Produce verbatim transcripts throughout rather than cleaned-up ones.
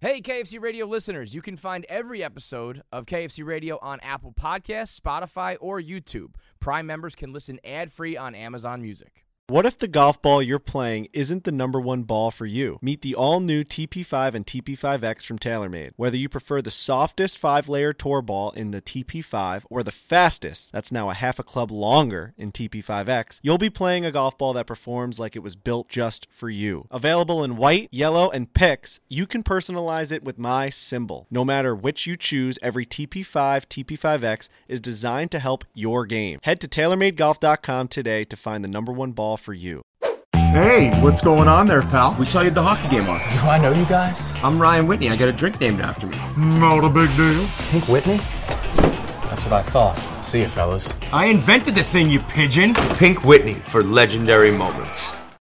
Hey, K F C Radio listeners, you can find every episode of K F C Radio on Apple Podcasts, Spotify, or YouTube. Prime members can listen ad-free on Amazon Music. What if the golf ball you're playing isn't the number one ball for you? Meet the all-new T P five and T P five X from TaylorMade. Whether you prefer the softest five-layer tour ball in the T P five or the fastest, that's now a half a club longer, in T P five X, you'll be playing a golf ball that performs like it was built just for you. Available in white, yellow, and picks, you can personalize it with my symbol. No matter which you choose, every T P five, T P five X is designed to help your game. Head to tailor made golf dot com today to find the number one ball for you. Hey, what's going on there, pal? We saw you at the hockey game on. Do I know you guys? I'm Ryan Whitney. I got a drink named after me. Not a big deal. Pink Whitney? That's what I thought. See you, fellas. I invented the thing, you pigeon. Pink Whitney for legendary moments.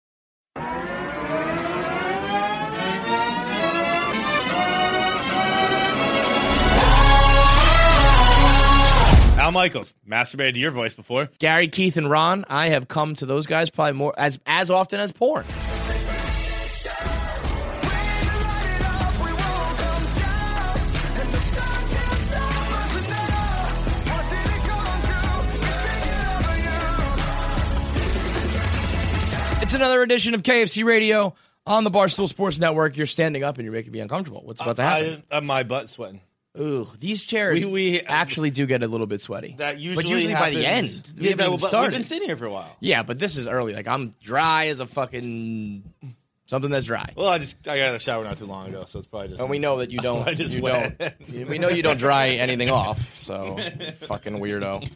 Al Michaels, masturbated to your voice before. Gary, Keith, and Ron, I have come to those guys probably more as as often as porn. It's another edition of K F C Radio on the Barstool Sports Network. You're standing up and you're making me uncomfortable. What's about to happen? I, I, my butt sweating. Ooh, these chairs we, we, actually do get a little bit sweaty. That usually, but usually happens, by the end. We yeah, haven't even but started. We've been sitting here for a while. Yeah, but this is early. Like, I'm dry as a fucking something that's dry. Well, I just I got out of the shower not too long ago, so it's probably just. And we know that you don't. I just you wet. don't. We know you don't dry anything off. So, fucking weirdo.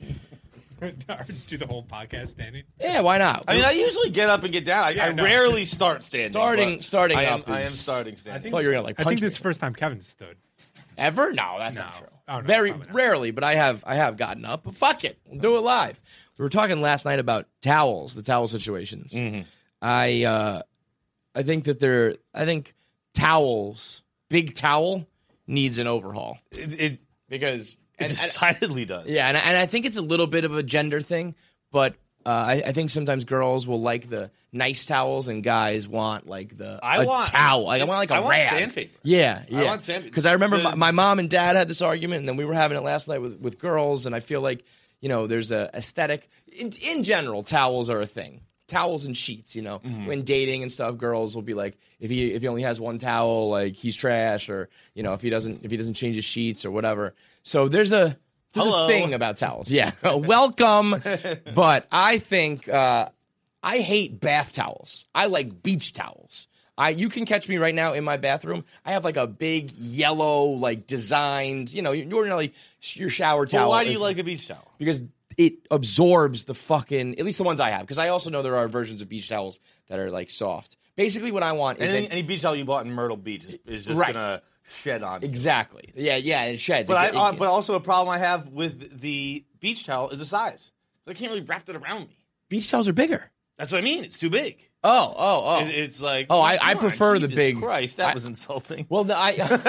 Do the whole podcast standing? Yeah, why not? I mean, I usually get up and get down. I, Yeah, I no. rarely start standing. Starting- but starting I am, up I am is- starting standing. I thought you were gonna like. I Punch think this me. is the first time Kevin stood. Ever? No, that's No. not true. Oh, no, Very probably not. rarely, but I have I have gotten up. But fuck it, we'll do it live. We were talking last night about towels, the towel situations. Mm-hmm. I uh, I think that they're I think towels, big towel needs an overhaul It, it, because it and, and- decidedly does. yeah, and, and I think it's a little bit of a gender thing, but uh, I, I think sometimes girls will like the nice towels and guys want like the I a want- towel. Like, I want like a I want rag. sandpaper. Yeah, I yeah. want sandpaper. Because I remember The- my, my mom and dad had this argument, and then we were having it last night with, with girls, and I feel like, you know, there's a aesthetic. In, in general, towels are a thing. Towels and sheets, you know. Mm-hmm. When dating and stuff, girls will be like, if he if he only has one towel, like he's trash, or you know, if he doesn't if he doesn't change his sheets or whatever. So there's a there's Hello. a thing about towels. Yeah, welcome. But I think uh, I hate bath towels. I like beach towels. I you can catch me right now in my bathroom. I have like a big yellow, like designed. You know, ordinarily your shower But towel. why do you is- like a beach towel? Because it absorbs the fucking, at least the ones I have. Because I also know there are versions of beach towels that are like soft. Basically, what I want is Any, a- any beach towel you bought in Myrtle Beach is, is just Right. gonna shed on you. exactly. Yeah, yeah, it sheds. But I, It- it- uh, but also a problem I have with the beach towel is the size. I can't really wrap it around me. beach towels are bigger. That's what I mean. It's too big. Oh, oh, oh. It, it's like Oh, I- come I on, prefer the Jesus big- Christ, that I- was insulting. Well, no,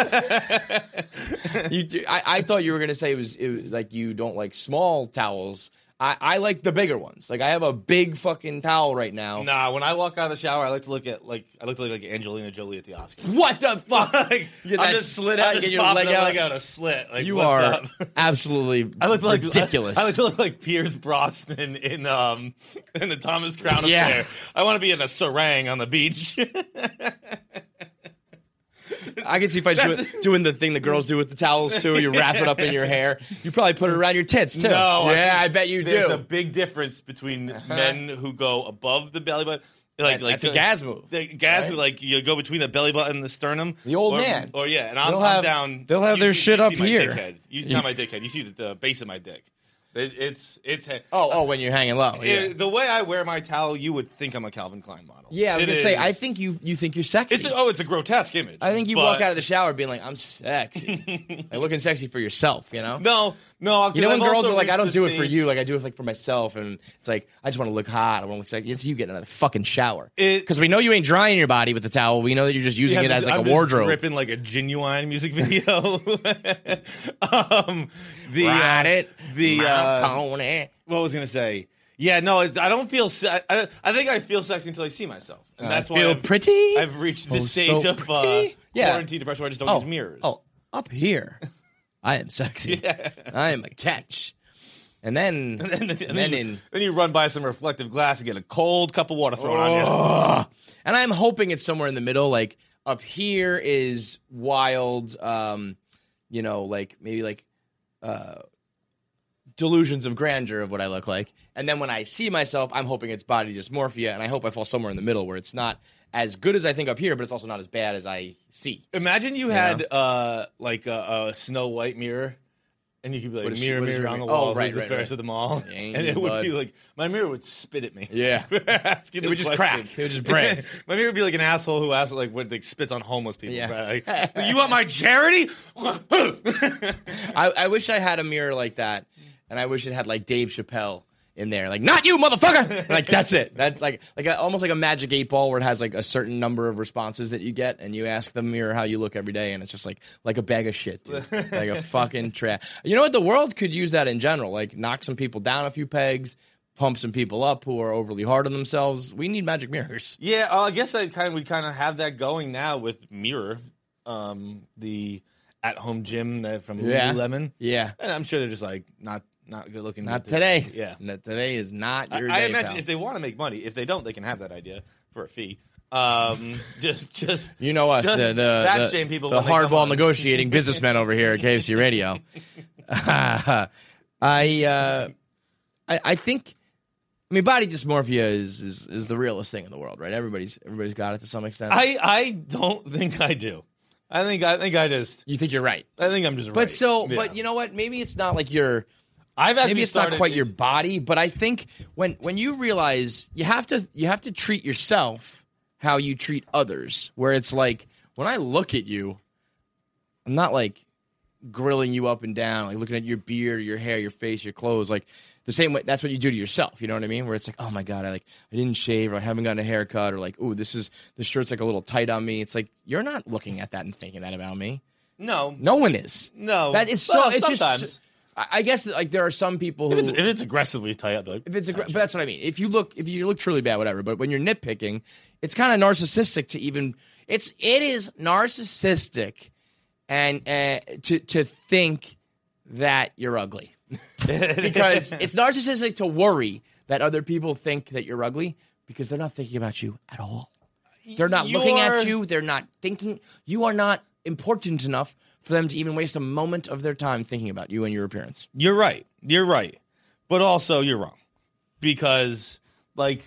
I, you, do- I, I thought you were gonna say it was, it was like you don't like small towels. I, I like the bigger ones. Like I have a big fucking towel right now. Nah, when I walk out of the shower, I like to look at like I look like, like Angelina Jolie at the Oscars. What the fuck? like, You get I'm that just, slit I'm out, just get your popping leg a out. leg out a slit. Like, You what's are up? absolutely I look like ridiculous. I, I like to look like Pierce Brosnan in um in the Thomas Crown Yeah. Affair. I want to be in a sarang on the beach. I can see if I just do, doing the thing the girls do with the towels too. You wrap it up in your hair. You probably put it around your tits too. No, yeah, I, I bet you there's do. a big difference between men who go above the belly button. Like, That- like that's a the- gas move, The gas right? move, like you go between the belly button and the sternum. The old or, man. Or yeah, and I'm, They'll I'm have- down. they'll have you their see- shit you up see my here. dickhead. You, not my dickhead. You see the, the base of my dick. It, it's it's. Oh, oh, when you're hanging low. Yeah, It- the way I wear my towel, you would think I'm a Calvin Klein model. yeah I was It gonna say, is- I think you you think you're sexy. It's a, oh, it's a grotesque image. I think you but- walk out of the shower being like, I'm sexy, like looking sexy for yourself. You know. No, no. You know when I've girls also are like, I reached don't the do it for stage- you, like I do it like for myself, and it's like I just want to look hot. I want to look sexy. It's you getting out of the fucking shower It- because we know you ain't drying your body with the towel. We know that you're just using Yeah, it as like I'm a just wardrobe. dripping like a genuine music video. um, the Ride uh, it, the my uh, pony. what was I gonna say? Yeah, no, it's, I don't feel. Se- I, I think I feel sexy until I see myself, and that's I why feel I've, pretty. I've reached Oh, this stage so of uh, pretty. Yeah. quarantine depression where I just don't Oh, use mirrors. oh, up here, I am sexy. Yeah. I am a catch. And then, and then, and and then, then you, in, then you run by some reflective glass and get a cold cup of water thrown on you. Ugh. And I'm hoping it's somewhere in the middle. Like up here is wild, um, you know, like maybe like uh, delusions of grandeur of what I look like. And then when I see myself, I'm hoping it's body dysmorphia, and I hope I fall somewhere in the middle where it's not as good as I think up here, but it's also not as bad as I see. Imagine you Yeah. had uh, like a, a Snow White mirror. And you could be like, What is she- mirror, what is mirror your on the mirror? wall, Oh, right, who's the right, fairest right. of them all? Ain't And it you, would bud. be like, my mirror would spit at me. Yeah. Asking It the would just question. crack. It would just break. My mirror would be like an asshole who asks, like, what, like spits on homeless people. Yeah. Like, you want my charity? I, I wish I had a mirror like that, and I wish it had like Dave Chappelle in there, like not you, motherfucker. Like that's it. That's like like a, almost like a magic eight ball where it has like a certain number of responses that you get, and you ask the mirror how you look every day, and it's just like like a bag of shit, dude. Like a fucking trash. You know what? The world could use that in general. Like knock some people down a few pegs, pump some people up who are overly hard on themselves. We need magic mirrors. Yeah, uh, I guess that kind of, we kind of have that going now with Mirror, um, the at-home gym that from Yeah. Lululemon. Yeah. And I'm sure they're just like not not good looking. Not today. Yeah. Not today is not I, your I day, imagine pal. if they want to make money, if they don't, they can have that idea for a fee. Um, just, just You know us, just the the, fat the, shame people the when they come hardball on. negotiating businessmen over here at K F C Radio. I, uh, I I think, I mean, body dysmorphia is, is is the realest thing in the world, right? Everybody's everybody's got it to some extent. I, I don't think I do. I think I think I just you think you're right, I think I'm just right. but so, Yeah. but you know what? Maybe it's not like your. I've actually Maybe it's started, not quite your body, but I think when when you realize you have to you have to treat yourself how you treat others, where it's like when I look at you, I'm not like grilling you up and down, like looking at your beard, your hair, your face, your clothes, like the same way. That's what you do to yourself. You know what I mean? Where it's like, oh my god, I like I didn't shave, or I haven't gotten a haircut, or like, ooh, this is the shirt's like a little tight on me. It's like you're not looking at that and thinking that about me. No, No one is. no. That is so. Well, It's sometimes. just. I I guess like there are some people who if, it's, if it's aggressively tight, I'd be like, if it's a, but that's what I mean. If you look, if you look truly bad, whatever. But when you're nitpicking, it's kind of narcissistic to even. It's it is narcissistic, and uh, to to think that you're ugly, because it's narcissistic to worry that other people think that you're ugly because they're not thinking about you at all. They're not looking You're- at you. They're not thinking. You are not important enough for them to even waste a moment of their time thinking about you and your appearance. You're right. You're right. But also, you're wrong. Because, like,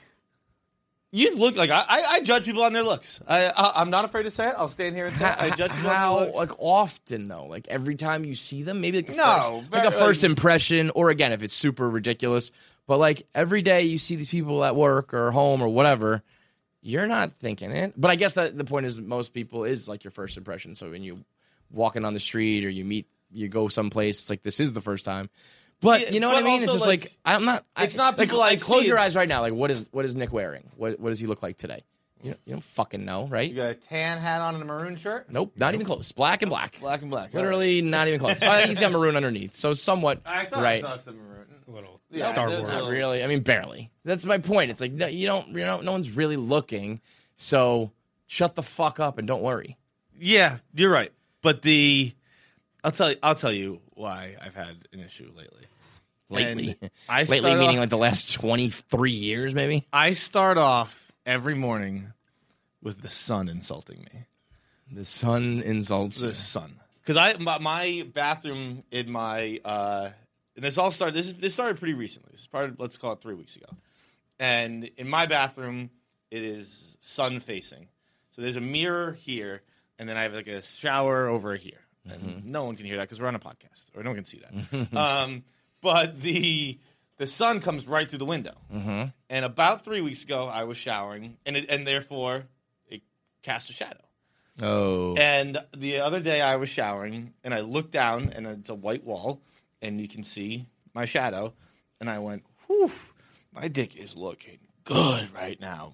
you look like I, I, I judge people on their looks. I, I, I'm not afraid to say it. I'll stand here and say it. I judge people how on their looks. like often though, like every time you see them, maybe like the No, first, like very- a first like- impression, or again if it's super ridiculous. But like every day you see these people at work or home or whatever, you're not thinking it. But I guess that the point is most people is like your first impression. So when you walking on the street or you meet, you go someplace, it's like this is the first time. But Yeah, you know what I but mean? It's also, just like, like, I'm not. it's I, not like, people I like close see, your it's- eyes right now. Like what is what is Nick wearing? What what does he look like today? You don't, you don't fucking know, right? You got a tan hat on and a maroon shirt? Nope, not even close. Black and black. Black and black. Literally not even close. I think he's got maroon underneath, so somewhat I thought right. I saw some maroon. A little Yeah, Star there's Wars. a Not little- really. I mean, barely. That's my point. It's like no, you don't. You know, no one's really looking. So shut the fuck up and don't worry. Yeah, you're right. But the, I'll tell you, I'll tell you why I've had an issue lately. Lately, And I lately start meaning off- like the last twenty-three years, maybe. I start off every morning with the sun insulting me. The sun insults. The you. sun, because I my, my bathroom in my uh, and this all started. This is, this started pretty recently. This started, let's call it three weeks ago. And in my bathroom, it is sun facing. So there's a mirror here, and then I have like a shower over here. And Mm-hmm. no one can hear that because we're on a podcast, or no one can see that. um, but the the sun comes right through the window. Mm-hmm. And about three weeks ago, I was showering, and it, and therefore it cast a shadow. Oh, And the other day I was showering, and I looked down, and it's a white wall, and you can see my shadow. And I went, whew, my dick is looking good right now.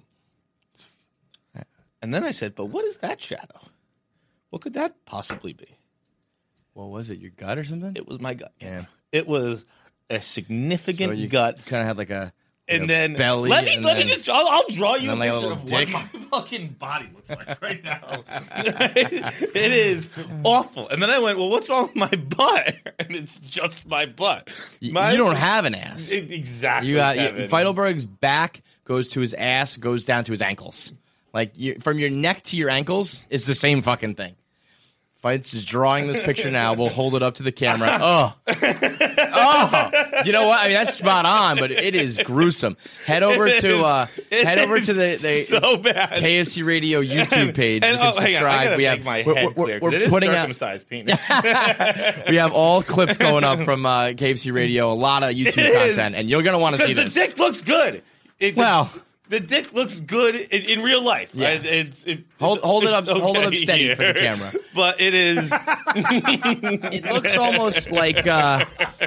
And then I said, but what is that shadow? What could that possibly be? what was it? Your gut or something? It was my gut. Yeah. It was a significant so you gut. kind of had like a and a then belly, let me and let then- me just I'll, I'll draw you a and like a picture little of dick. what my fucking body looks like right now. It is awful. And then I went, well, what's wrong with my butt? And it's just my butt. My, you don't have an ass. exactly. You got Kevin. Feidelberg's back goes to his ass, goes down to his ankles. Like you, from your neck to your ankles is the same fucking thing. Fights is drawing this picture now. We'll hold it up to the camera. Oh, oh! You know what? I mean, that's spot on, but it is gruesome. Head over It to is- uh, it head over is to the, the so bad. K S C Radio YouTube page. And, you can oh, hang on, I subscribe. gotta we make have my we're, head we're, clear, 'cause we're it is putting out. circumcised penis. We have all clips going up from uh, K F C Radio. A lot of YouTube It is. content, and you're gonna want to see Because this. the dick looks good. It, Well- the, the dick looks good in, in real life. Yeah. Right? It's, it, Hold- it's- hold it it's up- hold it up okay steady for the here. camera. But it is. It looks almost like uh,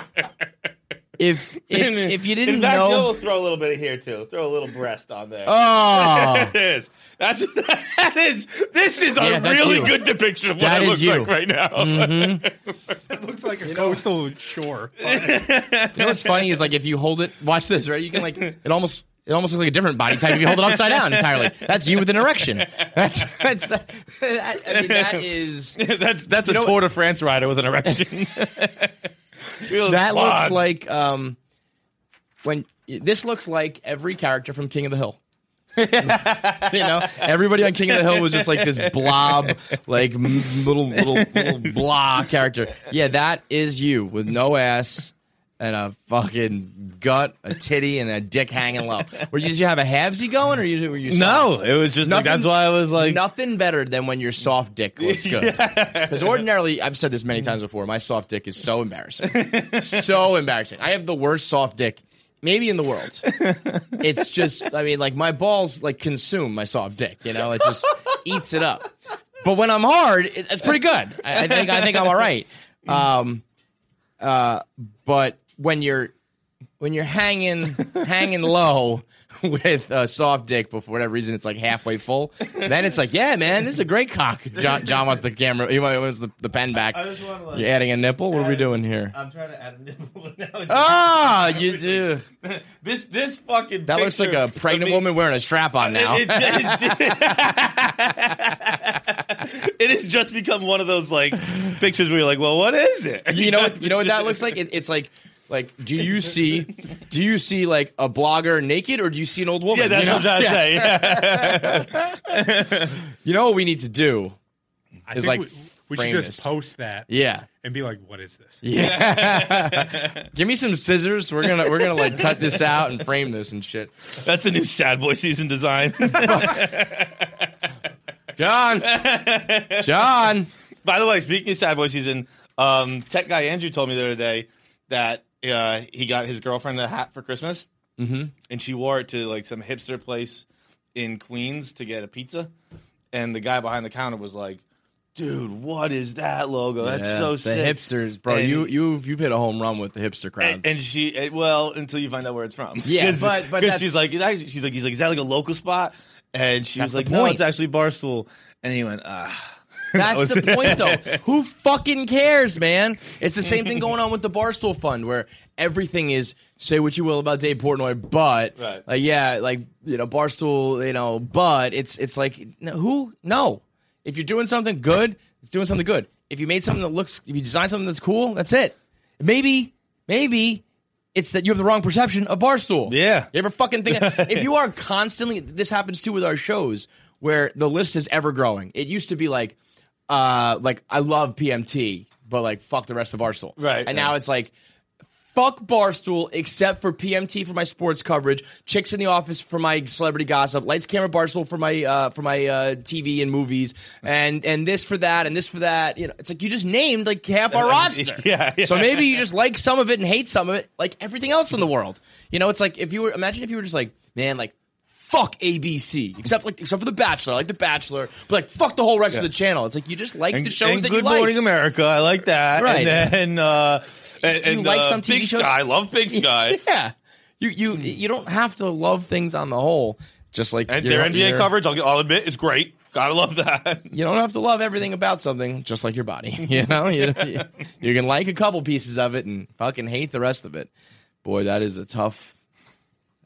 if if if you didn't in fact, know. we'll throw a little bit of here too. Throw a little breast on there. Oh, It is. That's that is. This is Yeah, a that's really you. good depiction of what That I is look you. like right now. It looks like a coastal shore. you know what's funny is like if you hold it, watch this, right? You can like it almost it almost looks like a different body type if you hold it upside down entirely. That's you with an erection. That's that's that, that, I mean that is that's that's You a know Tour de France rider with an erection. Feels that looks quads. like um when this looks like every character from King of the Hill. You know, everybody on King of the Hill was just like this blob, like m- little little little blah character. Yeah, that is you with no ass and a fucking gut, a titty, and a dick hanging low. Were you, did you have a halvesy going, or you were you soft? No, it was just like Nothing- that's why I was like Nothing better than when your soft dick looks good. Because ordinarily, I've said this many times before, my soft dick is so embarrassing. So embarrassing. I have the worst soft dick maybe in the world. It's just, I mean, like my balls like consume my soft dick, you know, it just eats it up. But when I'm hard, it, it's pretty good. I, I think I think I'm all right. Um, uh, but when you're when you're hanging hanging low with a soft dick, but for whatever reason it's like halfway full, then it's like, yeah, man, this is a great cock. John, John wants the camera. He wants the, the pen back. I just want to like, You're adding a nipple. What are we doing here? I'm trying to add a nipple. Now it's Ah, you do. this this fucking That looks like picture a pregnant of me- woman wearing a strap on now. It, it, it, it has just become one of those like pictures where you're like, well, what is it? You know what? You know what that looks like? It, it's like, like, do you see, do you see like a blogger naked, or do you see an old woman? Yeah, that's you know? what I'm trying to say. You know what we need to do? I Is think like we, we frame should just this. post that Yeah, and be like, "What is this?" yeah. Give me some scissors. We're gonna we're gonna like cut this out and frame this and shit. That's the new Sad Boy season design. John, John. By the way, speaking of Sad Boy season, um, tech guy Andrew told me the other day that uh, he got his girlfriend a hat for Christmas, mm-hmm. and she wore it to like some hipster place in Queens to get a pizza, and the guy behind the counter was like, "Dude, what is that logo? That's Yeah, so the sick." hipsters, bro. And- you you've you've hit a home run with the hipster crowd. And, and she, and- well, until you find out where it's from. Yeah, Cause, but- but 'cause that's- she's like, it's actually, she's like, he's like, is that like a local spot? And she That's was the like, no, point. it's actually Barstool. And he went, ah. That's was- the point, though. Who fucking cares, man? It's the same thing going on with the Barstool Fund, where everything is say what you will about Dave Portnoy, but Right. like, yeah, like you know, Barstool, you know, but it's it's like no, who? No, if you're doing something good, it's doing something good. If you made something that looks, if you design something that's cool, that's it. Maybe, maybe it's that you have the wrong perception of Barstool. Yeah. You ever fucking think if you are constantly, this happens too with our shows, where the list is ever growing. It used to be like, uh, like I love P M T, but like fuck the rest of Barstool. Right, And yeah. now it's like, fuck Barstool except for P M T for my sports coverage, Chicks in the Office for my celebrity gossip, Lights Camera Barstool for my uh, for my uh, T V and movies, and and this for that and this for that. You know, it's like you just named like half our roster. Yeah, yeah. So maybe you just like some of it and hate some of it, like everything else in the world. You know, it's like if you were imagine if you were just like, man, like fuck A B C, except like except for The Bachelor. I like The Bachelor, but like fuck the whole rest of the channel. It's like you just like And, the shows and that Good you like. Morning America, I like that. Right. And then, uh, and, You and, like uh, some T V Big shows? Sky, I love Big Sky. Yeah, you you you don't have to love things on the whole. Just like And you're- their N B A you're- coverage, I'll, I'll admit, is great. Gotta love that. You don't have to love everything about something, just like your body. You know, you, you, you can like a couple pieces of it and fucking hate the rest of it. Boy, that is a tough.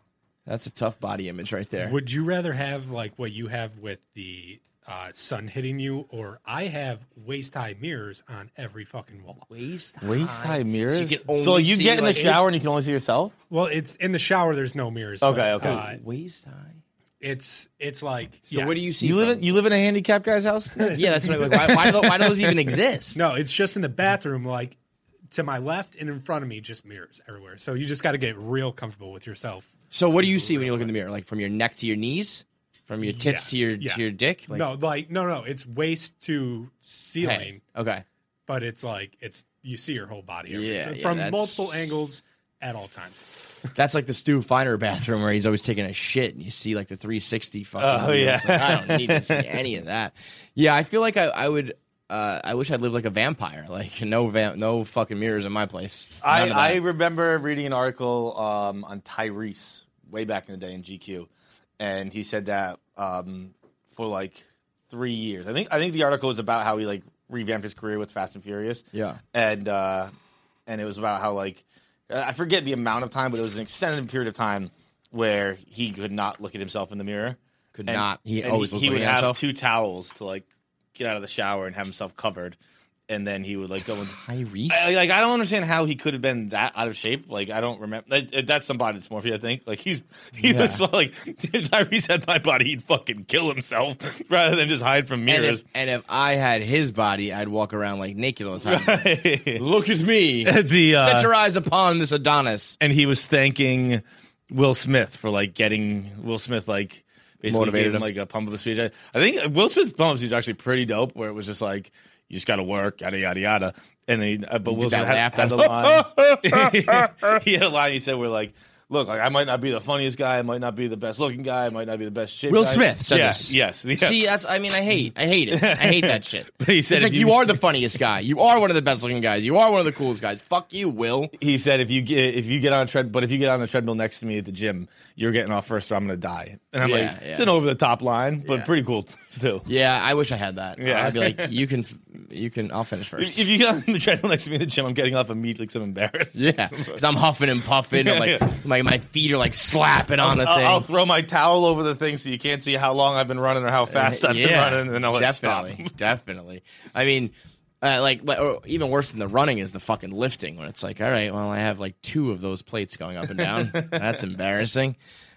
That's a tough body image right there. Would you rather have like what you have with the uh, sun hitting you, or I have waist high mirrors on every fucking wall? Waist high, Waist high mirrors. So you, can only so you see, get in the like, shower and you can only see yourself. Well, it's in the shower. There's no mirrors. Okay, but, okay. Uh, waist high. it's it's like So yeah. what do you see? You live from? in you live in a handicapped guy's house? Yeah, that's what. I, why, why, do, why do those even exist? No, it's just in the bathroom. Like to my left and in front of me, just mirrors everywhere. So you just got to get real comfortable with yourself. So what do you see when you look in the mirror? Like from your neck to your knees, from your tits Yeah, to your yeah. to your dick? Like, no, like no, no, it's waist to ceiling, hey, okay. but it's like it's you see your whole body every- Yeah, yeah, from that's- multiple angles at all times. That's like the Stu Feiner bathroom where he's always taking a shit and you see like the three sixty fucking. Oh, view. yeah. It's like, I don't need to see any of that. Yeah, I feel like I, I would. Uh, I wish I'd lived like a vampire. Like no va- no fucking mirrors in my place. None I, of that. I remember reading an article um, on Tyrese way back in the day in G Q, and he said that um, for like three years. I think I think the article was about how he like revamped his career with Fast and Furious. Yeah. and uh, and it was about how like I forget the amount of time, but it was an extended period of time where he could not look at himself in the mirror. Could And- not. He and always he, looks he looking would at have himself. two towels to like get out of the shower and have himself covered, and then he would like go in. Tyrese. I, like I don't understand how he could have been that out of shape. Like I don't remember. That, that's some body dysmorphia, I think. Like he's he Yeah. was like if Tyrese had my body, he'd fucking kill himself rather than just hide from and, mirrors. if, and if I had his body, I'd walk around like naked all the time. Look at me. the uh, Set your eyes upon this Adonis. and he was thanking Will Smith for like getting Will Smith like basically Motivated gave him him. like a pump of the speech. I, I think Will Smith's pump of the speech is actually pretty dope. Where it was just like you just got to work, yada yada yada. And then, he, uh, but Will Did Smith that had, laugh? had a line. He had a line. He said, "We're like, look, like I might not be the funniest guy, I might not be the best looking guy, I might not be the best shit." Will guy. Smith said yeah, this. Yes, yeah. See, that's. I mean, I hate. I hate it. I hate that shit. But he said it's if like you- you are the funniest guy. You are one of the best looking guys. You are one of the coolest guys. Fuck you, Will. He said, "If you get if you get on a tread, but if you get on a treadmill next to me at the gym, you're getting off first, or I'm gonna die." And I'm Yeah, like, yeah. "It's an over the top line, but Yeah. pretty cool still." Yeah, I wish I had that. Yeah. I'd be like, you can, you can. I'll finish If, first. if you get on the treadmill next to me in the gym, I'm getting off immediately because I'm embarrassed. Yeah, because I'm huffing and puffing. I'm like, Yeah. my my feet are like slapping on the I'll, thing. I'll throw my towel over the thing so you can't see how long I've been running or how fast I've been running, and then I'll like, stop. definitely, definitely. I mean, uh, like, like, or even worse than the running is the fucking lifting. When it's like, all right, well, I have like two of those plates going up and down. That's embarrassing.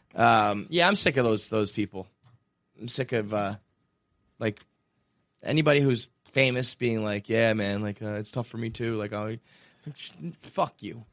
Um, yeah, I'm sick of those those people. I'm sick of uh, like anybody who's famous being like, yeah, man, like uh, it's tough for me too. Like, I, fuck you.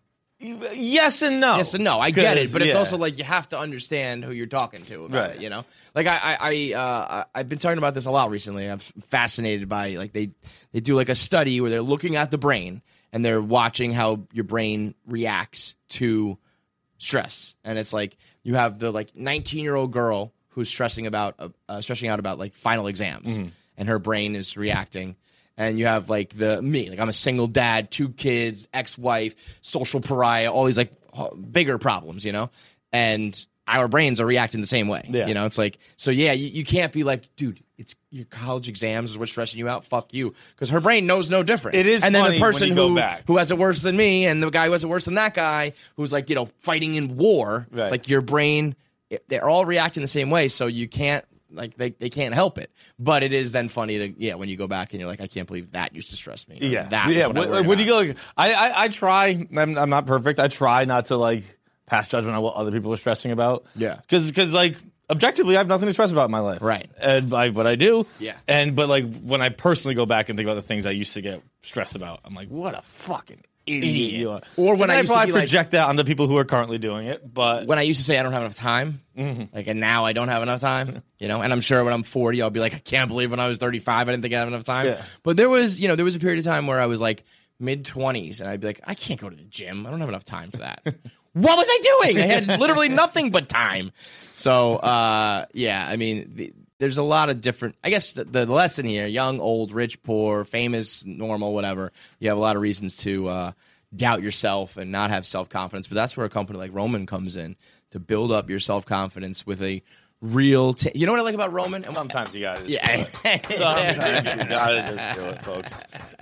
Yes and no. Yes and no, I get it, 'Cause, but it's yeah. also like you have to understand who you're talking to about Right. it, you know. Like I, I, I uh, I've been talking about this a lot recently. I'm fascinated by like they, they do like a study where they're looking at the brain and they're watching how your brain reacts to stress, and it's like you have the like nineteen year old girl who's stressing about, uh, uh, stressing out about like final exams, Mm-hmm. and her brain is reacting. And you have like the me, like I'm a single dad, two kids, ex-wife, social pariah, all these like h- bigger problems, you know. And our brains are reacting the same way, Yeah. you know. It's like so, yeah. You, you can't be like, dude, it's your college exams is what's stressing you out. Fuck you, because her brain knows no different. It is and then funny the when person you go who back. who has it worse than me, and the guy who has it worse than that guy, who's like you know fighting in war. Right. It's like your brain, it- they're all reacting the same way, so you can't. Like they, they can't help it, but it is then funny to yeah when you go back and you're like I can't believe that used to stress me. Or Yeah, that was yeah. what I When, worried when you about. go, like, I, I, I try. I'm, I'm not perfect. I try not to like pass judgment on what other people are stressing about. Yeah. because because like objectively, I have nothing to stress about in my life. Right. and I, but I do. Yeah. and but like when I personally go back and think about the things I used to get stressed about, I'm like, what a fucking idiot, Idiot. you are. Or when And I I used to probably be like- project that onto people who are currently doing it, but when I used to say I don't have enough time, Mm-hmm. like and now I don't have enough time, you know. And I'm sure when I'm forty, I'll be like, I can't believe when I was thirty-five, I didn't think I had enough time. Yeah. But there was, you know, there was a period of time where I was like mid twenties, and I'd be like, I can't go to the gym. I don't have enough time for that. What was I doing? I had literally nothing but time. So, uh, yeah, I mean, the, there's a lot of different. I guess the, the lesson here: young, old, rich, poor, famous, normal, whatever. You have a lot of reasons to uh, doubt yourself and not have self confidence. But that's where a company like Roman comes in to build up your self confidence with a real. T- you know what I like about Roman? And Sometimes you gotta just Yeah. do it. Sometimes you gotta just do it, folks.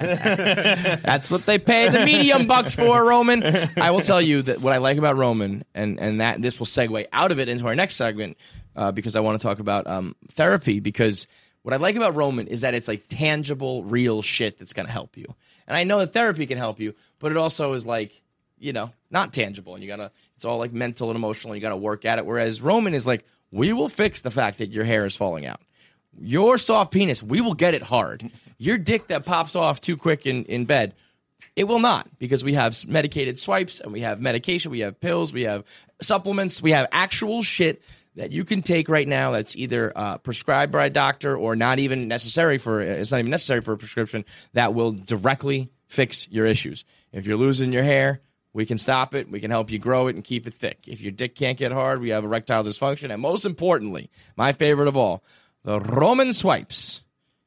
That's what they pay the medium bucks for, Roman. I will tell you that what I like about Roman, and, and that this will segue out of it into our next segment, uh, because I want to talk about um, therapy, because what I like about Roman is that it's like tangible, real shit that's going to help you. And I know that therapy can help you, but it also is like, you know, not tangible. And you got to, it's all like mental and emotional. And you got to work at it. Whereas Roman is like, we will fix the fact that your hair is falling out. Your soft penis, we will get it hard. Your dick that pops off too quick in, in bed, it will not, because we have medicated swipes and we have medication, we have pills, we have supplements, we have actual shit that you can take right now that's either uh, prescribed by a doctor or not even necessary for, it's not even necessary for a prescription, that will directly fix your issues. If you're losing your hair, we can stop it. We can help you grow it and keep it thick. If your dick can't get hard, we have erectile dysfunction. And most importantly, my favorite of all, the Roman swipes,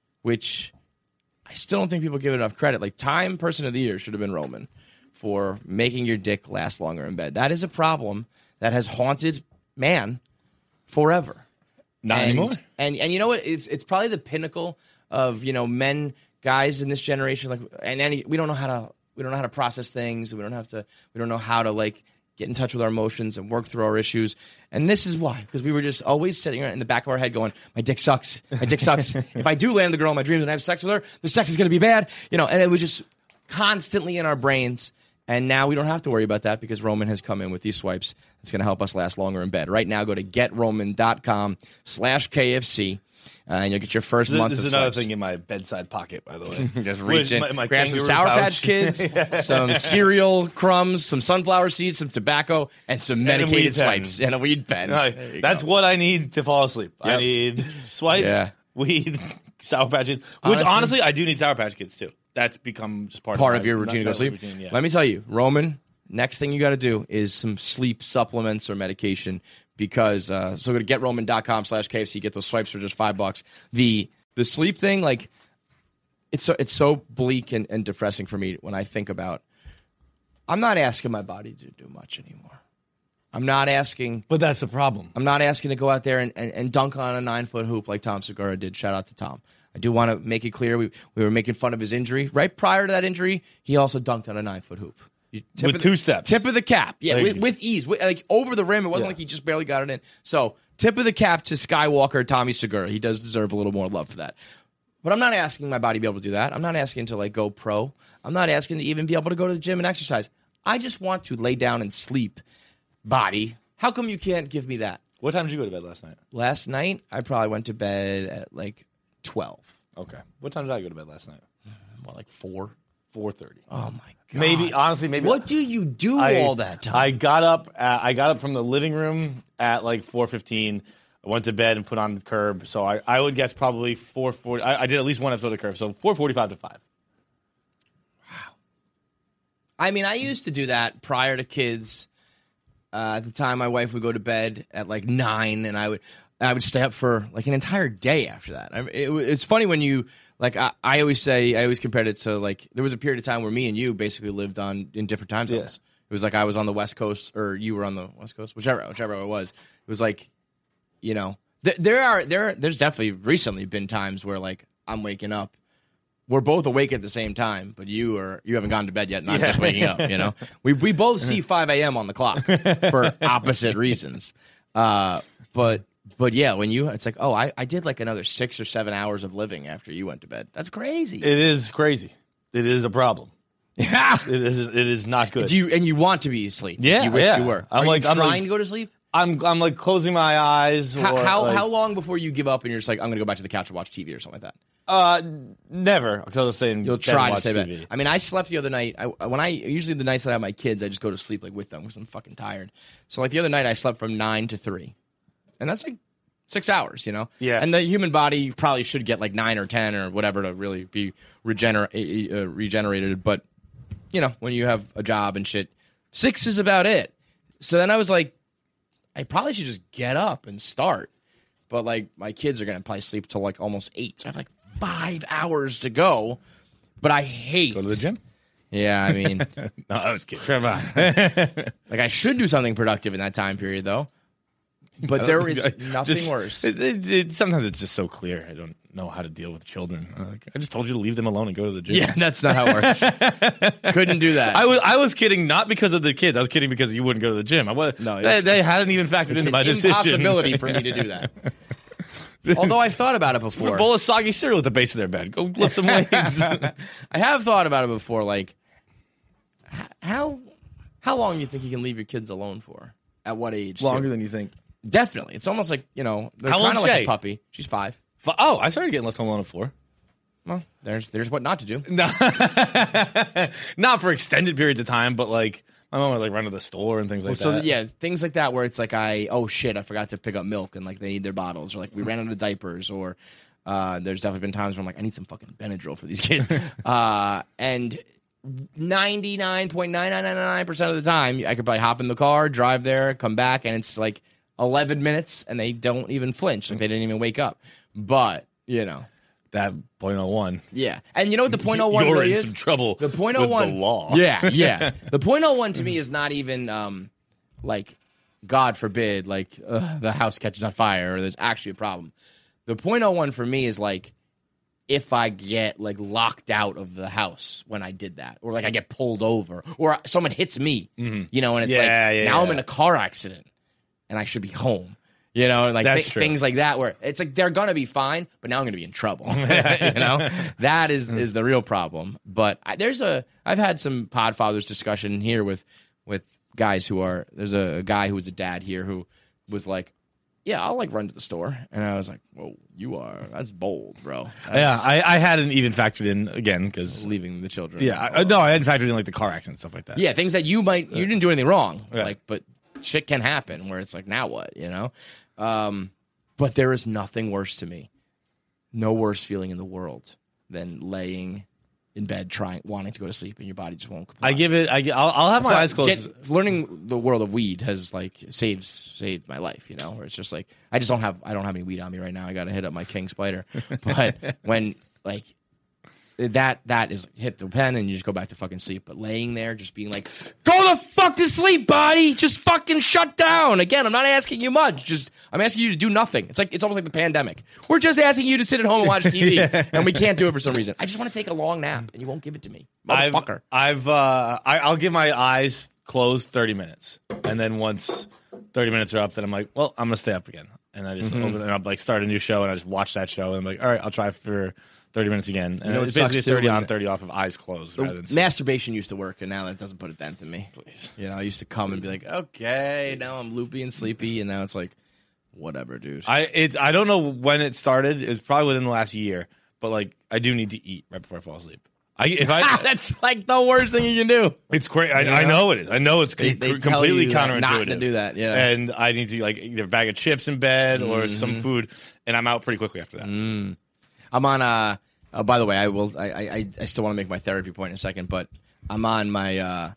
which I still don't think people give it enough credit. Like Time Person of the Year should have been Roman for making your dick last longer in bed. That is a problem that has haunted man forever. Not and, anymore. And and you know what? It's it's probably the pinnacle of, you know, men, guys in this generation. Like, and any we don't know how to we don't know how to process things. We don't have to. We don't know how to like get in touch with our emotions and work through our issues. And this is why, because we were just always sitting in the back of our head going, my dick sucks. My dick sucks. If I do land the girl in my dreams and I have sex with her, the sex is going to be bad. You know, and it was just constantly in our brains. And now we don't have to worry about that because Roman has come in with these swipes. It's going to help us last longer in bed. Right now, go to getroman.com slash KFC. Uh, and you'll get your first This, month this of is another swipes. thing in my bedside pocket, by the way. Just reach in, My- my grab some kangaroo Sour pouch. Patch Kids, some cereal crumbs, some sunflower seeds, some tobacco, and some a medicated weed pen. swipes and a weed pen. No, There you that's go. what I need to fall asleep. I Yep. need swipes, Yeah. weed, Sour Patch Kids. Which Honestly- honestly, I do need Sour Patch Kids too. That's become just part, part of, of my, your routine to go my sleep. routine, yeah. Let me tell you, Roman, next thing you got to do is some sleep supplements or medication because uh, so go to getroman.com slash KFC, get those swipes for just five bucks. The the sleep thing, like it's so it's so bleak and, and depressing for me when I think about I'm not asking my body to do much anymore. I'm not asking But that's the problem. I'm not asking to go out there and, and, and dunk on a nine foot hoop like Tom Segura did. Shout out to Tom. I do want to make it clear we, we were making fun of his injury. Right prior to that injury, he also dunked on a nine foot hoop. You- tip With of the- two steps. Tip of the cap. Yeah, Thank with, you. with ease. With, like over the rim. It wasn't Yeah. like he just barely got it in. So tip of the cap to Skywalker, Tommy Segura. He does deserve a little more love for that. But I'm not asking my body to be able to do that. I'm not asking to like go pro. I'm not asking to even be able to go to the gym and exercise. I just want to lay down and sleep. Body. How come you can't give me that? What time did you go to bed last night? Last night, I probably went to bed at like twelve. Okay. What time did I go to bed last night? What, like four? four thirty. Oh my god! Maybe honestly, maybe What do you do I, all that time? I got up. At, I got up from the living room at like four fifteen. I went to bed and put on Curb. So I, I would guess probably four forty. I, I did at least one episode of Curb. So four forty five to five. I mean, I used to do that prior to kids. Uh, at the time, my wife would go to bed at like nine, and I would I would stay up for like an entire day after that. I, it, it's funny when you like. I, I always say I always compared it to like there was a period of time where me and you basically lived on in different time zones. Yeah. It was like I was on the West Coast or you were on the West Coast, whichever whichever it was. It was like, you know, th- there are there there's definitely recently been times where like I'm waking up. We're both awake at the same time, but you are you haven't gone to bed yet, and I'm just waking up. You know, we we both see five a.m. on the clock for opposite reasons. Uh, but but yeah, when you it's like, oh, I, I did like another six or seven hours of living after you went to bed. That's crazy. It is crazy. It is a problem. Yeah. It is. It is not good. Do you and you want to be asleep? Yeah, you wish yeah. you were. I'm Are like- you I'm trying like- to go to sleep? I'm. I'm like closing my eyes. How or, how, like, how long before you give up and you're just like, I'm gonna go back to the couch and watch T V or something like that? Uh, never. Because I was saying You'll bed try and to watch stay T bed. V. I mean, I slept the other night. I, when I usually the nights that I have my kids, I just go to sleep like with them because I'm fucking tired. So like the other night, I slept from nine to three, and that's like six hours, you know. Yeah. And the human body probably should get like nine or ten or whatever to really be regener- uh, regenerated. But you know, when you have a job and shit, six is about it. So then I was like, I probably should just get up and start. But like my kids are gonna probably sleep till like almost eight, so I have like five hours to go. But I hate Go to the gym. Yeah, I mean, No, I was kidding. like I should do something productive in that time period, though. But there is nothing Just- worse. It, it, it, sometimes it's just so clear. I don't know how to deal with children. Uh, like, I just told you to leave them alone and go to the gym. Yeah, that's not how it works. Couldn't do that. I was I was kidding, not because of the kids. I was kidding because you wouldn't go to the gym. I was, No, they, it's- they hadn't even factored It's into an my decision. impossibility for me to do that. Although I've thought about it Put before. a bowl of soggy cereal at the base of their bed. Go lift some weights. I have thought about it before. Like, h- how how long do you think you can leave your kids alone for? At what age? Longer too? than you think. Definitely. It's almost like, you know, they're How kind of old's like Shay? a puppy. She's five. F- Oh, I started getting left home alone at four. Well, there's there's what not to do. No, not for extended periods of time, but like my mom would like run to the store and things like so that. yeah, things like that where it's like I oh shit, I forgot to pick up milk and like they need their bottles, or like we ran out of diapers, or uh, there's definitely been times where I'm like I need some fucking Benadryl for these kids. uh, and ninety-nine point nine nine nine nine percent of the time I could probably hop in the car, drive there, come back, and it's like eleven minutes and they don't even flinch, like they didn't even wake up. But, you know. That point oh one. Yeah. And you know what the point oh one You're really in is? some trouble The point oh with one the law. Yeah, yeah. The point oh one to me is not even um like God forbid like uh, the house catches on fire or there's actually a problem. The point oh one for me is like if I get like locked out of the house when I did that, or like I get pulled over, or someone hits me, Mm-hmm. you know, and it's Yeah, like yeah, now I'm yeah. in a car accident and I should be home. You know, like That's thi- true. things like that where it's like they're gonna be fine, but now I'm gonna be in trouble. you know, that is is the real problem. But I, there's a I've had some Podfathers discussion here with with guys who are there's a, a guy who was a dad here who was like, yeah, I'll like run to the store, and I was like, whoa, you are that's bold, bro. That's Yeah, I, I hadn't even factored in again because leaving the children. yeah, I, no, I hadn't factored in like the car accident stuff like that. Yeah, things that you might you didn't do anything wrong, Yeah. like, but shit can happen where it's like, now what, you know? Um, but there is nothing worse to me, no worse feeling in the world than laying in bed trying wanting to go to sleep and your body just won't comply. I give it. I, gi- I'll, I'll have my So eyes closed. get- learning the world of weed has like saved saved my life, you know. Where it's just like I just don't have I don't have any weed on me right now. I got to hit up my King Spider, but when like that that is hit the pen and you just go back to fucking sleep. But laying there, just being like, go the fuck to sleep, body. Just fucking shut down. Again, I'm not asking you much. Just I'm asking you to do nothing. It's like it's almost like the pandemic. We're just asking you to sit at home and watch T V, and we can't do it for some reason. I just want to take a long nap, and you won't give it to me, I've, motherfucker. I've uh, I, I'll give my eyes closed thirty minutes, and then once thirty minutes are up, then I'm like, well, I'm gonna stay up again, and I just Mm-hmm. open and I'll like start a new show, and I just watch that show, and I'm like, all right, I'll try for thirty minutes again, and know what it's sucks basically too thirty when- on, thirty off of eyes closed rather than sleep. Masturbation used to work, and now that doesn't put a dent in me. Please. You know, I used to come and be like, okay, now I'm loopy and sleepy, and now it's like, whatever, dude. I it I don't know when it started. It's probably within the last year, but like I do need to eat right before I fall asleep. I if I That's like the worst thing you can do. it's great. I, I know it is. I know it's They, com- they tell completely you, like, counterintuitive not to do that. Yeah. and I need to like either a bag of chips in bed or Mm-hmm. some food, and I'm out pretty quickly after that. Mm. I'm on. Uh, uh, by the way, I will. I, I I still want to make my therapy point in a second, but I'm on my uh,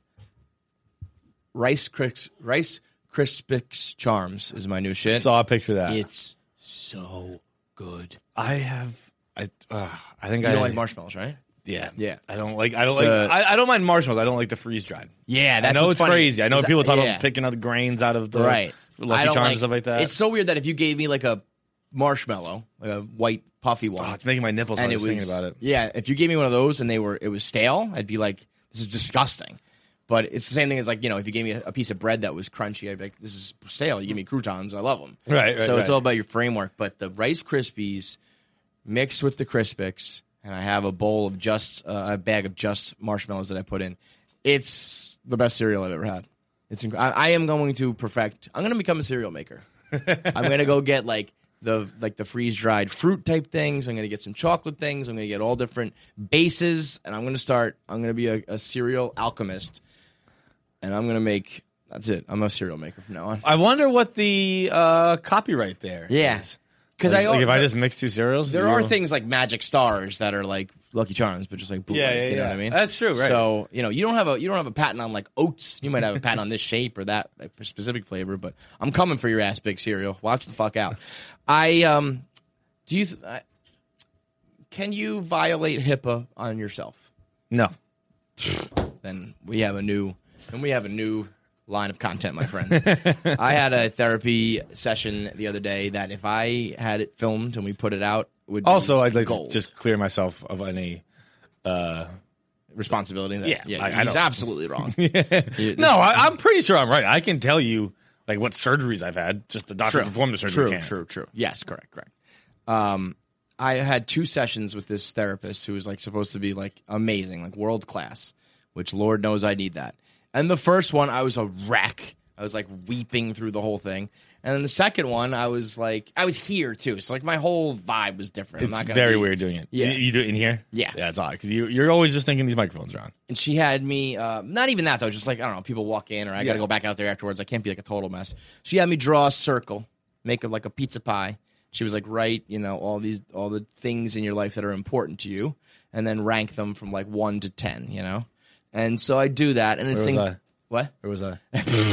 Rice Krispies Rice Krispies Charms is my new shit. Saw a picture of that. It's so good. I have. I uh, I think You I don't like marshmallows, right? Yeah, Yeah. I don't like. I don't like. The- I, I don't mind marshmallows. I don't like the freeze dried. Yeah, I that's know what's it's funny. crazy. I know Is that- people talk yeah. about picking out the grains out of the right. I Lucky don't Charms and stuff like that. It's so weird that if you gave me like a marshmallow, like a white puffy one, oh, it's making my nipples and hard it just was thinking about it. yeah, if you gave me one of those and they were it was stale, I'd be like, this is disgusting. But it's the same thing as like, you know, if you gave me a, a piece of bread that was crunchy, I'd be like, this is stale. You give me croutons, I love them. Right, right, So it's right. all about your framework. But the Rice Krispies mixed with the Crispix, and I have a bowl of just uh, a bag of just marshmallows that I put in. It's the best cereal I've ever had. It's inc- I, I am going to perfect. I'm going to become a cereal maker. I'm going to go get like the like the freeze dried fruit type things. I'm going to get some chocolate things. I'm going to get all different bases, and I'm going to start. I'm going to be a, a cereal alchemist, and I'm going to make. That's it. I'm a cereal maker from now on. I wonder what the uh, copyright there. Yeah, is. because Like, I like if I just mix two cereals, there you are know? things like Magic Stars that are like Lucky Charms, but just like bootleg. Yeah, yeah, you know yeah. what I mean? That's true, right. So you know, you don't have a you don't have a patent on like oats. You might have a patent on this shape or that like, specific flavor. But I'm coming for your ass, big cereal. Watch the fuck out. I um, do you? Th- I, can you violate HIPAA on yourself? No. Then we have a new. Then we have a new line of content, my friend. I had a therapy session the other day that if I had it filmed and we put it out, would Also, be I'd like gold. to just clear myself of any. Uh, responsibility. That, Yeah, yeah, I- I he's don't- absolutely wrong. no, I, I'm pretty sure I'm right. I can tell you like what surgeries I've had. Just the doctor True. performed the surgery. True, can't. true, true. Yes, correct, correct. Um, I had two sessions with this therapist who was like supposed to be like amazing, like world class, which Lord knows I need that. And the first one, I was a wreck. I was like weeping through the whole thing. And then the second one, I was like, I was here too. So like my whole vibe was different. It's I'm not gonna very be- weird doing it. Yeah. You, you do it in here? Yeah. Yeah, it's odd because you, you're always just thinking these microphones are on. And she had me, uh, not even that though, just like, I don't know, people walk in or I got to Yeah. go back out there afterwards. I can't be like a total mess. She had me draw a circle, make it like a pizza pie. She was like, write, you know, all these, all the things in your life that are important to you and then rank them from like one to ten, you know? And so I do that and it's Where things. was I? What? Or was I?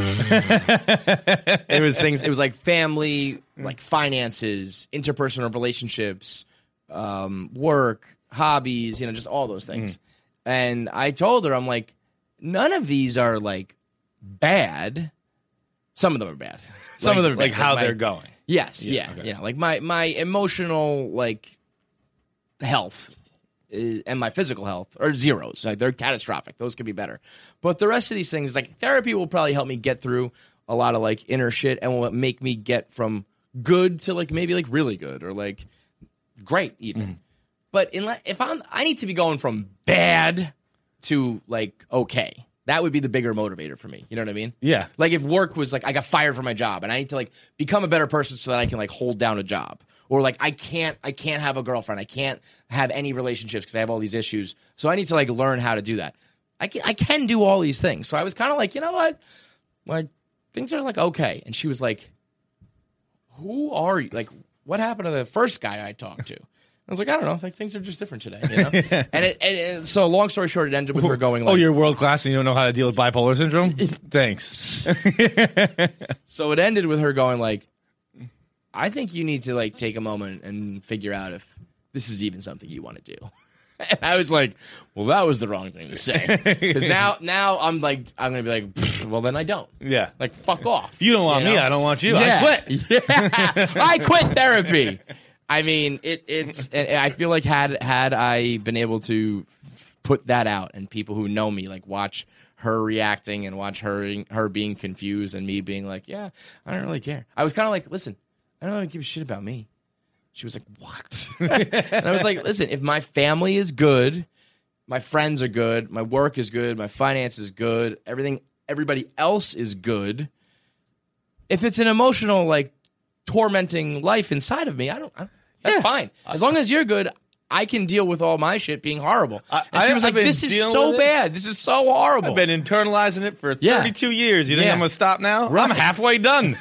It was things, it was like family, like finances, interpersonal relationships, um, work, hobbies, you know, just all those things. And I told her, I'm like, none of these are like bad. Some of them are bad. Some Like- of them are like bad. how my- they're going. Yes, Yeah, yeah, okay. yeah. Like my my emotional like health is, and my physical health are zeros. Like they're catastrophic. Those could be better. But the rest of these things, like therapy, will probably help me get through a lot of like inner shit and will make me get from good to like maybe like really good or like great even. Mm-hmm. But in, if I'm, I need to be going from bad to like okay. That would be the bigger motivator for me. You know what I mean? Yeah. Like if work was like I got fired from my job and I need to like become a better person so that I can like hold down a job. Or like I can't I can't have a girlfriend. I can't have any relationships because I have all these issues. So I need to like learn how to do that. I can, I can do all these things. So I was kind of like, you know what? Like things are like okay. And she was like, who are you? Like what happened to the first guy I talked to? I was like, I don't know. Like things are just different today, you know. and, it, and, and so, long story short, it ended with her going like, Oh, you're world class and you don't know how to deal with bipolar syndrome? Thanks. So it ended with her going like, I think you need to like take a moment and figure out if this is even something you want to do. And I was like, well, that was the wrong thing to say. Because now, now I'm like, I'm going to be like, "Pfft, well, then I don't. Yeah. Like, fuck off. If you don't want You me, know? I don't want you. Yeah. I quit. Yeah. I quit therapy. I mean, it, it's, and I feel like had, had I been able to put that out and people who know me, like watch her reacting and watch her, her being confused and me being like, yeah, I don't really care. I was kind of like, listen, I don't really give a shit about me. She was like, what? And I was like, listen, if my family is good, my friends are good, my work is good, my finance is good, everything, everybody else is good. If it's an emotional, like, tormenting life inside of me, I don't, I don't that's Yeah. fine. As long as you're good, I can deal with all my shit being horrible. I- And she I- was I've like, been this is dealing so with it. bad. This is so horrible. I've been internalizing it for Yeah. thirty-two years. You think Yeah. I'm going to stop now? Right. I'm halfway done.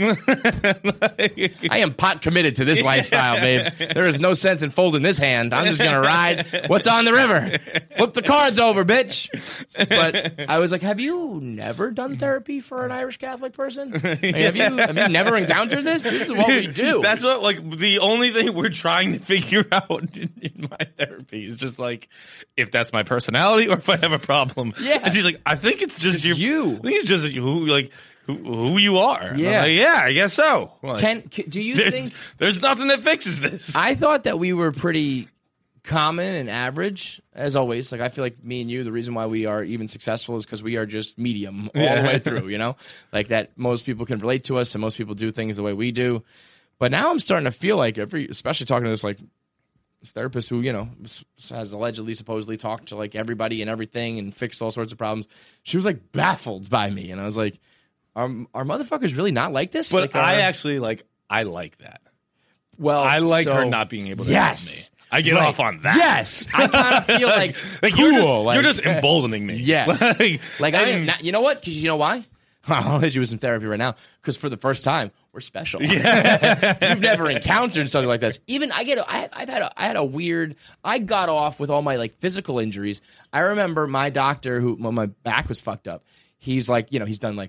I am pot committed to this lifestyle, babe. There is no sense in folding this hand. I'm just going to ride what's on the river. Flip the cards over, bitch. But I was like, have you never done therapy for an Irish Catholic person? Like, have you have you never encountered this? This is what we do. That's what, like, the only thing we're trying to figure out in, in my therapy is just, like, if that's my personality or if I have a problem. Yeah. And she's like, I think it's just your, you. I think it's just who, like, who, who you are. And I'm Yeah. like, yeah, I guess so. Like, Can, can do you there's, think there's nothing that fixes this. I thought that we were pretty common and average, as always. Like, I feel like me and you, the reason why we are even successful is because we are just medium all the way through, you know? Like, that most people can relate to us and most people do things the way we do. But now I'm starting to feel like every, especially talking to this, like, this therapist who, you know, has allegedly, supposedly talked to, like, everybody and everything and fixed all sorts of problems. She was, like, baffled by me. And I was like, are, are motherfuckers really not like this? But like, I are- actually, like, I like that. well, I like so- her not being able to yes. help me. I get Right. off on that. Yes. I kind of feel like, Like, cool. you're, just, like, you're just emboldening me. Yes. like, Like, I am and- not, you know what? Because you know why? I'll hit you with some therapy right now. Because for the first time, we're special. You've never encountered something like this. Even I get, a, I, I've had, a, I had a weird. I got off with all my like physical injuries. I remember my doctor, who when my back was fucked up, he's like, you know, he's done like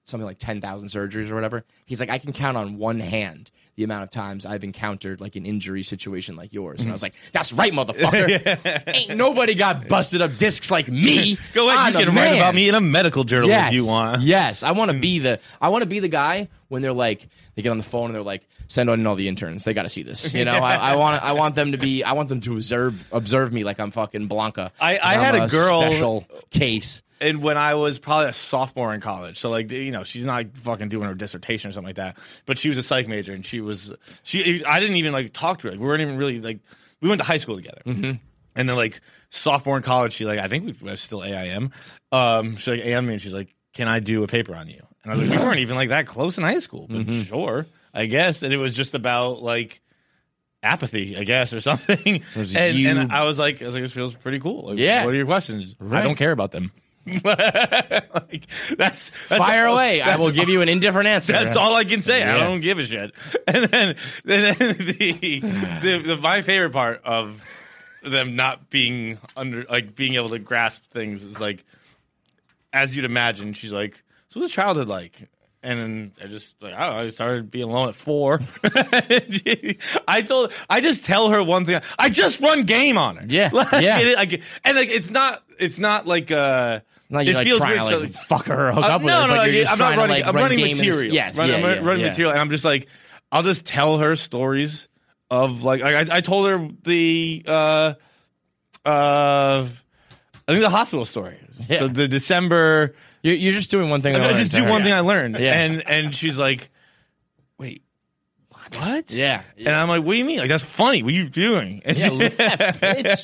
something like ten thousand surgeries or whatever. He's like, I can count on one hand the amount of times I've encountered like an injury situation like yours. And I was like, that's right, motherfucker. yeah. Ain't nobody got busted up discs like me. Go ahead, I'm you can man. write about me in a medical journal yes. if you want. Yes, I want to be the I want to be the guy when they're like, they get on the phone and they're like, send on all the interns. They got to see this. You know, I, I want I want them to be I want them to observe observe me like I'm fucking Blanca. I, I had I'm a girl special case. And when I was probably a sophomore in college, so like you know, she's not fucking doing her dissertation or something like that, but she was a psych major, and she was she. I didn't even like talk to her. Like, we weren't even really like we went to high school together, mm-hmm. and then like sophomore in college, she like I think we were still A I M. Um, she like A M me, and she's like, "Can I do a paper on you?" And I was like, "We weren't even like that close in high school, but mm-hmm. sure, I guess." And it was just about like apathy, I guess, or something. And, you... and I was like, I was like, this feels pretty cool. Like, yeah. What are your questions? Right. I don't care about them. like, that's, that's Fire all, away. I will give you an indifferent answer. That's all I can say. Yeah. I don't give a shit. And then, and then the, the, the my favorite part of them not being under, like being able to grasp things is like, as you'd imagine, she's like, "So what's childhood like?" And then I just like I don't know. I started being alone at four. I told I just tell her one thing. I just run game on her. Yeah, like, yeah. It, like, and like it's not it's not like uh. Like you're it like feels trying weird to like, to, fuck her or hook uh, up with no, her. No, no, but you're no. just I'm not trying running. to, like, I'm run running game material. In the, yes, Run, yeah, I'm yeah, running yeah. material, and I'm just like, I'll just tell her stories of like, like I, I told her the, uh, uh, I think the hospital story. Yeah. So the December. You're, you're just doing one thing. I, I just do one yeah. thing I learned, yeah. and and she's like, wait. What? Yeah, yeah. And I'm like, what do you mean? Like, that's funny. What are you doing? And Yeah, look at that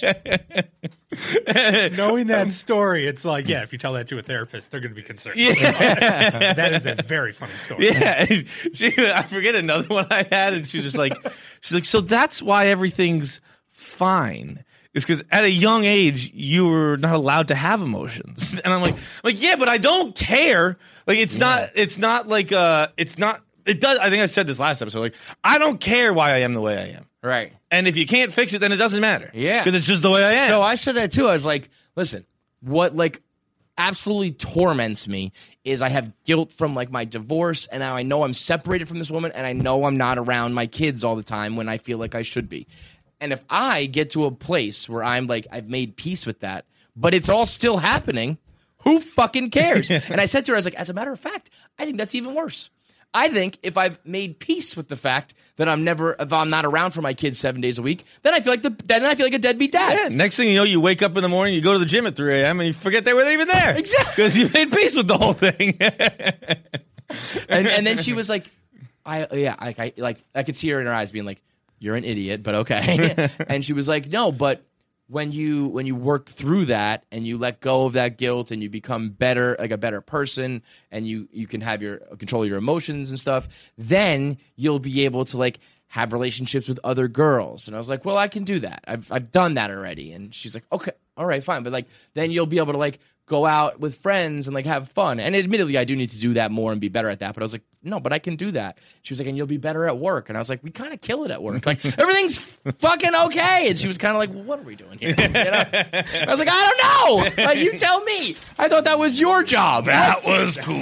bitch. Knowing that story, it's like, yeah, if you tell that to a therapist, they're going to be concerned. Yeah. That is a very funny story. Yeah. And she, I forget another one I had, and she's just like, she's like, so that's why everything's fine. It's because at a young age, you were not allowed to have emotions. And I'm like, like, yeah, but I don't care. Like, it's yeah. not, it's not like, uh, it's not, It does. I think I said this last episode. Like, I don't care why I am the way I am. Right. And if you can't fix it, then it doesn't matter. Yeah. Because it's just the way I am. So I said that too. I was like, listen, what like absolutely torments me is I have guilt from like my divorce, and now I know I'm separated from this woman, and I know I'm not around my kids all the time when I feel like I should be. And if I get to a place where I'm like, I've made peace with that, but it's all still happening, who fucking cares? And I said to her, I was like, as a matter of fact, I think that's even worse. I think if I've made peace with the fact that I'm never, if I'm not around for my kids seven days a week, then I feel like the, then I feel like a deadbeat dad. Yeah. Next thing you know, you wake up in the morning, you go to the gym at three a.m. and you forget they were even there. Exactly. Because you made peace with the whole thing. and and then she was like, I yeah, I, I like I could see her in her eyes being like, "You're an idiot," but okay. And she was like, "No, but." When you when you work through that and you let go of that guilt and you become better, like a better person, and you you can have your control of your emotions and stuff, then you'll be able to like have relationships with other girls. And I was like, well, I can do that. I've I've done that already. And she's like, okay, all right, fine, but like then you'll be able to like go out with friends and like have fun. And admittedly, I do need to do that more and be better at that. But I was like, no, but I can do that. She was like, and you'll be better at work. And I was like, we kind of kill it at work. Like everything's fucking okay. And she was kind of like, well, what are we doing here? You know? And I was like, I don't know. Like, you tell me. I thought that was your job. That was cool.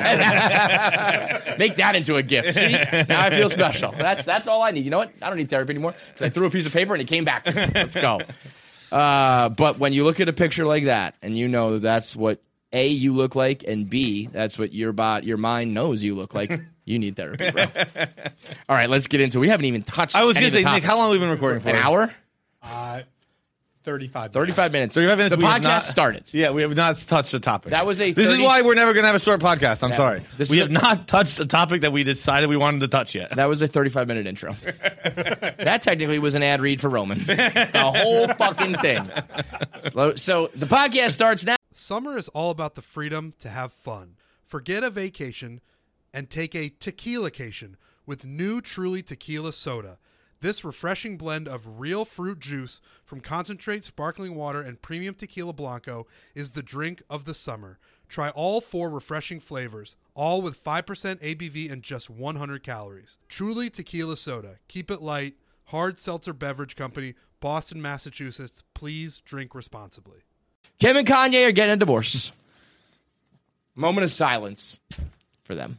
Make that into a gift. See, now I feel special. That's that's all I need. You know what? I don't need therapy anymore. I threw a piece of paper and it came back to me. Let's go. Uh, but when you look at a picture like that and you know that's what A, you look like, and B, that's what your bot, your mind knows you look like, you need therapy, bro. All right, let's get into it. We haven't even touched I was going going to say, Nick, how long have we been recording for? An hour? Uh, thirty-five thirty-five minutes. thirty-five minutes. The We have podcast not- started. Yeah, we have not touched a topic. That was a This thirty is why we're never going to have a short podcast. I'm Yeah. sorry. This we is have a- not touched a topic that we decided we wanted to touch yet. That was a thirty-five minute intro. That technically was an ad read for Roman. The whole fucking thing. So, so the podcast starts now. Summer is all about the freedom to have fun. Forget a vacation and take a tequila-cation with new Truly Tequila Soda. This refreshing blend of real fruit juice from concentrate sparkling water and premium tequila blanco is the drink of the summer. Try all four refreshing flavors, all with five percent A B V and just one hundred calories. Truly Tequila Soda. Keep it light. Hard Seltzer Beverage Company, Boston, Massachusetts. Please drink responsibly. Kim and Kanye are getting a divorce. Moment of silence. for them.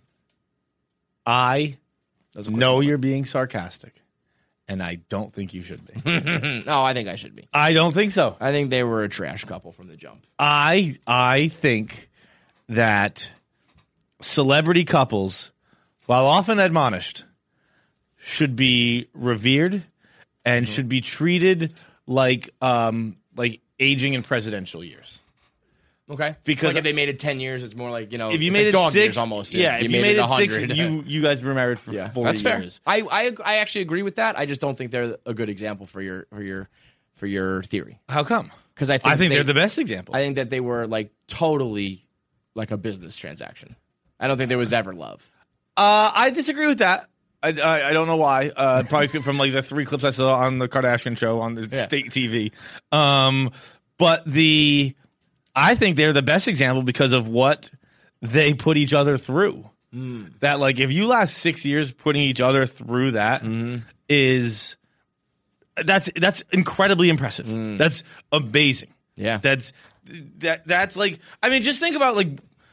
I That was a quick know one. you're being sarcastic, and I don't think you should be. No, I think I should be. I don't think so. I think they were a trash couple from the jump. I I think that celebrity couples, while often admonished, should be revered and should be treated like um like aging in presidential years. Okay, Because- like if they made it ten years, it's more like you know. If you it's made like it dog six, years almost. yeah. If you made, it, six, one hundred. you you guys were married for yeah, forty that's fair. years. I, I I actually agree with that. I just don't think they're a good example for your for your for your theory. How come? Because I think I think they, they're the best example. I think that they were like totally like a business transaction. I don't think there was ever love. Uh, I disagree with that. I, I, I don't know why. Uh, probably from like the three clips I saw on the Kardashian show on the Yeah. state T V. Um, but the I think they're the best example because of what they put each other through. Mm. That like if you last six years putting each other through that Mm-hmm. is that's that's incredibly impressive. Mm. That's amazing. Yeah. That's that that's like I mean just think about like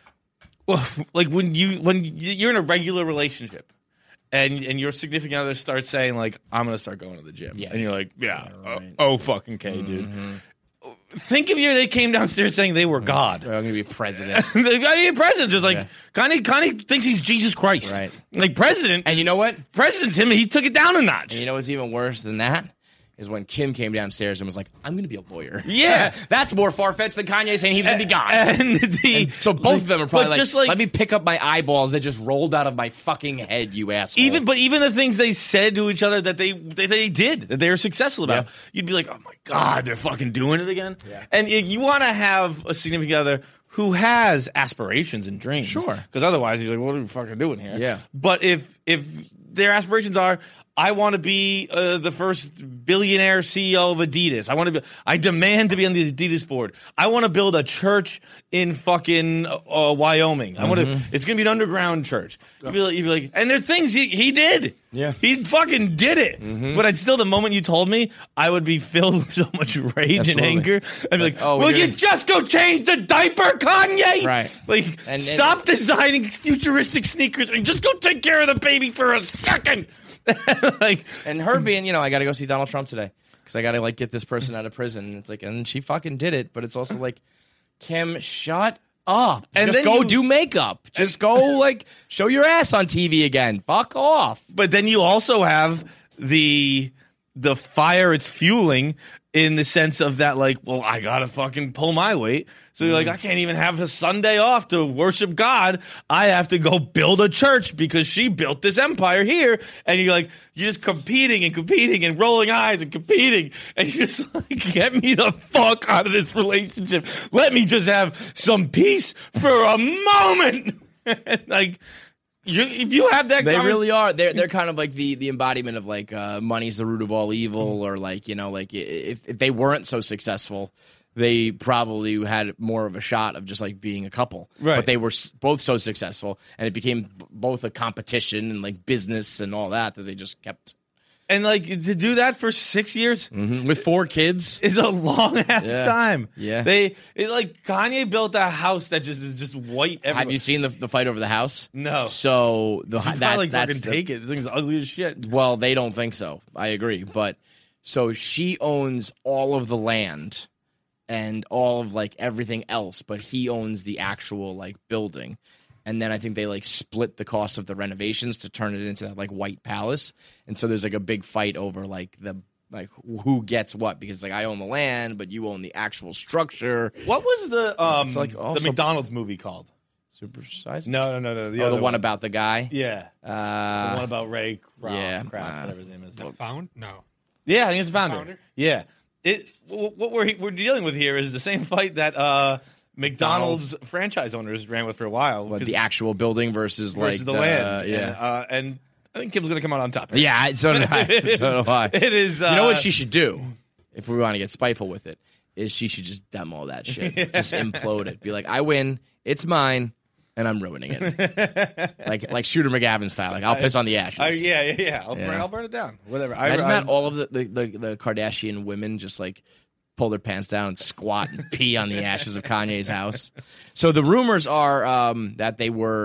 well, like when you when you're in a regular relationship and and your significant other starts saying like I'm gonna start going to the gym, Yes. and you're like yeah, Yeah, right. oh, oh fucking K, dude. Mm-hmm. Think of you they came downstairs saying they were God. I'm gonna be president. The guy president just like Yeah. kind of kind of thinks he's Jesus Christ, Right. Like president, And you know what? president's him. He took it down a notch. And you know what's even worse than that? Is when Kim came downstairs and was like, I'm going to be a lawyer. Yeah. That's more far-fetched than Kanye saying he was going to be God. And the So both of them are probably but like, just like let me pick up my eyeballs that just rolled out of my fucking head, you asshole. even but even the things they said to each other that they that they did that they were successful about, Yeah. you'd be like, oh my god, they're fucking doing it again. Yeah. And you, you want to have a significant other who has aspirations and dreams, Sure. Because otherwise, you're like, what are we fucking doing here? Yeah. But if if their aspirations are, I want to be uh, the first billionaire C E O of Adidas. I want to be. I demand to be on the Adidas board. I want to build a church in fucking uh, Wyoming. I want to. Mm-hmm. It's gonna be an underground church. You'd be, like, you'd be like, and there are things he, he did. Yeah. he fucking did it. Mm-hmm. But I'd still, the moment you told me, I would be filled with so much rage Absolutely. and anger. I'd be like, oh, will you're you gonna- just go change the diaper, Kanye? Right. Like, And- and- stop designing futuristic sneakers and just go take care of the baby for a second. like, And her being, you know, I got to go see Donald Trump today because I got to like get this person out of prison. And it's like, and she fucking did it. But it's also like, Kim, shut up. And Just then go you- do makeup. Just go like show your ass on T V again. Fuck off. but then you also have the the fire it's fueling in the sense of that, like, well, I gotta fucking pull my weight. So you're like, I can't even have a Sunday off to worship God. I have to go build a church because she built this empire here. And you're like, you're just competing and competing and rolling eyes and competing. And you're just like, get me the fuck out of this relationship. Let me just have some peace for a moment. like, you, if you have that, They convers- really are. They're they're kind of like the the embodiment of like uh, money's the root of all evil, or like you know, like i- if, if they weren't so successful, they probably had more of a shot of just like being a couple. Right. But they were s- both so successful, and it became b- both a competition and like business and all that that they just kept And like to do that for six years Mhm. with four kids. is a long ass Yeah. time. Yeah. they it, like Kanye built a house that just is just white. Everywhere. Have you seen the the fight over the house? No. So the You that, probably like that's fucking the, take it. This thing's ugly as shit. Well, they don't think so. I agree. But so she owns all of the land and all of like everything else, but he owns the actual like building. And then I think they like split the cost of the renovations to turn it into that like white palace. And so there's like a big fight over like the like who gets what, because like I own the land, but you own the actual structure. What was the um It's like the also- McDonald's movie called? Super size? No, no, no, no. The Oh, other the one about the guy. yeah, Uh, the one about Ray Kroc, yeah, Kroc, uh, whatever his name is. The Found? No. Yeah, I think it's the founder. Founder? Yeah, it. w- What we're we're dealing with here is the same fight that uh, McDonald's franchise owners ran with for a while. what, 'cause- the actual building versus, versus like the land. uh, yeah. and, uh, and I think Kim's gonna come out on top. Here. Yeah, so do I. It is- so do I. It is. Uh, You know what she should do, if we want to get spiteful with it, is she should just demo that shit. Just implode it. Be like, I win, it's mine, and I'm ruining it. like like Shooter McGavin style. Like, I'll piss on the ashes. I, yeah, yeah, yeah. I'll, Yeah. Burn, I'll burn it down. Whatever. Imagine I, that I, all of the, the, the, the Kardashian women just like pull their pants down and squat and pee on the ashes of Kanye's house. So the rumors are um, that they were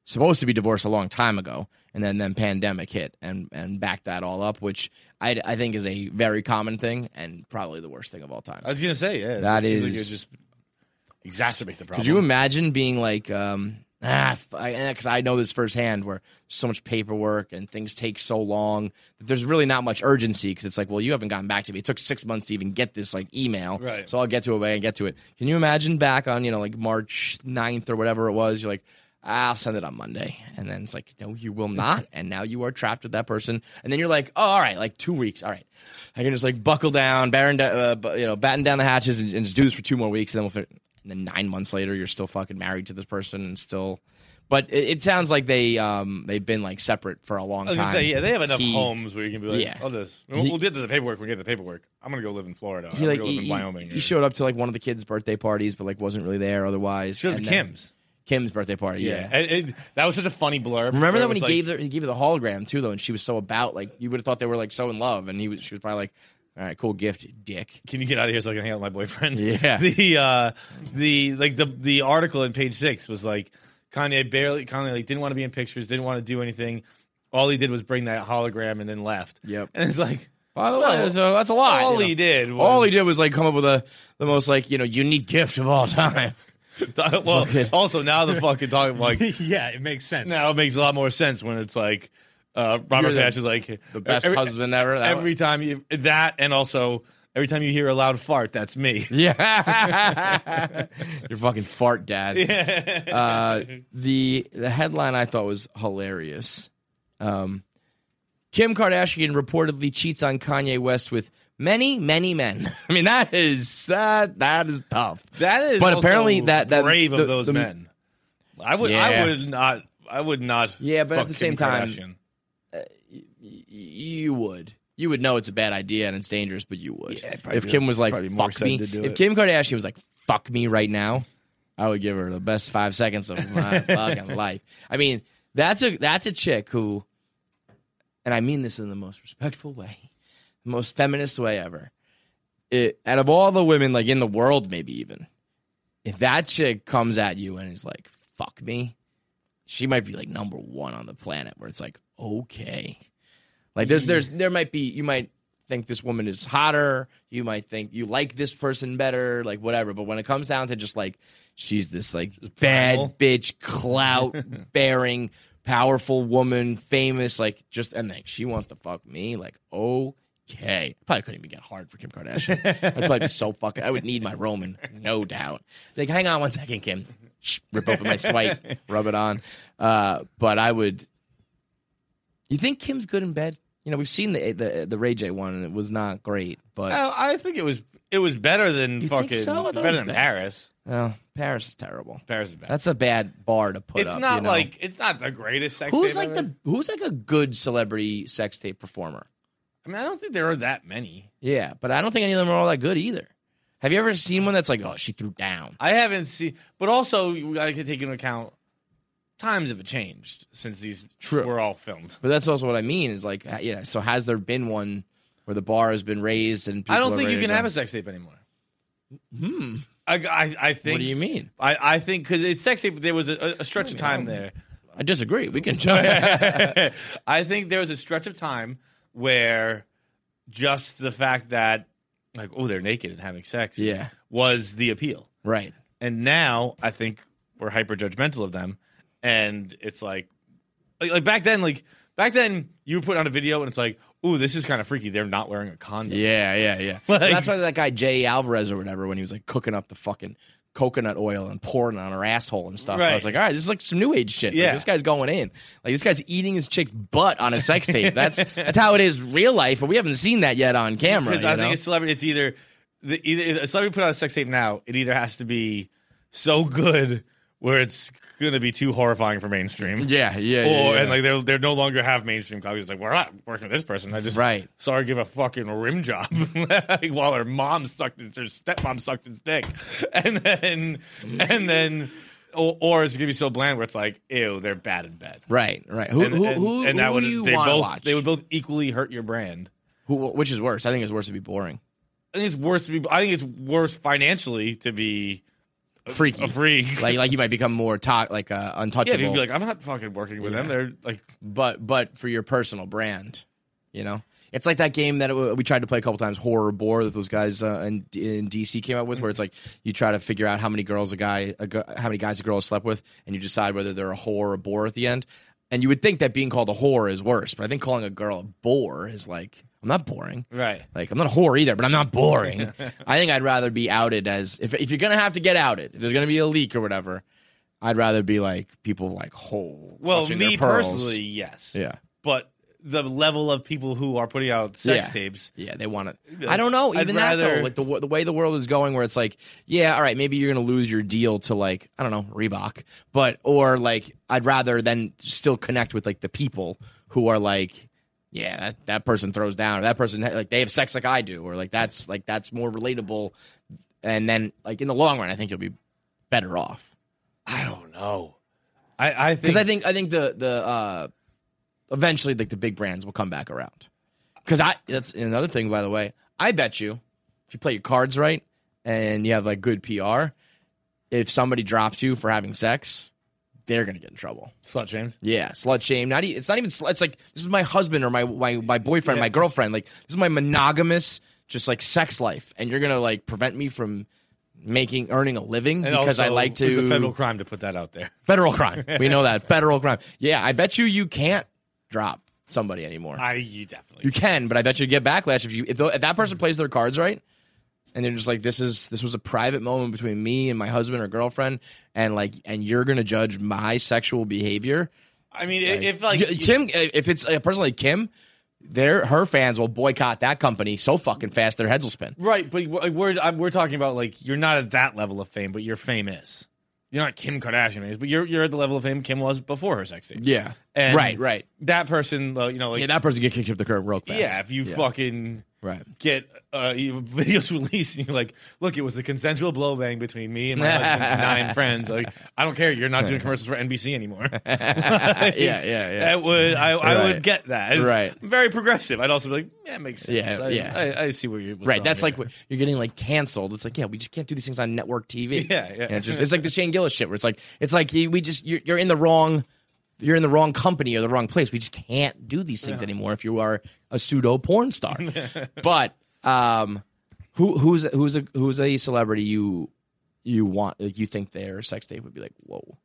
supposed to be divorced a long time ago, and then then pandemic hit and and backed that all up, which I, I think is a very common thing and probably the worst thing of all time. I was gonna say, yeah, that it is like it just exacerbate the problem. Could you imagine being like, um, ah, because I, I know this firsthand, where so much paperwork and things take so long that there's really not much urgency because it's like, well, you haven't gotten back to me. It took six months to even get this like email, right? So I'll get to it when I get to it. Can you imagine back on you know like March ninth or whatever it was? You're like, I'll send it on Monday. And then it's like, no, you will not. And now you are trapped with that person. And then you're like, oh, all right, like two weeks. All right. I can just like buckle down, batten, uh, you know, batten down the hatches and, and just do this for two more weeks. And then we'll fit. And then nine months later, you're still fucking married to this person and still. But it, it sounds like they, um, they've been like separate for a long I was time. gonna say, yeah, they have enough he, homes where you can be like, yeah. I'll just, we'll, He- we'll get to the paperwork when we get to the paperwork. I'm going to go live in Florida. He I'm like going to go live he, in Wyoming. he showed up to like one of the kids' birthday parties, but like wasn't really there otherwise. Showed up And to then- Kim's. Kim's birthday party, yeah. And it- that was such a funny blurb. Remember where that it when he was gave like- her, he gave her the hologram too, though, and she was so about like you would have thought they were like so in love, and he was she was probably like, all right, cool gift, dick. Can you get out of here so I can hang out with my boyfriend? Yeah. The uh, the like the the article in page six was like Kanye barely Kanye like didn't want to be in pictures, didn't want to do anything. All he did was bring that hologram and then left. Yep. And it's like, By the way, well, so that's a lot. all you know. he did was, all he did was like come up with a the most like you know unique gift of all time. well, also now the fucking talking like yeah, it makes sense. now it makes a lot more sense when it's like uh, Robert You're the- Cash is like the best every, husband ever. That Every time you that and also every time you hear a loud fart, that's me. Yeah, your fucking fart dad. Yeah. Uh, the the headline I thought was hilarious. Um, Kim Kardashian reportedly cheats on Kanye West with many, many men. I mean, that is that that is tough. That is, but also apparently that that brave the, of those the- men. I would, Yeah. I would not, I would not. Yeah, but fuck at the same Kim time, Kardashian. y- you would. You would know it's a bad idea and it's dangerous, but you would. Yeah, probably if do- Kim was like, probably more fuck excited me. to do If it. Kim Kardashian was like, fuck me right now, I would give her the best five seconds of my fucking life. I mean, that's a that's a chick who, and I mean this in the most respectful way, the most feminist way ever. It, out of all the women, like in the world, maybe even, if that chick comes at you and is like, fuck me, she might be like number one on the planet where it's like, okay. Like there's there's there might be you might think this woman is hotter, you might think you like this person better, like whatever. But when it comes down to just like she's this like bad primal. bitch, clout bearing, powerful woman, famous, like just and like she wants to fuck me, like okay. Probably couldn't even get hard for Kim Kardashian. I'd probably be so fucking I would need my Roman, no doubt. Like, hang on one second, Kim. Shh, rip open my swipe, rub it on. Uh, but I would you think Kim's good in bed? You know, we've seen the the the Ray J one, and it was not great. But I, I think it was, it was better than You think fucking, so? I thought it better was than bad. Paris. oh, Paris is terrible. Paris is bad. That's a bad bar to put it's up. not you know? like it's not the greatest sex. who's tape like ever. the who's like a good celebrity sex tape performer. I mean, I don't think there are that many. Yeah, but I don't think any of them are all that good either. Have you ever seen one that's like, oh, she threw down? I haven't seen, but also we got to take into account times have changed since these True. were all filmed. But that's also what I mean is like, yeah. So has there been one where the bar has been raised and people I don't are think ready you to can go? have a sex tape anymore. Hmm. I, I, I think. What do you mean? I, I think because it's sex tape. There was a, a stretch of time there. I disagree. We can. I think there was a stretch of time where just the fact that, like, oh, they're naked and having sex, Yeah. was the appeal. Right. And now I think we're hyper judgmental of them, and it's like, like, like back then, like back then, you put on a video and it's like, ooh, this is kind of freaky. They're not wearing a condom. Yeah, yeah, yeah. Like- That's why that guy Jay Alvarez or whatever, when he was like cooking up the fucking coconut oil and pouring it on her asshole and stuff. I Right. was like, all right, this is like some new age shit. Like, Yeah. this guy's going in. Like this guy's eating his chick's butt on a sex tape. That's that's how it is real life, but we haven't seen that yet on camera. Because You I know? think a celebrity, it's either the either a celebrity put out a sex tape now. It either has to be so good where it's going to be too horrifying for mainstream. yeah, yeah, Or yeah, yeah. and like they'll they no longer have mainstream copies. It's like we're not working with this person. I just Right. saw her give a fucking rim job like, while her mom sucked his, her stepmom sucked his dick, and then and then or, or it's gonna be so bland where it's like ew, they're bad in bed. right, right. Who, and, who, and, who, and that who would do you they want to both watch? they would both equally hurt your brand. Who, which is worse? I think it's worse to be boring. I think it's worse to be. I think it's worse financially to be freaky, a freak. like like you might become more to- like uh, Yeah, untouchable. you'd be like, I'm not fucking working with Yeah. them. They're like, but but for your personal brand, you know, it's like that game that we tried to play a couple times, Horror Boar, that those guys uh, in, in D C came out with, where it's like you try to figure out how many girls a guy, a, gu- how many guys a girl has slept with, and you decide whether they're a whore or a bore at the end. And you would think that being called a whore is worse, but I think calling a girl a bore is like, I'm not boring. right. Like, I'm not a whore either, but I'm not boring. I think I'd rather be outed as, if if you're going to have to get outed, if there's going to be a leak or whatever, I'd rather be like, people like, oh, Well, clutching me their pearls. personally, yes. Yeah. But the level of people who are putting out sex Yeah. tapes. Yeah, they want to. Like, I don't know. I'd Even that, rather- though, like the, w- the way the world is going, where it's like, yeah, all right, maybe you're going to lose your deal to, like, I don't know, Reebok. But, or like, I'd rather then still connect with, like, the people who are like, yeah, that, that person throws down, or that person, like, they have sex like I do, or like, that's, like, that's more relatable. And then, like, in the long run, I think you'll be better off. I don't know. I, I think. Because I think, I think the, the, uh, eventually, like, the big brands will come back around. Because I, that's another thing, by the way. I bet you, if you play your cards right and you have like good P R, if somebody drops you for having sex, they're gonna get in trouble. Slut shames. Yeah, slut shame. Not e- it's not even. Sl- it's like this is my husband or my my, my boyfriend, my girlfriend. Like this is my monogamous, just like sex life, and you're gonna like prevent me from making earning a living And because also, I like to. It's a federal crime to put that out there. Federal crime. We know that federal crime. Yeah, I bet you you can't drop somebody anymore. I you definitely. You can, but I bet you get backlash if you if, the, if that person plays their cards right, and they're just like, this is this was a private moment between me and my husband or girlfriend, and like, and you're gonna judge my sexual behavior. I mean, Like, if like y- Kim, if it's a person like Kim, their her fans will boycott that company so fucking fast their heads will spin. right, but like, we're I'm- we're talking about like you're not at that level of fame, but you're famous. You're not Kim Kardashian is, but you're you're at the level of fame Kim was before her sex tape. Yeah, And right, right. That person, uh, you know, like Yeah, that person get kicked up the curb real fast. yeah, if you Yeah. fucking Right. get uh, you- videos released and you're like, look, it was a consensual blowbang between me and my husband's nine friends. Like, I don't care. You're not doing commercials for N B C anymore. yeah, yeah, yeah. That would I, I Right. would get that. It's Right. very progressive. I'd also be like, yeah, it makes sense. Yeah, I, yeah. I, I see where you're Right, that's like what you're getting like canceled. It's like, yeah, we just can't do these things on network T V. Yeah, yeah. And it's just it's like the Shane Gillis shit where it's like it's like you- we just you're, you're in the wrong you're in the wrong company or the wrong place. We just can't do these things anymore if you are a pseudo porn star. But um, who who's who's a who's a celebrity you you want like you think their sex tape would be like whoa?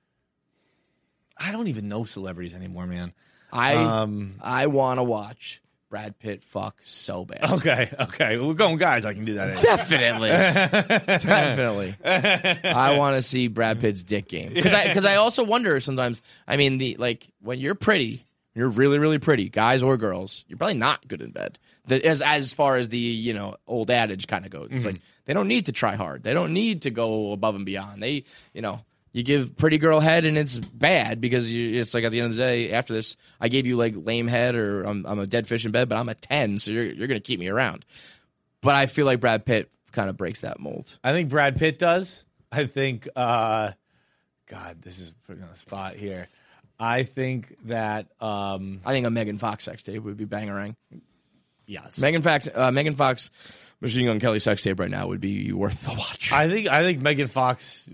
I don't even know celebrities anymore, man. I Um, I want to watch Brad Pitt fuck so bad. Okay, okay. We're going guys. I can do that. Anyway. Definitely, definitely. I want to see Brad Pitt's dick game because I because I also wonder sometimes. I mean, the like when you're pretty, you're really really pretty, guys or girls. You're probably not good in bed. The, as as far as the you know old adage kind of goes, it's like they don't need to try hard. They don't need to go above and beyond. They you know. You give pretty girl head and it's bad because you, it's like at the end of the day, after this, I gave you like lame head or I'm, I'm a dead fish in bed, but I'm a ten, so you're you're gonna keep me around. But I feel like Brad Pitt kind of breaks that mold. I think Brad Pitt does. I think, uh, God, this is putting on the spot here. I think that, um, I think a Megan Fox sex tape would be bangerang. yes. Megan Fox, uh, Megan Fox, Machine Gun Kelly sex tape right now would be worth the watch. I think I think Megan Fox.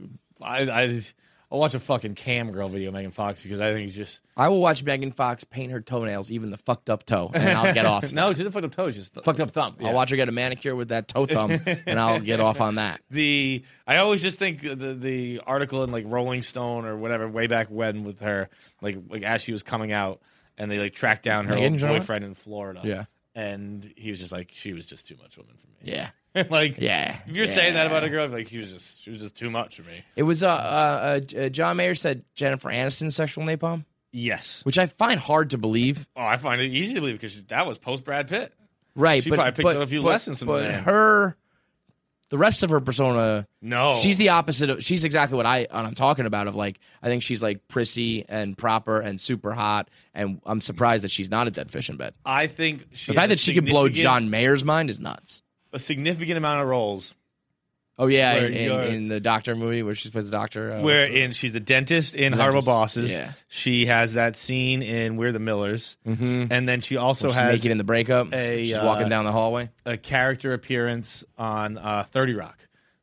I I I'll watch a fucking cam girl video of Megan Fox because I think it's just I will watch Megan Fox paint her toenails, even the fucked up toe, and I'll get off. no, she's a fucked up toe. She's just Fucked up thumb. I'll watch her get a manicure with that toe thumb, and I'll get off on that. the I always just think the the article in like Rolling Stone or whatever way back when with her like like as she was coming out and they like tracked down her Megan old Trainor? boyfriend in Florida. Yeah. And he was just like she was just too much woman for me. Yeah. like Yeah. if you're saying that Yeah. about a girl, like she was just she was just too much for me. It was uh, uh, uh John Mayer said Jennifer Aniston's sexual napalm, Yes. which I find hard to believe. Oh, I find it easy to believe because that was post Brad Pitt. Right, She but probably picked but, up a few but, lessons from the but man. her, the rest of her persona, No. she's the opposite of. She's exactly what I what I'm talking about. Of like, I think she's like prissy and proper and super hot, and I'm surprised that she's not a dead fish in bed. I think she The fact has a that she could blow significant- John Mayer's mind is nuts. a significant amount of roles Oh yeah, Where in, in, you're- in the Doctor movie where she plays the Doctor. Uh, where what's the- in she's a dentist in Dentist, Horrible Bosses. yeah. She has that scene in We're the Millers. Mm-hmm. And then she also she's has naked in the breakup. a, she's uh, walking down the hallway. a character appearance on uh, thirty Rock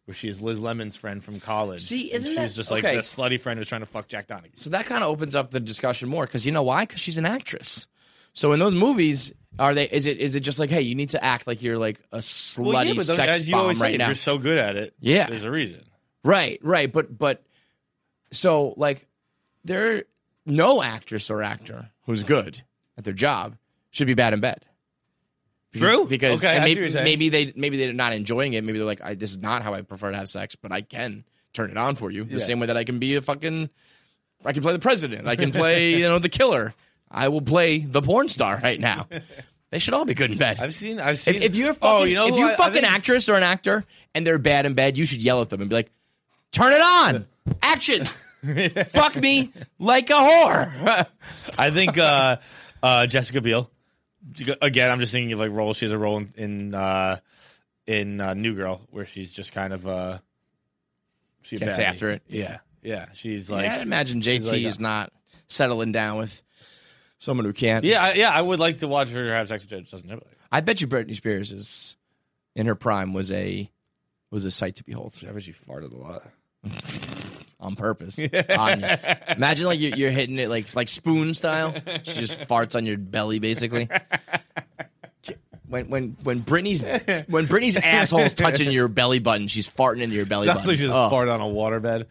where she is Liz Lemon's friend from college. See, and isn't she's that- just like okay. the slutty friend who's trying to fuck Jack Donaghy. So that kind of opens up the discussion more because you know why? Because she's an actress. So in those movies, are they? Is it? Is it just like, hey, you need to act like you're like a slutty Well, yeah, but sex as you bomb always say, right if now? you're so good at it. Yeah. there's a reason. Right, right. But but so like there no actress or actor who's good at their job should be bad in bed. Because, True. Because Okay, and I see maybe, what you're saying. maybe they maybe they're not enjoying it. Maybe they're like, I, this is not how I prefer to have sex, but I can turn it on for you. The Yeah. same way that I can be a fucking I can play the president. I can play, you know, the killer. I will play the porn star right now. They should all be good in bed. I've seen. I've seen. If, if you're a fucking, oh, you know, if who you're I- a I fucking think- actress or an actor and they're bad in bed, you should yell at them and be like, "Turn it on, action, fuck me like a whore." I think uh, uh, Jessica Biel. Again, I'm just thinking of like roles. She has a role in in, uh, in uh, New Girl where she's just kind of uh, she Gets baddie. after it. Yeah, yeah. She's like. yeah, I'd imagine J T she's like is a- not settling down with someone who can't. Yeah, I, yeah. I would like to watch her have sex with Justin Timberlake. I bet you Britney Spears is in her prime was a was a sight to behold. I bet she farted a lot. On purpose. On you. Imagine like you're, you're hitting it like like spoon style. She just farts on your belly, basically. When when when Britney's when Britney's asshole's touching your belly button, she's farting into your belly Sounds button. like she just Oh. farted on a waterbed.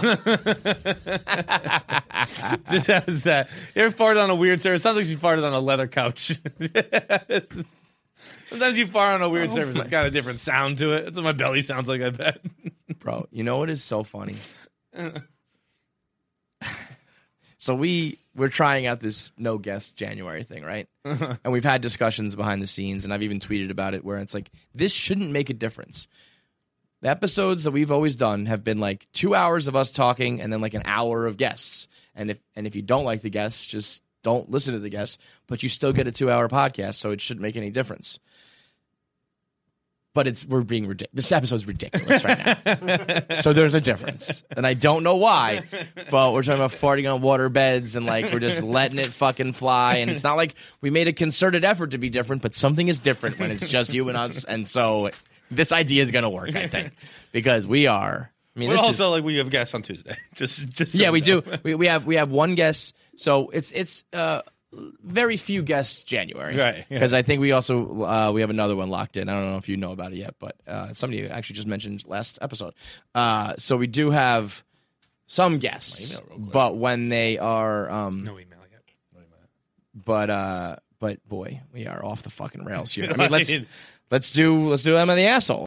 Just has that. You ever farted on a weird surface? Sounds like she farted on a leather couch. Sometimes you fart on a weird Oh surface. It's got a different sound to it. That's what my belly sounds like, I bet. Bro, you know what is so funny? So we we're trying out this no guest January thing, right? And we've had discussions behind the scenes, and I've even tweeted about it where it's like this shouldn't make a difference. The episodes that we've always done have been like two hours of us talking and then like an hour of guests. And if and if you don't like the guests, just don't listen to the guests, but you still get a two hour podcast, so it shouldn't make any difference. But it's we're being ridiculous. This episode's ridiculous right now. So there's a difference. And I don't know why, but we're talking about farting on water beds and like we're just letting it fucking fly. And it's not like we made a concerted effort to be different, but something is different when it's just you and us. And so this idea is going to work, I think, because we are. I mean, But this also, is, like, we have guests on Tuesday. Just, just so yeah, we you know. do. We, we have we have one guest. So it's it's uh, very few guests January, Right, yeah. Because I think we also uh, we have another one locked in. I don't know if you know about it yet, but uh, somebody actually just mentioned last episode. Uh, so we do have some guests, but when they are, um, No email yet. but uh, but boy, we are off the fucking rails here. I I mean, let's mean- let's do let's do Am I the Asshole?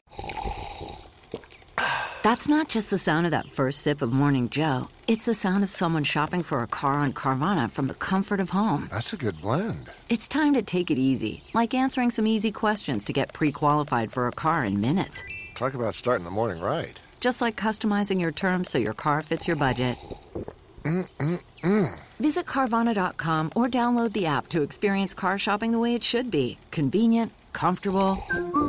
That's not just the sound of that first sip of Morning Joe. It's the sound of someone shopping for a car on Carvana from the comfort of home. That's a good blend. It's time to take it easy, like answering some easy questions to get pre-qualified for a car in minutes. Talk about starting the morning right. Just like customizing your terms so your car fits your budget. Mm-mm-mm. Visit Carvana dot com or download the app to experience car shopping the way it should be. Convenient, comfortable.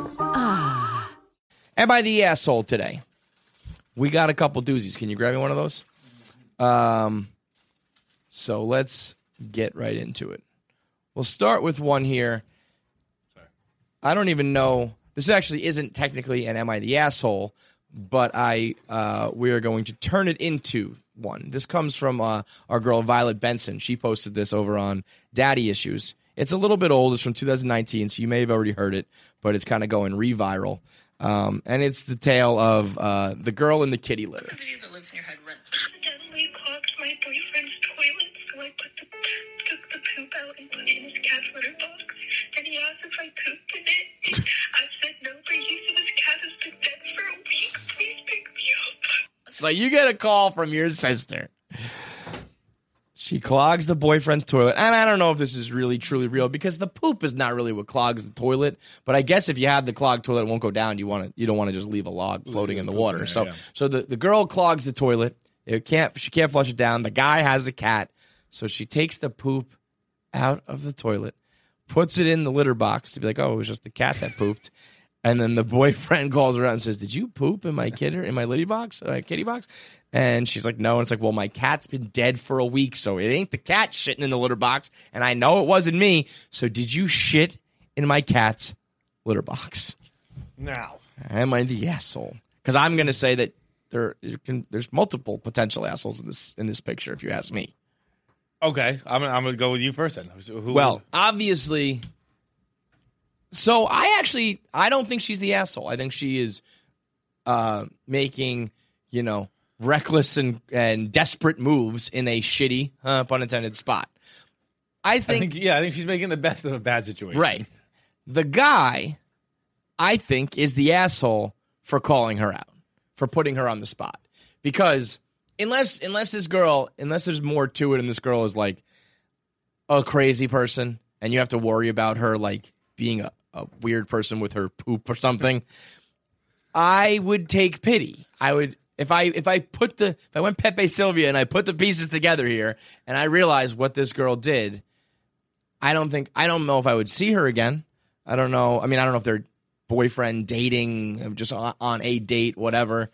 Ah. Am I the Asshole today? We got a couple doozies. Can you grab me one of those? Um, so let's get right into it. We'll start with one here. I don't even know. This actually isn't technically an Am I the Asshole, but I uh, we are going to turn it into one. This comes from uh, our girl Violet Benson. She posted this over on Daddy Issues. It's a little bit old. It's from two thousand nineteen, so you may have already heard it, but it's kind of going re-viral. Um, and it's the tale of uh, the girl in the kitty litter. Somebody that lives in your head rent. Accidentally clogged my boyfriend's toilet, so I put the, took the poop out and put it in his cat's litter box. And he asked if I pooped in it. I said no, but he said his cat has been dead for a week. Please pick me up. So you get a call from your sister. She clogs the boyfriend's toilet. And I don't know if this is really, truly real because the poop is not really what clogs the toilet. But I guess if you have the clogged toilet, it won't go down. You want to, you don't want to just leave a log floating in the water. there, So, yeah. so the, the girl clogs the toilet. It can't, she can't flush it down. The guy has a cat. So she takes the poop out of the toilet, puts it in the litter box to be like, oh, it was just the cat that pooped. And then the boyfriend calls around and says, did you poop in my kidder, in my litty box, uh, kitty box? And she's like, no. And it's like, well, my cat's been dead for a week, so it ain't the cat shitting in the litter box. And I know it wasn't me. So did you shit in my cat's litter box? Now. Am I the asshole? Because I'm going to say that there you can, there's multiple potential assholes in this in this picture, if you ask me. Okay, I'm, I'm going to go with you first then. Who, Well, obviously, so I actually, I don't think she's the asshole. I think she is uh, making, you know, reckless and, and desperate moves in a shitty, uh, pun intended, spot. I think, I think, yeah, I think she's making the best of a bad situation. Right. The guy, I think, is the asshole for calling her out, for putting her on the spot. Because unless unless this girl, unless there's more to it and this girl is like a crazy person and you have to worry about her like being a, a weird person with her poop or something, I would take pity. I would if I if I put the if I went Pepe Sylvia and I put the pieces together here and I realized what this girl did, I don't think I don't know if I would see her again. I don't know. I mean, I don't know if they're boyfriend, dating, just on, on a date, whatever.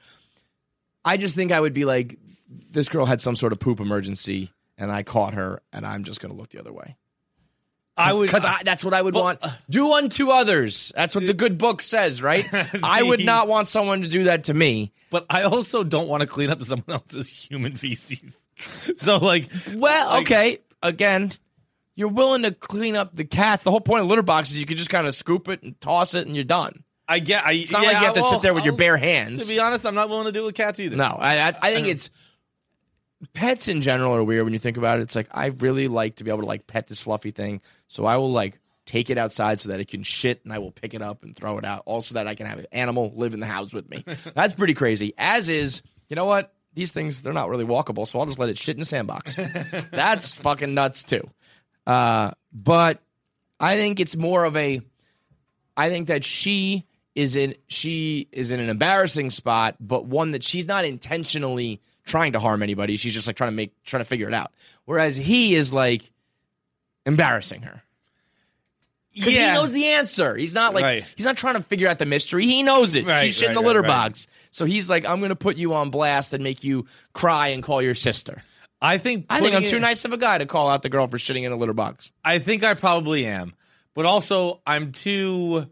I just think I would be like, this girl had some sort of poop emergency, and I caught her, and I'm just going to look the other way. I would, because that's what I would but, want. Do unto others. That's what the good book says, right? I would not want someone to do that to me. But I also don't want to clean up someone else's human feces. So, like, well, like, okay, again, you're willing to clean up the cats. The whole point of litter boxes is you can just kind of scoop it and toss it, and you're done. I get. I, it's not yeah, like you have to well, sit there with I'll, your bare hands. To be honest, I'm not willing to do it with cats either. No, I, I, I think it's pets in general are weird when you think about it. It's like I really like to be able to like pet this fluffy thing, so I will like take it outside so that it can shit, and I will pick it up and throw it out, also that I can have an animal live in the house with me. That's pretty crazy. As is, you know what? These things they're not really walkable, so I'll just let it shit in a sandbox. That's fucking nuts too. Uh, but I think it's more of a. I think that she. Is in she is in an embarrassing spot, but one that she's not intentionally trying to harm anybody. She's just like trying to make trying to figure it out. Whereas he is like embarrassing her. Because yeah. he knows the answer. He's not like right. he's not trying to figure out the mystery. He knows it. Right, She's shit right, in the litter right, right. box. So he's like, I'm gonna put you on blast and make you cry and call your sister. I think I think I'm it, too nice of a guy to call out the girl for shitting in a litter box. I think I probably am. But also I'm too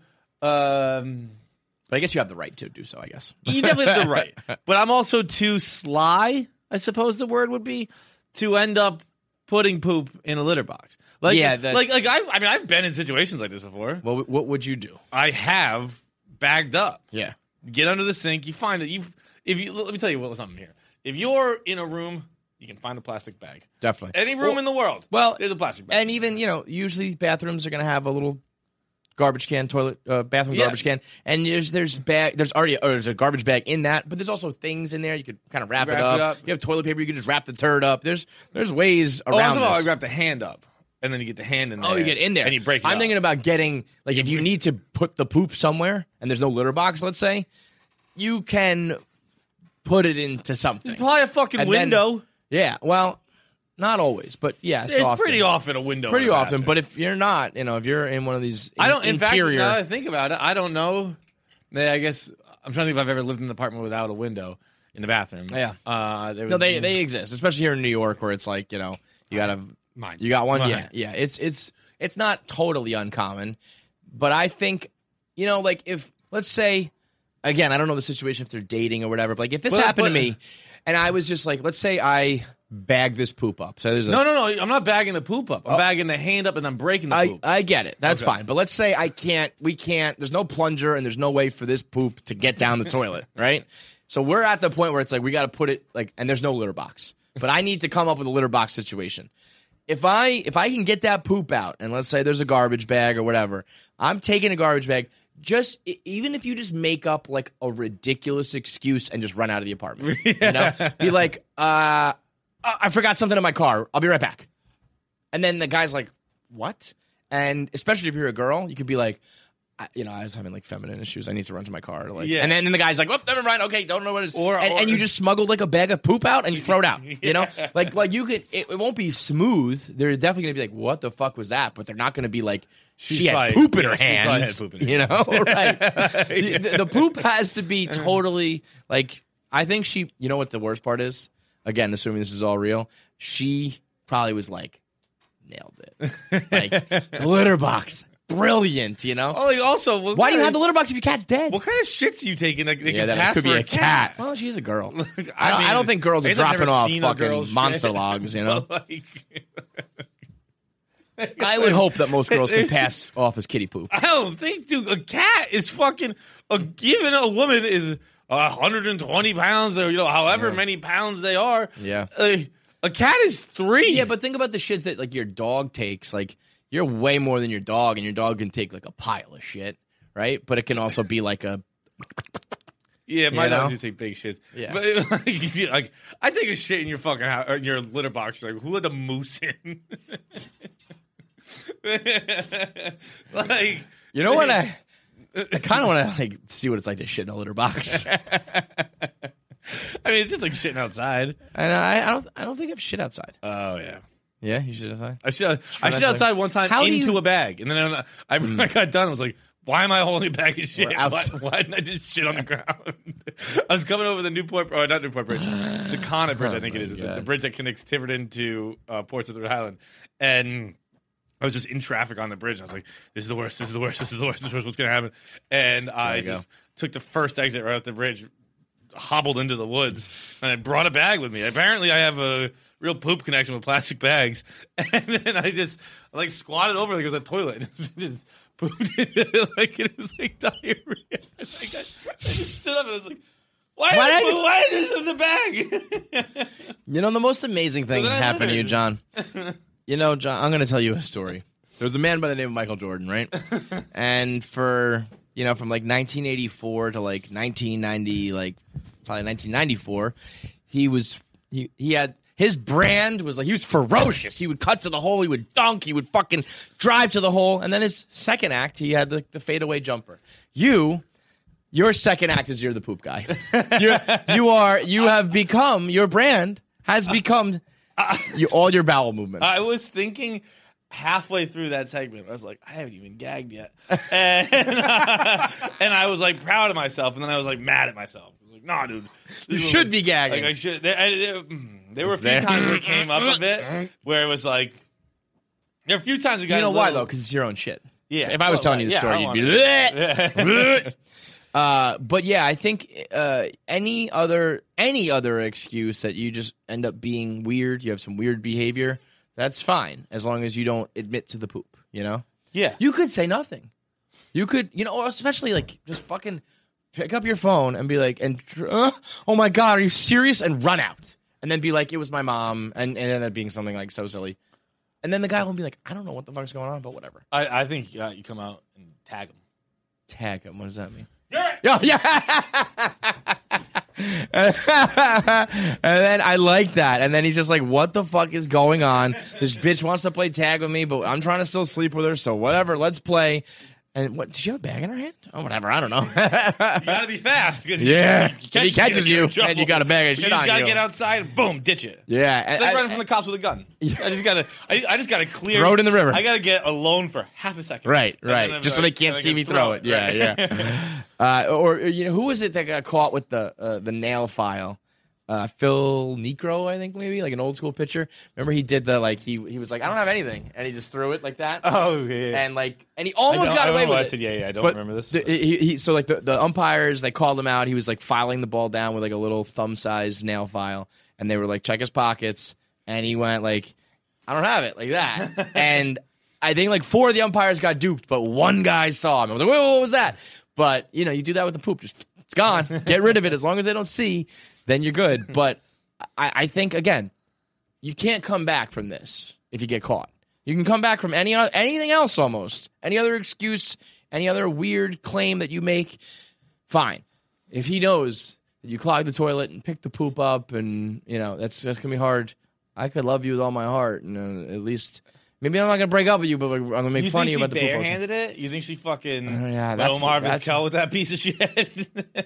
Um, but I guess you have the right to do so, I guess. You definitely have the right. But I'm also too sly, I suppose the word would be, to end up putting poop in a litter box. Like, yeah, that's... like, like I, I mean, I've been in situations like this before. What, what would you do? I have bagged up. Yeah. Get under the sink. You find it. You, if you, let me tell you what something here. If you're in a room, you can find a plastic bag. Definitely. Any room well, in the world. Well, there's a plastic bag. And even, you know, usually bathrooms are going to have a little garbage can, toilet, uh, bathroom Yeah. garbage can, and there's there's bag, there's already or there's a garbage bag in that, but there's also things in there you could kind of wrap, Wrap it, up. it up. You have toilet paper, you can just wrap the turd up. There's there's ways Oh, around also, I this. wrap the hand up, and then you get the hand in there. Oh, you get in there, and you break it I'm up. thinking about getting like if you need to put the poop somewhere and there's no litter box, let's say, you can put it into something. There's probably a fucking And then- window. yeah, well, not always, but yeah, There's often. pretty often a window. Pretty in a often, bathroom. but if you're not, you know, if you're in one of these in- I don't. In interior, fact, now that I think about it, I don't know. Yeah, I guess I'm trying to think if I've ever lived in an apartment without a window in the bathroom. Yeah. Uh, there no, was- they they exist, especially here in New York, where it's like you know you gotta Mine. you got one, Mine. yeah, yeah. It's it's it's not totally uncommon, but I think you know, like if let's say again, I don't know the situation if they're dating or whatever, but like if this But- happened but- to me, and I was just like, let's say I bag this poop up. So there's a, No, no, no. I'm not bagging the poop up. I'm Oh. bagging the hand up and I'm breaking the I, poop. I get it. That's Okay. fine. But let's say I can't, we can't, there's no plunger and there's no way for this poop to get down the toilet, right? So we're at the point where it's like, we got to put it like, and there's no litter box. But I need to come up with a litter box situation. If I, if I can get that poop out and let's say there's a garbage bag or whatever, I'm taking a garbage bag. Just e- even if you just make up like a ridiculous excuse and just run out of the apartment, you know, be like, uh, Uh, I forgot something in my car. I'll be right back. And then the guy's like, what? And especially if you're a girl, you could be like, I, you know, I was having like feminine issues. I need to run to my car. Like, Yeah. And then and the guy's like, oh, never mind. Okay, don't know what it is. Or- and, or- and you just smuggled like a bag of poop out and you throw it out. You know, like like you could. It, it won't be smooth. They're definitely gonna be like, what the fuck was that? But they're not gonna be like, She's she had probably- poop in yeah, her she probably hands. had poop in her You know, right? the, the, the poop has to be totally like. I think she. You know what the worst part is? Again, assuming this is all real, she probably was like, nailed it. Like, the litter box. brilliant, you know? Oh, like also, what why do you kind have the of- litter box if your cat's dead? What kind of shits do you take in that that yeah, can that pass could for be a a cat. cat? Well, she's a girl. I, I, don't, mean, I don't think girls I are guess I've dropping never off seen a fucking girl's monster shit. logs, you know? But, like, I would hope that most girls can pass off as kitty poop. I don't think, dude. A cat is fucking. A, even a woman is one hundred twenty pounds, or you know, however Yeah. many pounds they are. Yeah. A, a cat is three. Yeah, but think about the shits that like your dog takes. Like you're way more than your dog, and your dog can take like a pile of shit, right? But it can also be like a. Yeah, my You know? dogs do take big shits. Yeah. But like, like, I take a shit in your fucking house, or in your litter box. Like, who let the moose in? Like, You know what? I, I kind of want to like see what it's like to shit in a litter box. I mean, it's just like shitting outside. And I, I don't. I don't think I've shit outside. Oh yeah. Yeah, you shit outside. I shit. I that's shit like- outside one time How do into you- a bag, and then I, I, I got done. I was like, "Why am I holding a bag of shit? We're Why, outside. why didn't I just shit on the ground?" I was coming over the Newport, or not Newport Bridge, Sakana Bridge, Oh I think it my is, the, God. the bridge that connects Tiverton to uh, Portsmouth Rhode Island, and I was just in traffic on the bridge. And I was like, "This is the worst. This is the worst. This is the worst. This is the worst. What's gonna happen?" And I you go. just took the first exit right off the bridge, hobbled into the woods, and I brought a bag with me. Apparently, I have a real poop connection with plastic bags, and then I just like squatted over like it was a toilet, and just pooped it like it was like diarrhea. Like, I, I just stood up and I was like, "Why? Why Why, did- why is this in the bag?" You know, the most amazing thing So then I happened to you, littered. John. You know, John, I'm going to tell you a story. There was a man by the name of Michael Jordan, right? And for, you know, from like nineteen eighty-four to like nineteen ninety, like probably nineteen ninety-four, he was, he, he had, his brand was like, he was ferocious. He would cut to the hole, he would dunk, he would fucking drive to the hole. And then his second act, he had the, the fadeaway jumper. You, your second act is you're the poop guy. You're, you are, you have become, your brand has become you, all your bowel movements. I was thinking halfway through that segment, I was like, I haven't even gagged yet. And, uh, and I was like proud of myself, and then I was like mad at myself. I was like, nah, dude. You this is should like- be gagging. Like, I should. There, I- there, mm, there were a few There. times where it came up a bit, where it was like, there were a few times it got You know a why, little- though? Because it's your own shit. Yeah. If I was Well, telling you the yeah, story, I you'd don't be wanna- bleh. Uh, but yeah, I think uh, any other any other excuse that you just end up being weird, you have some weird behavior, that's fine as long as you don't admit to the poop. You know, Yeah. you could say nothing. You could, you know, or especially like just fucking pick up your phone and be like, and uh, oh my god, are you serious? And run out, and then be like, it was my mom, and, and end up being something like so silly, and then the guy will be like, I don't know what the fuck's going on, but whatever. I, I think uh, you come out and tag him. Tag him. What does that mean? Yeah. Yeah, yeah. And then I like that. And then he's just like, what the fuck is going on? This bitch wants to play tag with me, but I'm trying to still sleep with her, so whatever, let's play. And what, did she have a bag in her hand? Oh, whatever, I don't know. You gotta be fast. Cause Yeah. you If he catches you, and you got a bag of shit you just on gotta you. get outside and boom, ditch it. Yeah. It's I- like I- running from the cops with a gun. I just gotta, I, I just gotta clear. Throw it in the river. I gotta get alone for half a second. Right, And then right. I'm Just so like- they can't then I see can me throw it. Yeah, Right. yeah. Uh, or you know, who was it that got caught with the uh, the nail file? Uh, Phil Necro, I think maybe like an old school pitcher. Remember he did the like he he was like I don't have anything, and he just threw it like that. Oh yeah. And like and he almost I got don't- away I remember with I it. said, yeah, yeah, I don't But remember this. the- he, he, so like the, the umpires, they called him out. He was like filing the ball down with like a little thumb sized nail file, and they were like check his pockets, and he went like I don't have it like that, and I think like four of the umpires got duped, but one guy saw him. I was like, wait, what was that? But you know, you do that with the poop, just it's gone. Get rid of it as long as they don't see, then you're good. But I, I think again, you can't come back from this if you get caught. You can come back from any other, anything else almost. Any other excuse, any other weird claim that you make, fine. If he knows that you clogged the toilet and picked the poop up and, you know, that's that's going to be hard. I could love you with all my heart and uh, at least maybe I'm not going to break up with you, but I'm going to make You fun of think you she about the poop. all the time. barehanded it? You think she fucking Uh, yeah, let that's Omar what- that's- Vizquel with that piece of shit?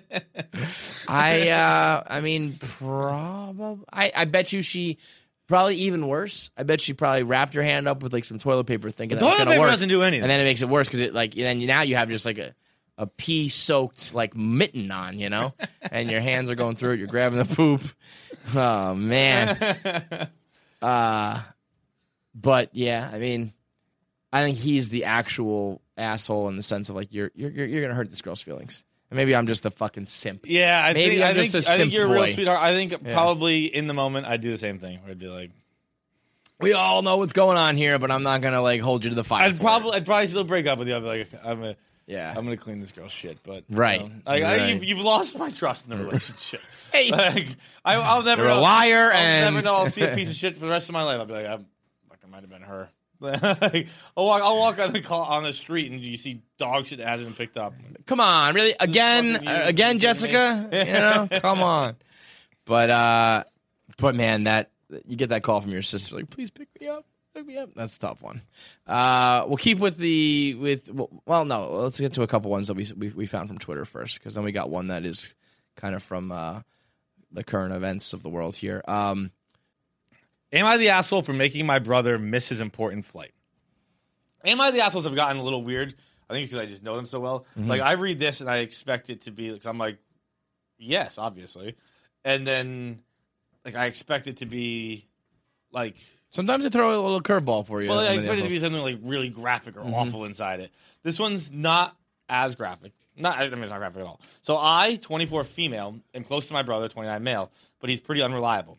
I uh I mean probably I, I bet you she probably even worse. I bet she probably wrapped her hand up with like some toilet paper thinking The that was toilet gonna paper work. doesn't do anything. And then it makes it worse because it like then now you have just like a a pea soaked like mitten on, you know? And your hands are going through it, you're grabbing the poop. Oh man. Uh but yeah, I mean I think he's the actual asshole in the sense of like you're you're you're, you're gonna hurt this girl's feelings. And maybe I'm just a fucking simp. Yeah, I maybe think I'm I just think, a I simp think you're a boy. real sweetheart. I think Yeah. probably in the moment I'd do the same thing. Where I'd be like, we all know what's going on here, but I'm not gonna like hold you to the fire. I'd for probably it. I'd probably still break up with you. I'd be like, I'm a, yeah, I'm gonna clean this girl's shit. But Right. you know, like, I, Right. you've, you've lost my trust in the relationship. Hey. like, I, I'll never You're a know. liar, I'll and- never know. I'll see a piece of shit for the rest of my life. I'll be like, I'm, like, I might have been her. Like, I'll walk. I'll walk on the car, on the street, and you see dog shit that hasn't been picked up. Come on, really? Again, fucking you. uh, again, You kidding Jessica. me? You know, come on. But uh, but man, that you get that call from your sister, like, please pick me up, pick me up. That's a tough one. Uh, we'll keep with the with. Well, no, let's get to a couple ones that we we, we found from Twitter first, because then we got one that is kind of from uh, the current events of the world here. Um, Am I the asshole for making my brother miss his important flight? Am I the assholes have gotten a little weird? I think because I just know them so well. Mhm. Like, I read this and I expect it to be, because I'm like, yes, obviously. And then, like, I expect it to be, like... Sometimes they throw a little curveball for you. Well, I some of the expect it to be assholes. something, like, really graphic or Mhm. awful inside it. This one's not as graphic. Not, I mean, it's not graphic at all. So I, twenty-four female, am close to my brother, twenty-nine male, but he's pretty unreliable.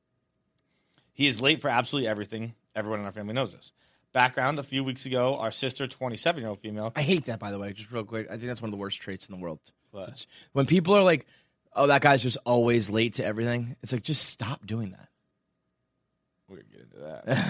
He is late for absolutely everything. Everyone in our family knows this. Background, a few weeks ago, our sister, twenty-seven-year-old female. I hate that, by the way, just real quick. I think that's one of the worst traits in the world. What? Such- When people are like, oh, that guy's just always late to everything, it's like, just stop doing that. We're going to get into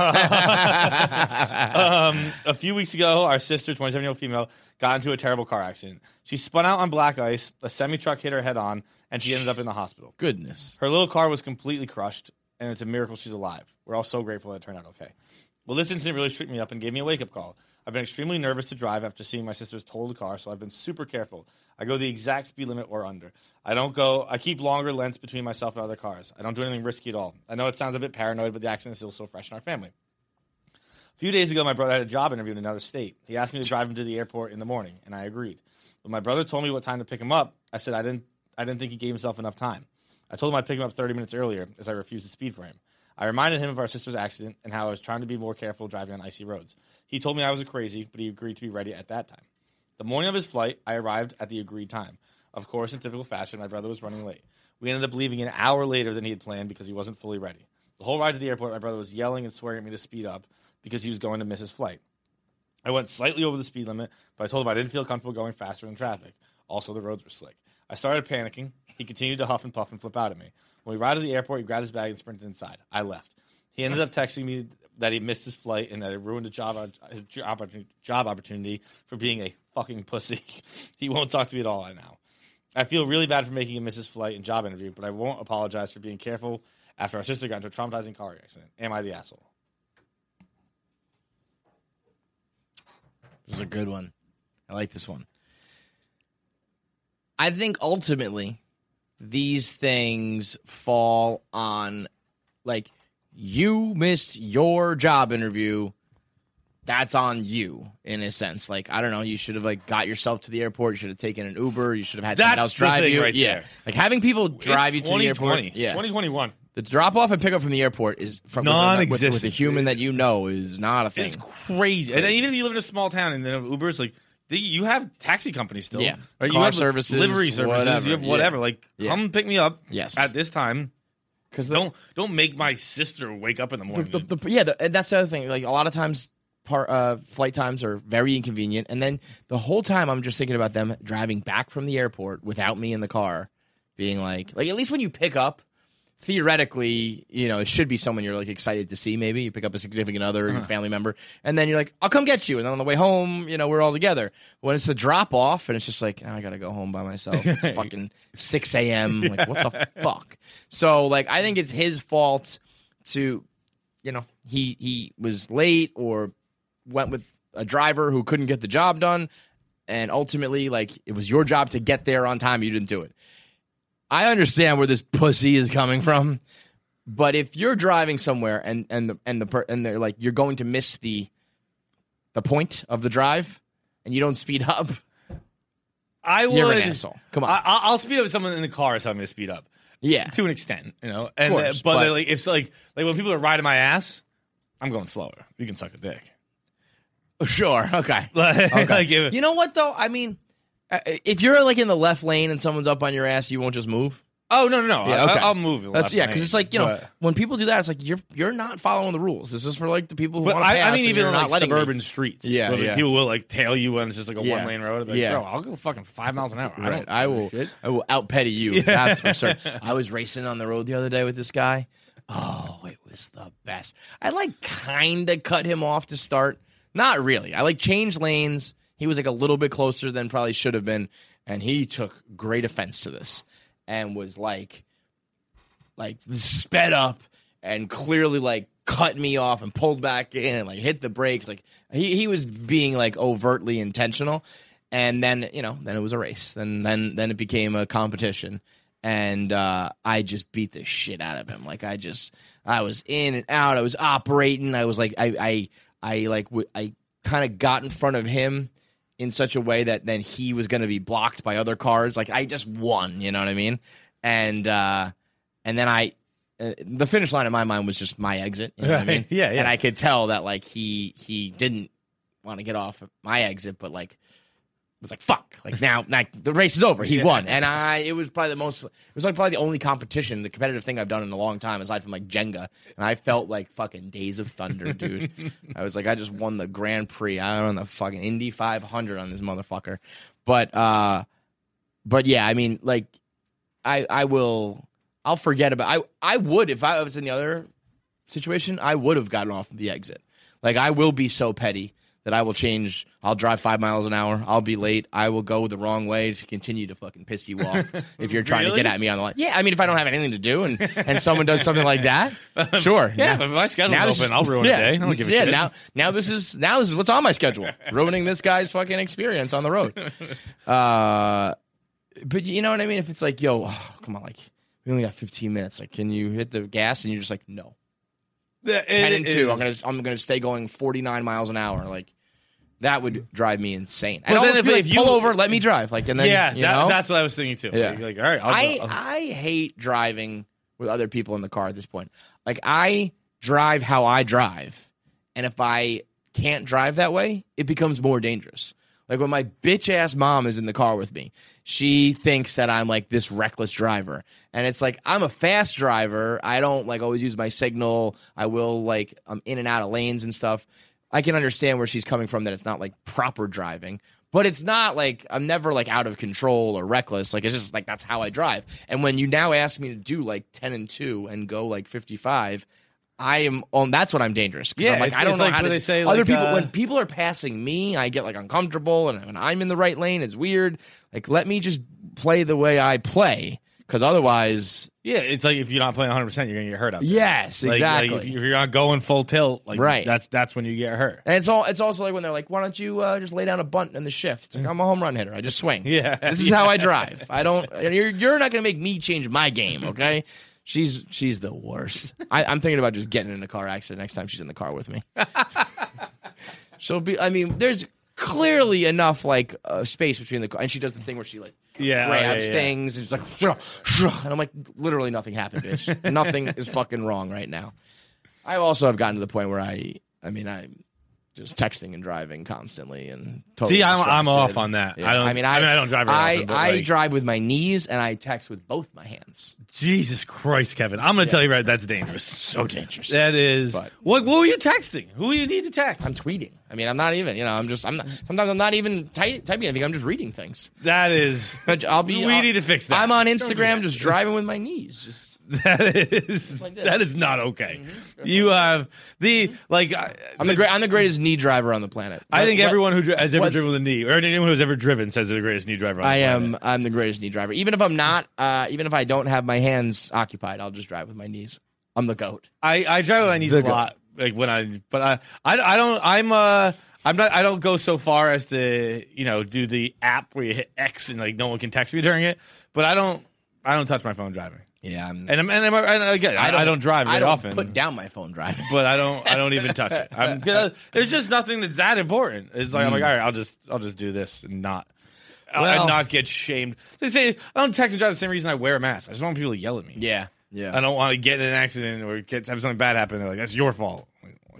that. um, a few weeks ago, our sister, twenty-seven-year-old female, got into a terrible car accident. She spun out on black ice, a semi-truck hit her head on, and she ended up in the hospital. Goodness. Her little car was completely crushed, and it's a miracle she's alive. We're all so grateful that it turned out okay. Well, this incident really shook me up and gave me a wake-up call. I've been extremely nervous to drive after seeing my sister's totaled car, so I've been super careful. I go the exact speed limit or under. I don't go. I keep longer lengths between myself and other cars. I don't do anything risky at all. I know it sounds a bit paranoid, but the accident is still so fresh in our family. A few days ago, my brother had a job interview in another state. He asked me to drive him to the airport in the morning, and I agreed. When my brother told me what time to pick him up, I said I didn't. I didn't think he gave himself enough time. I told him I'd pick him up thirty minutes earlier, as I refused to speed for him. I reminded him of our sister's accident and how I was trying to be more careful driving on icy roads. He told me I was a crazy, but he agreed to be ready at that time. The morning of his flight, I arrived at the agreed time. Of course, in typical fashion, my brother was running late. We ended up leaving an hour later than he had planned because he wasn't fully ready. The whole ride to the airport, my brother was yelling and swearing at me to speed up because he was going to miss his flight. I went slightly over the speed limit, but I told him I didn't feel comfortable going faster in traffic. Also, the roads were slick. I started panicking. He continued to huff and puff and flip out at me. When we arrived at the airport, he grabbed his bag and sprinted inside. I left. He ended up texting me that he missed his flight and that it ruined a job, his job opportunity, job opportunity for being a fucking pussy. He won't talk to me at all now. I feel really bad for making him miss his flight and job interview, but I won't apologize for being careful after our sister got into a traumatizing car accident. Am I the asshole? This is a good one. I like this one. I think ultimately these things fall on, like, you missed your job interview. That's on you in a sense. Like, I don't know, you should have like got yourself to the airport. You should have taken an Uber. You should have had someone That's else the drive thing you. right yeah, there. like having people drive you It's to the airport. twenty twenty. Yeah, twenty twenty-one. the drop off and pick up from the airport is from with, Non-existent. with, with a human that you know is not a thing. It's crazy. And even if you live in a small town and then Uber's like, they, you have taxi companies still. Yeah. Right? You Car have services, livery services, whatever. you have whatever. Yeah. Like, Yeah. come pick me up Yes. at this time. Because don't don't make my sister wake up in the The, morning. the, the, yeah, the, and that's the other thing. Like a lot of times, par, uh, flight times are very inconvenient, and then the whole time I'm just thinking about them driving back from the airport without me in the car, being like, like at least when you pick up, theoretically, you know, it should be someone you're like excited to see. Maybe you pick up a significant other, Uh-huh. your family member, and then you're like, I'll come get you, and then on the way home, you know, we're all together. When it's the drop off, and it's just like, oh, I gotta go home by myself. It's fucking six a.m. Like, what the fuck? So, like, I think it's his fault to, you know, he he was late or went with a driver who couldn't get the job done, and ultimately, like, it was your job to get there on time. You didn't do it. I understand where this pussy is coming from, but if you're driving somewhere and and the, and the per, and they're like you're going to miss the the point of the drive and you don't speed up, I would. you're an asshole. Come on, I, I'll I'll speed up if someone in the car is telling me to speed up. Yeah, to an extent, you know. And course, uh, but, but- they're like it's like like when people are riding my ass, I'm going slower. You can suck a dick. Sure. Okay. Like, okay. like if- you know what though? I mean, uh, if you're like in the left lane and someone's up on your ass, you won't just move. Oh no no no! Yeah, okay. I, I'll move. That's left yeah, lane, because it's like you know but, when people do that, it's like you're you're not following the rules. This is for like the people who But want to I, pass. I mean, and even you're in not like letting suburban me. streets, Yeah, where yeah. people will like tail you when it's just like a Yeah. one lane road. Like, Yeah. bro, I'll go fucking five miles an hour. I Right. don't. I will. Shit. I will out petty you. Yeah. That's for sure. I was racing on the road the other day with this guy. Oh, it was the best. I like kind of cut him off to start. Not really. I like changed lanes. He was like a little bit closer than probably should have been, and he took great offense to this and was like, like sped up and clearly like cut me off and pulled back in and like hit the brakes. Like he he was being like overtly intentional. And then, you know, then it was a race. Then then then it became a competition. And uh, I just beat the shit out of him. Like I just I was in and out. I was operating. I was like I I I like w- I kind of got in front of him in such a way that then he was going to be blocked by other cars. Like I just won, you know what I mean? And uh, and then I uh, the finish line in my mind was just my exit, you know what I mean? Yeah, yeah. And I could tell that like he he didn't want to get off of my exit, but like was like fuck, like now, now the race is over. He Yeah. won, and I. It was probably the most. It was like probably the only competition, the competitive thing I've done in a long time, aside from like Jenga. And I felt like fucking Days of Thunder, dude. I was like, I just won the Grand Prix. I won the fucking Indy five hundred on this motherfucker. But, uh, but yeah, I mean, like, I, I will, I'll forget about. I, I would if I was in the other situation, I would have gotten off the exit. Like, I will be so petty that I will change. I'll drive five miles an hour. I'll be late. I will go the wrong way to continue to fucking piss you off if you're trying Really? to get at me on the line. Yeah, I mean, if I don't have anything to do and, and someone does something like that, sure. Yeah, if my schedule's Now this open, is- I'll ruin yeah, a day. I don't give a yeah, shit. now now this is now this is what's on my schedule. Ruining this guy's fucking experience on the road. Uh, but you know what I mean? If it's like, yo, oh, come on, like we only got fifteen minutes. Like, can you hit the gas? And you're just like, no. Yeah, Ten it and two. is. I'm gonna I'm gonna stay going forty-nine miles an hour. Like that would drive me insane. But I'd then almost if- be like, if you- pull over, let me drive. Like, and then yeah, you that, know? that's what I was thinking too. Yeah. Like, like, all right, I'll, I I'll, I hate driving with other people in the car at this point. Like I drive how I drive, and if I can't drive that way, it becomes more dangerous. Like when my bitch ass mom is in the car with me, she thinks that I'm like this reckless driver, and it's like I'm a fast driver. I don't like always use my signal. I will like I'm in and out of lanes and stuff. I can understand where she's coming from that it's not like proper driving. But it's not like I'm never like out of control or reckless. Like it's just like that's how I drive. And when you now ask me to do like ten and two and go like fifty-five, I am on. That's when I'm dangerous. 'Cause Yeah, I'm like it's- I don't it's know like how when to. they say, other like, people uh, when people are passing me, I get like uncomfortable, and when I'm in the right lane, it's weird. Like let me just play the way I play, because otherwise, yeah, it's like if you're not playing one hundred percent, you're gonna get hurt out there. yes, Like- exactly. Like, if you're not going full tilt, like Right. that's that's when you get hurt. And it's all. It's also like when they're like, "Why don't you uh, just lay down a bunt in the shift?" It's like I'm a home run hitter. I just swing. Yeah, this is yeah. how I drive. I don't. You're you're not gonna make me change my game. Okay. She's she's the worst. I, I'm thinking about just getting in a car accident next time she's in the car with me. She'll be. I mean, there's clearly enough like uh, space between the car, and she does the thing where she like Yeah, oh, grabs yeah, yeah. things and it's like, "Shruh, shruh," and I'm like, literally nothing happened, bitch. Nothing is fucking wrong right now. I also have gotten to the point where I, I mean, I'm just texting and driving constantly and totally See, I'm- I'm distracted. off on that. Yeah. I don't- I mean, I, I mean, I don't drive very I, often, but, I like- drive with my knees and I text with both my hands. Jesus Christ, Kevin! I'm gonna tell you right, that's dangerous. So dangerous. That is. But- what? What were you texting? Who do you need to text? I'm tweeting. I mean, I'm not even. You know, I'm just. I'm not. Sometimes I'm not even ty- typing anything. I'm just reading things. That is. But I'll be. We I'll- need to fix that. I'm on Don't do Instagram, that. just driving with my knees. Just That is like this. that is not okay. You have the like. I, I'm the great. I'm the greatest knee driver on the planet. I think What- everyone who dri- has ever what- driven with a knee, or anyone who's ever driven, says they're the greatest knee driver. On I the am. planet. I'm the greatest knee driver. Even if I'm not. Uh, even if I don't have my hands occupied, I'll just drive with my knees. I'm the goat. I, I drive with my knees The a goat. lot, like when I, but I, I, I don't. I'm uh. I'm not. I don't go so far as to you know do the app where you hit X and like no one can text me during it. But I don't. I don't touch my phone driving. Yeah, I'm, And I'm, and, I'm, and again, I, I don't drive very I don't often. Put down my phone driving. But I don't. I don't even touch it. I'm, 'cause there's just nothing that's that important. It's like I'm like, all right, I'll just, I'll just do this and not, I'll- Well- and not get shamed. They say I don't text and drive the same reason I wear a mask. I just don't want people to yell at me. Yeah, yeah. I don't want to get in an accident or get have something bad happen. They're like, that's your fault. Like, like,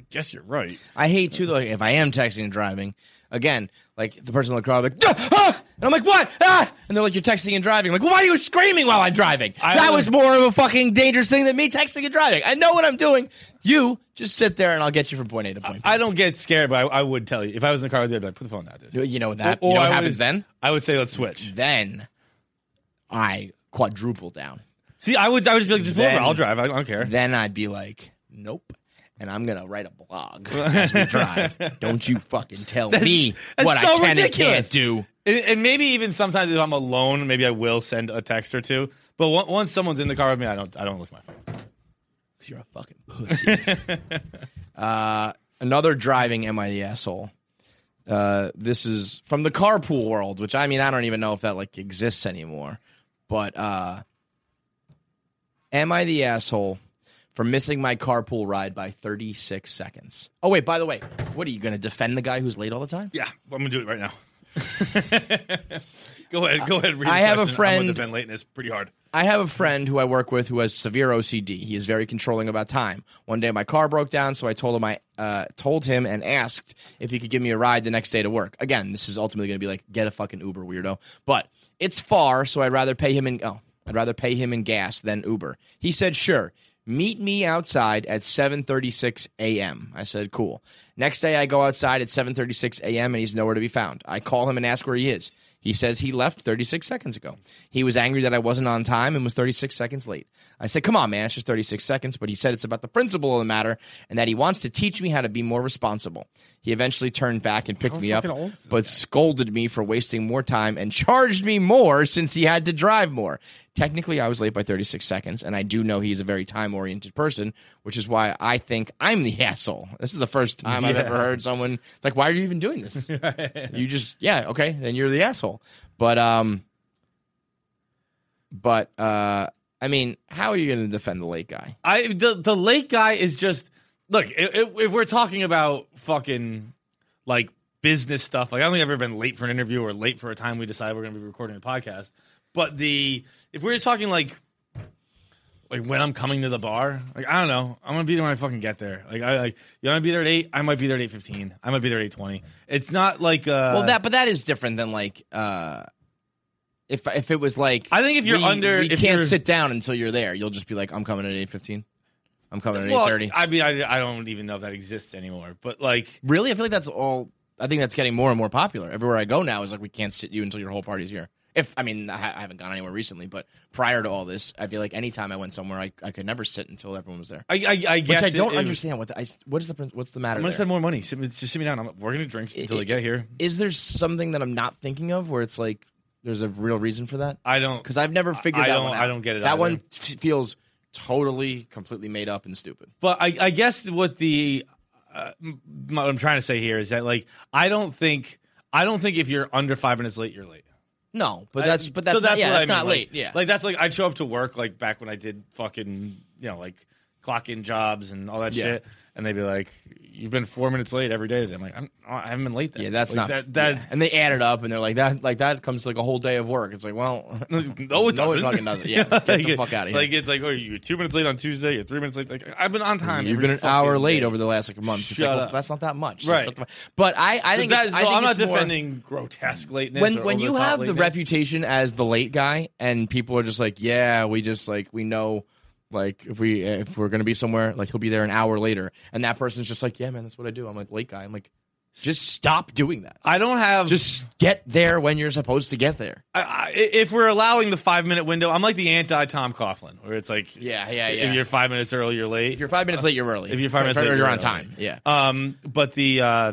guess you're right. I hate too, like if I am texting and driving, again, like the person in the car, like, ah! Ah! And I'm like, what? Ah! And they're like, you're texting and driving. I'm like, well, why are you screaming while I'm driving? I that would- was more of a fucking dangerous thing than me texting and driving. I know what I'm doing. You just sit there and I'll get you from point A to point B. I don't get scared, but I, I would tell you if I was in the car with you, I'd be like, put the phone down, dude. You know that. Or- you know or what I happens would- then? I would say let's switch. Then I quadruple down. See, I would I would just be like, just pull over. Then- I'll drive. I don't care. Then I'd be like, nope. And I'm gonna write a blog as we drive. Don't you fucking tell That's- me that's what so I can ridiculous. and can't do. And, and maybe even sometimes if I'm alone, maybe I will send a text or two. But on- once someone's in the car with me, I don't I don't look at my phone. Because you're a fucking pussy. uh, another driving Am I the Asshole? Uh, this is from the carpool world, which I mean I don't even know if that like exists anymore. But uh, am I the asshole for missing my carpool ride by thirty-six seconds? Oh wait, by the way, what are you going to defend the guy who's late all the time? Yeah, I'm gonna do it right now. Go ahead, go ahead. Read I the have a question. friend- I'm gonna defend lateness pretty hard. I have a friend who I work with who has severe O C D. He is very controlling about time. One day my car broke down, so I told him I uh, told him and asked if he could give me a ride the next day to work. Again, this is ultimately going to be like get a fucking Uber, weirdo. But it's far, so I'd rather pay him in oh, I'd rather pay him in gas than Uber. He said, "Sure, meet me outside at seven thirty-six a.m." I said, "Cool." Next day I go outside at seven thirty-six a.m. and he's nowhere to be found. I call him and ask where he is. He says he left thirty-six seconds ago. He was angry that I wasn't on time and was thirty-six seconds late. I said, come on, man, it's just thirty-six seconds. But he said it's about the principle of the matter and that he wants to teach me how to be more responsible. He eventually turned back and picked How me up, fucking old is this but scolded me for wasting more time and charged me more since he had to drive more. Technically, I was late by thirty-six seconds, and I do know he's a very time-oriented person, which is why I think I'm the asshole. This is the first time I've Yeah. ever heard someone, it's like, why are you even doing this? You just, yeah, okay, then you're the asshole. But, um, but, uh, I mean, how are you going to defend the late guy? I the, the late guy is just look. If, if we're talking about fucking like business stuff, like I don't think I've ever been late for an interview or late for a time we decide we're going to be recording a podcast. But the if we're just talking like like when I'm coming to the bar, like I don't know, I'm gonna be there when I fucking get there. Like I like you want to be there at eight, I might be there at eight fifteen. I might be there at eight twenty. It's not like uh, well, that but that is different than like uh, if if it was like I think if you're we, under- we if can't you're- sit down until you're there. You'll just be like, I'm coming at eight fifteen. I'm coming at well, eight thirty. I mean, I, I don't even know if that exists anymore. But like, Really, I feel like that's all. I think that's getting more and more popular. Everywhere I go now is like we can't sit you until your whole party's here. If I mean, I, ha- I haven't gone anywhere recently, but prior to all this, I feel like anytime I went somewhere, I, I could never sit until everyone was there. I I, I guess Which I don't it- it- understand. What the, I, what is the prin- what's the matter? I'm gonna there? spend more money. Sit, just sit me down. I'm, we're gonna drink until they get here. Is there something that I'm not thinking of where it's like there's a real reason for that? I don't because I've never figured I that don't- one out. I don't get it That either. one f- feels totally, completely made up and stupid. But I, I guess what the uh, m- what I'm trying to say here is that like I don't think I don't think if you're under five minutes late, you're late. No, but I- that's but that's, so not, yeah, what that's I mean. not Like- late. Yeah, like that's like I'd show up to work like back when I did fucking you know like clock in jobs and all that Yeah. shit, and they'd be like, "You've been four minutes late every day today." I'm like, I'm, I haven't been late. Then. yeah, that's Like, not that. That's yeah. And they add it up, and they're like that. Like that comes to like a whole day of work. It's like, well, no, it no, doesn't. it fucking doesn't. Yeah, get Like, the fuck out of here. Like it's like, oh, you're two minutes late on Tuesday. You're three minutes late. Like I've been on time. You've every been an hour fucking late day. over the last like a month. It's Shut like, well, up. that's not that much. So Right. shut the fuck- But I, I So think, that's, it's, I so think I'm not it's more- defending grotesque lateness. when or when you over-the-top have the lateness. reputation as the late guy and people are just like, yeah, we just like we know like if we if we're gonna be somewhere, like he'll be there an hour later, and that person's just like, yeah, man, that's what I do. I'm like late guy. I'm like, just stop doing that. I don't have Just get there when you're supposed to get there. I, I, if we're allowing the five minute window, I'm like the anti Tom Coughlin, where it's like, Yeah, yeah, yeah. if you're five minutes early, you're late. If you're five minutes late, you're early. If you're five minutes Or late, you're, you're on early. time. Yeah. Um, but the uh,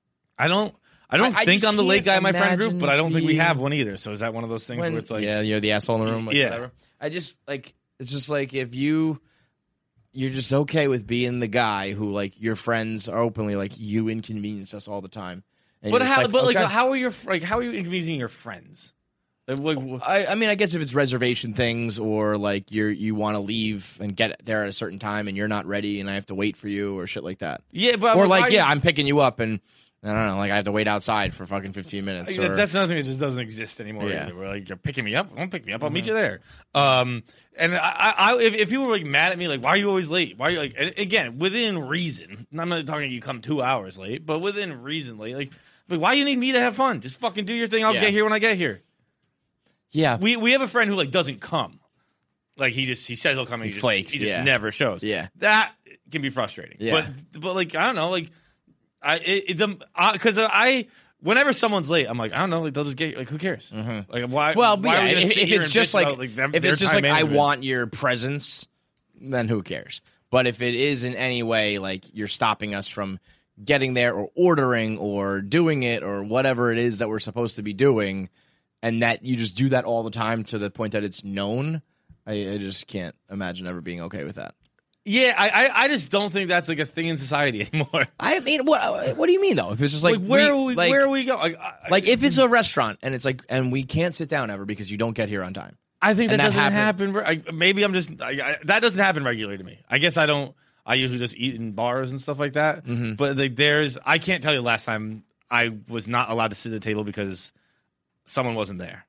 I don't, I don't I- I think just I'm the late can't guy in my friend group, imagine but I don't think we being- have one either. So is that one of those things When- where it's like, yeah, you're the asshole in the room. Like, Yeah. Whatever. I just like it's just like if you you're just okay with being the guy who like your friends are openly like you inconvenience us all the time. And but you're how, just but like, okay. how are your like, how are you inconveniencing your friends? Like, like, I, I mean, I guess if it's reservation things or like you're you want to leave and get there at a certain time and you're not ready and I have to wait for you or shit like that. yeah, but or I'm like, why- yeah, I'm picking you up and I don't know, like I have to wait outside for fucking fifteen minutes. Or, That's another thing that just doesn't exist anymore. Yeah. Either. We're like, you're picking me up. Don't pick me up. I'll meet you there. Um, and I, I if, if people were like mad at me, like, why are you always late? Why are you like? And again, within reason. I'm not talking you come two hours late, but within reason late. Like, like, why you need me to have fun? Just fucking do your thing. I'll Yeah. get here when I get here. Yeah, we we have a friend who like doesn't come. Like he just he says he'll come and He he, just, flakes, he just yeah. never shows. Yeah. That can be frustrating. Yeah. But but like I don't know, like I it, it, the because I whenever someone's late, I'm like I don't know, like they'll just get like who cares? Mhm. Like why? Well, why yeah, are we gonna if, sit if here it's and just bitch like, about, like them, if their it's just time like I management? want your presence, then who cares? But if it is in any way like you're stopping us from getting there or ordering or doing it or whatever it is that we're supposed to be doing, and that you just do that all the time to the point that it's known, I, I just can't imagine ever being okay with that. Yeah, I, I I just don't think that's like a thing in society anymore. I mean, what what do you mean though? If it's just like, Like, where we- are we like, where are we going? Like, I, like if it's a restaurant and it's like, and we can't sit down ever because you don't get here on time. I think that And that doesn't happen- happen. re- I, maybe I'm just I, I, that doesn't happen regularly to me. I guess I don't. I usually just eat in bars and stuff like that. Mm-hmm. But like, there's I can't tell you the last time I was not allowed to sit at the table because someone wasn't there.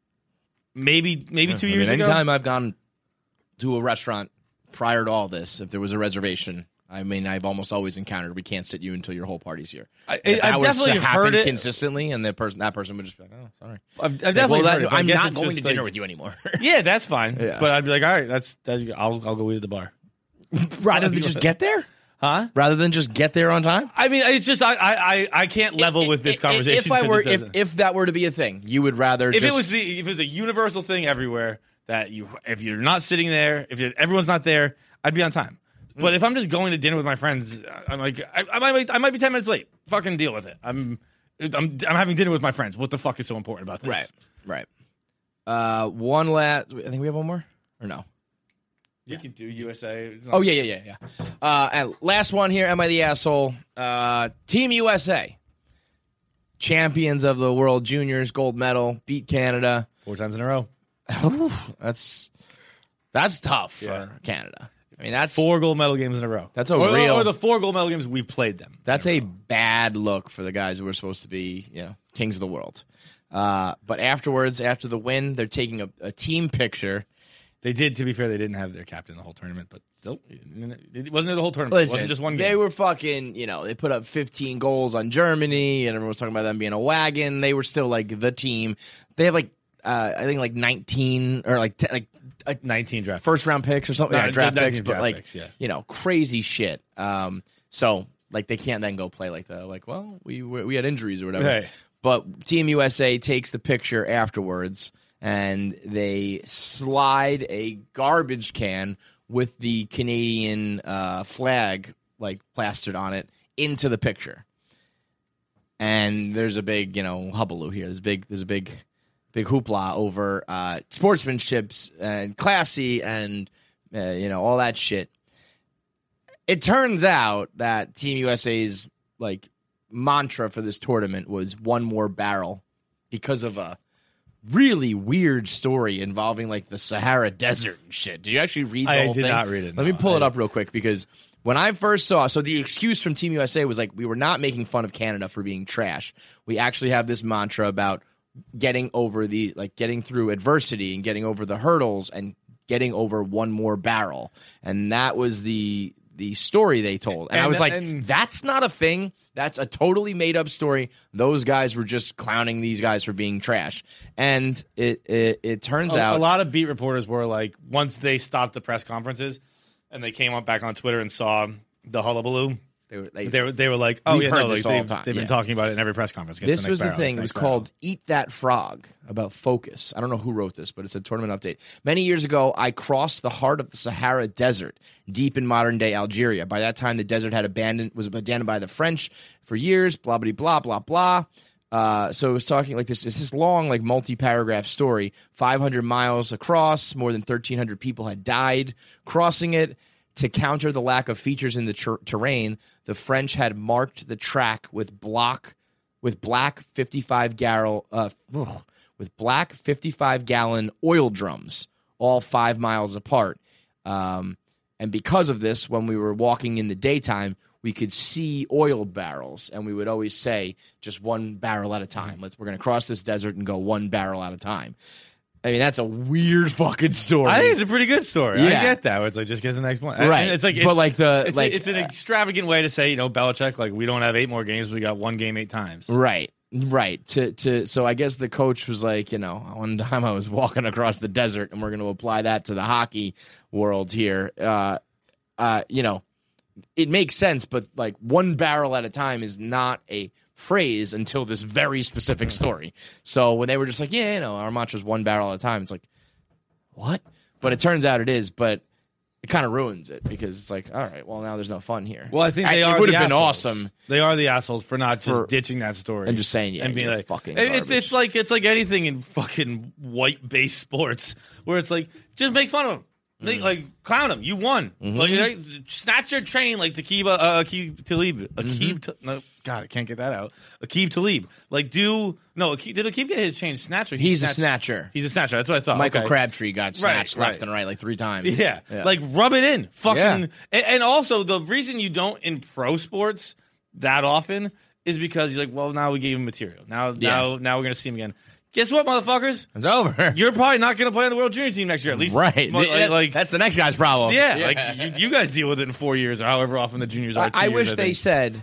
Maybe maybe two I years mean, ago. anytime I've gone to a restaurant prior to all this, if there was a reservation, I mean, I've almost always encountered we can't sit you until your whole party's here. I, And if I've that were definitely to happen heard it. consistently, and the person that person would just be like, "Oh, sorry." I've, I've Like, definitely well, heard that- it. but I I'm guess not it's going just to dinner like- with you anymore. Yeah, that's fine. Yeah. But I'd be like, all right, that's, that's I'll I'll go eat at the bar. Rather than just get there, huh? Rather than just get there on time. I mean, it's just I I I can't level with this conversation. If I 'cause were, it if doesn't- if that were to be a thing, you would rather. if just, it was the, if it was a universal thing everywhere that you if you're not sitting there, if you're, everyone's not there, I'd be on time. But if I'm just going to dinner with my friends, I'm like I, I might I might be ten minutes late. Fucking deal with it. I'm I'm I'm having dinner with my friends. What the fuck is so important about this? right, right. Uh, one last. I think we have one more, or no? You can do U S A. It's not- Oh yeah, yeah, yeah, yeah. Uh, and last one here. Am I the asshole? Uh, Team U S A, champions of the World Juniors, gold medal, beat Canada four times in a row. that's that's tough Yeah. for Canada. I mean, that's Four gold medal games in a row. That's a or, real- or the four gold medal games we've played them. That's a bad look for the guys who are supposed to be, you know, kings of the world. Uh, but afterwards, after the win, they're taking a, a team picture. They did. To be fair, they didn't have their captain the whole tournament, but still, it wasn't the whole tournament. Listen, it wasn't just one game. They were fucking, you know, they put up fifteen goals on Germany, and everyone was talking about them being a wagon. They were still like the team. They have like, uh, I think like nineteen or like te- like uh, nineteen draft first round picks or something. No, yeah, draft nineteen picks, but draft like picks, yeah. you know, crazy shit. Um, so like they can't then go play like the like, well, we we had injuries or whatever. Right. But Team U S A takes the picture afterwards, and they slide a garbage can with the Canadian uh, flag like plastered on it into the picture. And there's a big, you know, hullabaloo here. There's a big, there's a big, big hoopla over uh, sportsmanship and classy and uh, you know, all that shit. It turns out that Team U S A's like mantra for this tournament was one more barrel because of a really weird story involving like the Sahara Desert and shit. Did you actually read the I whole did thing? not read it, Let me no. pull it I- up real quick because when I first saw, so the excuse from Team U S A was like, we were not making fun of Canada for being trash. We actually have this mantra about getting over the, like getting through adversity and getting over the hurdles and getting over one more barrel. And that was the, the story they told. And, And- I was like, and- that's not a thing. That's a totally made up story. Those guys were just clowning these guys for being trash. And it, it, it turns a, out a lot of beat reporters were like, once they stopped the press conferences and they came up back on Twitter and saw the hullabaloo, they were, they, they were they were like, oh We've yeah, heard no, this like, all they've, the time, they've been yeah. talking about it in every press conference. Get to This the next was the barrel, thing. next It was barrel. called Eat That Frog, about focus. I don't know who wrote this, but it's a tournament update. Many years ago, I crossed the heart of the Sahara Desert, deep in modern-day Algeria. By that time, the desert had abandoned was abandoned by the French for years, blah, blah, blah, blah, blah. Uh, so it was talking like this. It's this long, like multi-paragraph story. five hundred miles across, more than thirteen hundred people had died crossing it. To counter the lack of features in the ter- terrain, the French had marked the track with block with black fifty-five gallon uh, ugh, with black fifty-five gallon oil drums, all five miles apart. Um, and because of this, when we were walking in the daytime, we could see oil barrels, and we would always say just one barrel at a time. Let's we're going to cross this desert and go one barrel at a time. I mean, that's a weird fucking story. I think it's a pretty good story. Yeah. I get that. Where it's like, just get to the next one. Right. And it's like, But it's, like the- it's, like, it's an uh, extravagant way to say, you know, Belichick, like, we don't have eight more games. We got one game eight times. Right. Right. To to so I guess the coach was like, you know, one time I was walking across the desert, and we're going to apply that to the hockey world here. Uh, uh, you know, it makes sense, but like one barrel at a time is not a phrase until this very specific story. So when they were just like, yeah, you know, our mantra's one barrel at a time, it's like, what? But it turns out it is, but it kind of ruins it because it's like, all right, well, now there's no fun here. Well, I think they I, are it would the have been assholes. awesome. They are the assholes for not just For- ditching that story and just saying, yeah, and being you're like, fucking it's garbage. it's like it's like anything in fucking white based sports where it's like just make fun of them. They, like clown them. You won. Mhm. Like they- snatch your train like Takiba uh, Akib Talib. Akib. Mhm. Ta- no, God, I can't get that out. Akib Talib. Like do no. Akib, did Akib get his chain snatched? Or he He's a snatched- snatcher. He's a snatcher. That's what I thought. Michael Okay. Crabtree got snatched Right, left right. and right like three times. Yeah. Like rub it in. Fucking Yeah. and, and also the reason you don't in pro sports that often is because you're like, well, now we gave him material. Now Yeah. now now we're gonna see him again. Guess what, motherfuckers? It's over. You're probably not gonna play on the World Junior team next year, at least. Right. Like, That- like- that's the next guy's problem. yeah, like you, you guys deal with it in four years or however often the juniors are. I, two I years, wish I they think. said,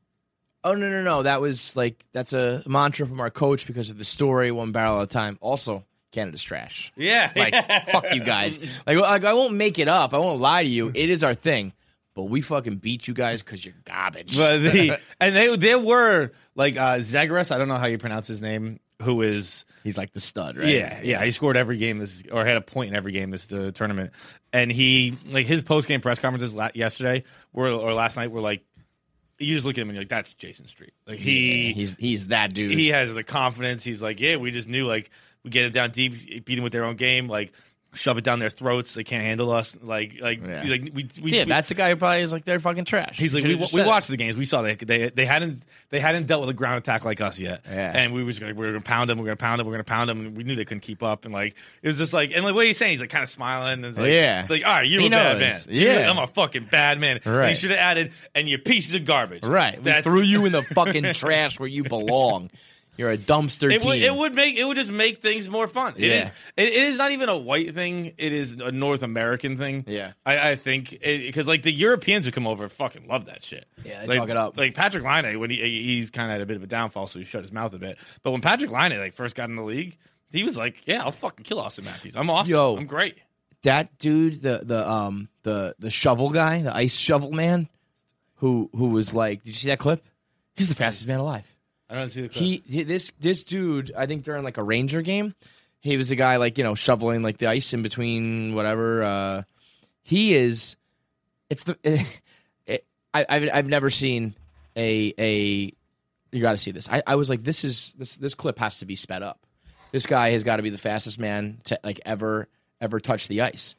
oh, no, no, no. That was like, that's a mantra from our coach because of the story, one barrel at a time. Also, Canada's trash. Yeah. Like, fuck you guys. Like, like, I won't make it up. I won't lie to you. It is our thing. But we fucking beat you guys because you're garbage. But the and they there were like uh Zagreus, I don't know how you pronounce his name, who is He's like the stud, right? Yeah, yeah. He scored every game this, or had a point in every game this the tournament. And he like his post game press conferences la- yesterday were or last night were like, you just look at him and you're like, that's Jason Street. Like he Yeah, he's he's that dude. he has the confidence. He's like, yeah, we just knew like we get it down deep, beat them with their own game, like shove it down their throats. They can't handle us. Like like Yeah. like we, we yeah, we- that's the guy who probably is like, they're fucking trash. He's like, Should've we, just we said it. watched the games. We saw they they they hadn't they hadn't dealt with a ground attack like us yet. Yeah. And we was gonna we were gonna pound them. We are gonna pound them. We are gonna pound them. And we knew they couldn't keep up. And like it was just like and like what he's saying, he's like kind of smiling. And it's like, Yeah. it's like all right, you're He a bad knows. man. Yeah. You're- I'm a fucking bad man. And Right. you should have added and you're pieces of garbage. Right. We That's- threw you in the fucking trash where you belong. You're a dumpster It team. would, it would make it would just make things more fun. It Yeah. is it, it is not even a white thing. It is a North American thing. Yeah. I, I think because like the Europeans who come over fucking love that shit. Yeah, they like, talk it up. Like Patrick Laine, when he he's kind of had a bit of a downfall, so he shut his mouth a bit. But when Patrick Laine like first got in the league, he was like, "Yeah, I'll fucking kill Austin Matthews. I'm awesome. Yo. I'm great." That dude, the the um the the shovel guy, the ice shovel man, who who was like, did you see that clip? He's the fastest man alive. I don't see the clip. He, he this this dude, I think during like a Ranger game, he was the guy like you know shoveling like the ice in between whatever. Uh, he is. It's the. It, I I've I've never seen a a. You got to see this. I, I was like, this is this this clip has to be sped up. This guy has got to be the fastest man to like ever ever touch the ice.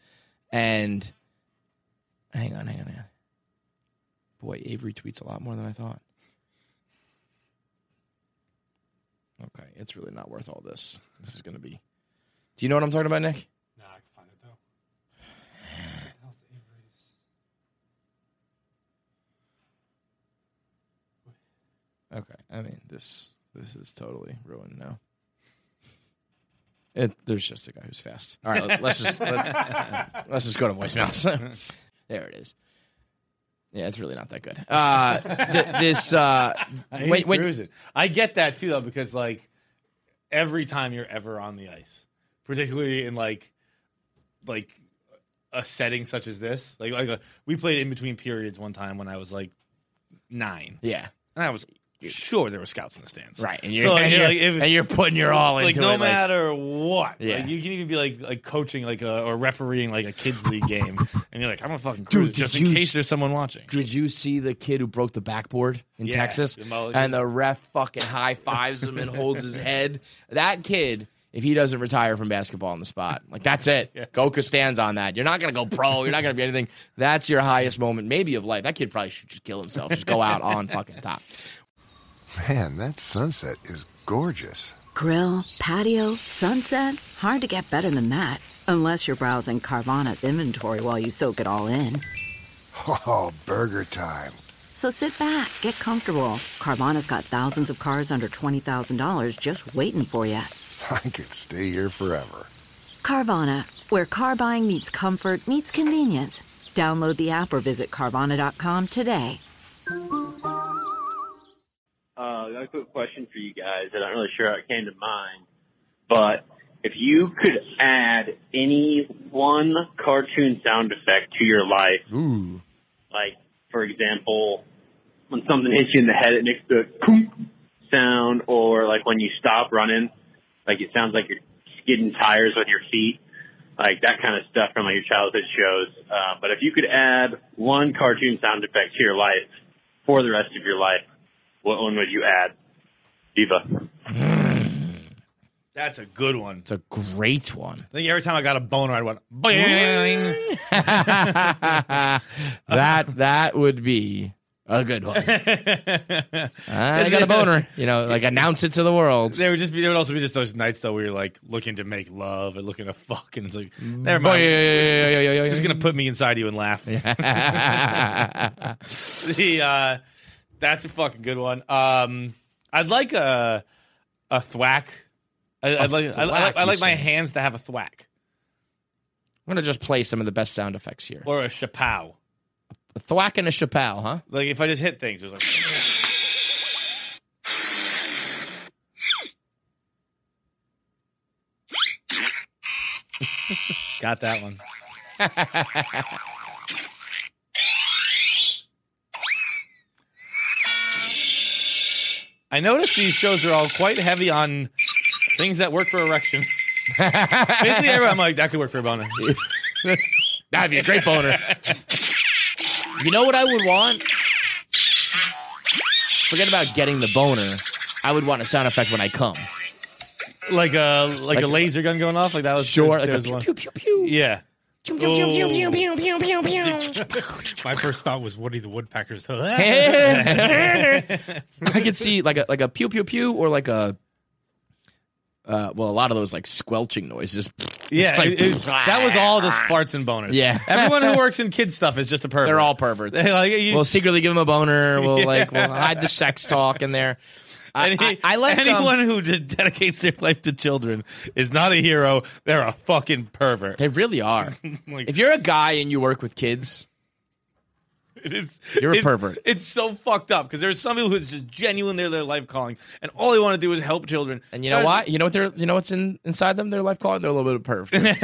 And hang on, hang on, hang on. Boy, Avery tweets a lot more than I thought. Okay, it's really not worth all this. This is going to be. Do you know what I'm talking about, Nick? No, I can find it though. Okay, I mean this this is totally ruined now. It, there's just a guy who's fast. All right, let, let's just let's, let's just go to voicemails. There it is. Yeah, it's really not that good. Uh, th- this uh, He's wait, wait, cruising. I get that too, though, because like every time you're ever on the ice, particularly in like like a setting such as this, like like a, we played in between periods one time when I was like nine, yeah, and I was sure there were scouts in the stands, right, and you're, So, like, and, yeah, you're, like, if- and you're putting your all like into no it. like- matter what, Yeah. like, you can even be like like coaching like a, or refereeing like a kids league game, and you're like, I'm gonna fucking cruise Dude, just did in you- case there's someone watching. Did you see the kid who broke the backboard in Yeah, Texas? the mulligan. And the ref fucking high fives him and holds his head. That kid, if he doesn't retire from basketball on the spot, like that's it. Yeah. Goka stands on that. You're not gonna go pro. You're not gonna be anything. That's your highest moment, maybe of life. That kid probably should just kill himself. Just go out on fucking top. Man, that sunset is gorgeous. Grill, patio, sunset. Hard to get better than that. Unless you're browsing Carvana's inventory while you soak it all in. Oh, burger time. So sit back, get comfortable. Carvana's got thousands of cars under twenty thousand dollars just waiting for you. I could stay here forever. Carvana, where car buying meets comfort, meets convenience. Download the app or visit Carvana dot com today. Uh, I got a quick question for you guys. I'm not really sure how it came to mind, but if you could add any one cartoon sound effect to your life, Ooh. like, for example, when something hits you in the head, it makes the coom sound, or like when you stop running, like it sounds like you're skidding tires with your feet, like that kind of stuff from like your childhood shows. Uh, but if you could add one cartoon sound effect to your life for the rest of your life, what one would you add? Diva. That's a good one. It's a great one. I think every time I got a boner, I went, boing. that that would be a good one. I got a boner. You know, like announce it to the world. There would just be. There would also be just those nights though where you're like looking to make love and looking to fuck, and it's like, never mind. It's just gonna put me inside you and laugh. the uh, that's a fucking good one. Um, I'd like a a thwack. I, I'd like, I, I like I like my hands to have a thwack. I'm gonna just play some of the best sound effects here. Or a chapow. A thwack and a chapow, huh? Like if I just hit things, it was like. Got that one. I noticed these shows are all quite heavy on things that work for erection. Basically, everyone, I'm like, that could work for a boner. That'd be a great boner. You know what I would want? Forget about getting the boner. I would want a sound effect when I come. Like a like, like a laser gun going off? Like that was sure. Like a pew, pew, pew, pew. Yeah. Pew, pew, pew, pew, pew, pew, pew, pew, pew. My first thought was Woody the Woodpecker's. I could see like a like a pew pew pew or like a uh, well a lot of those like squelching noises. Yeah, like, it, it, that was all just farts and boners. Yeah, everyone who works in kid stuff is just a pervert. They're all perverts. like, you, we'll secretly give them a boner. We'll yeah. like we'll hide the sex talk in there. I, Any, I, I like anyone um, who just dedicates their life to children is not a hero. They're a fucking pervert. They really are. Like, if you're a guy and you work with kids, it is, you're a it's, pervert. It's so fucked up because there's some people who's just genuine. They're their life calling, and all they want to do is help children. And you know what? You know what? They're you know what's in inside them? Their life calling. They're a little bit of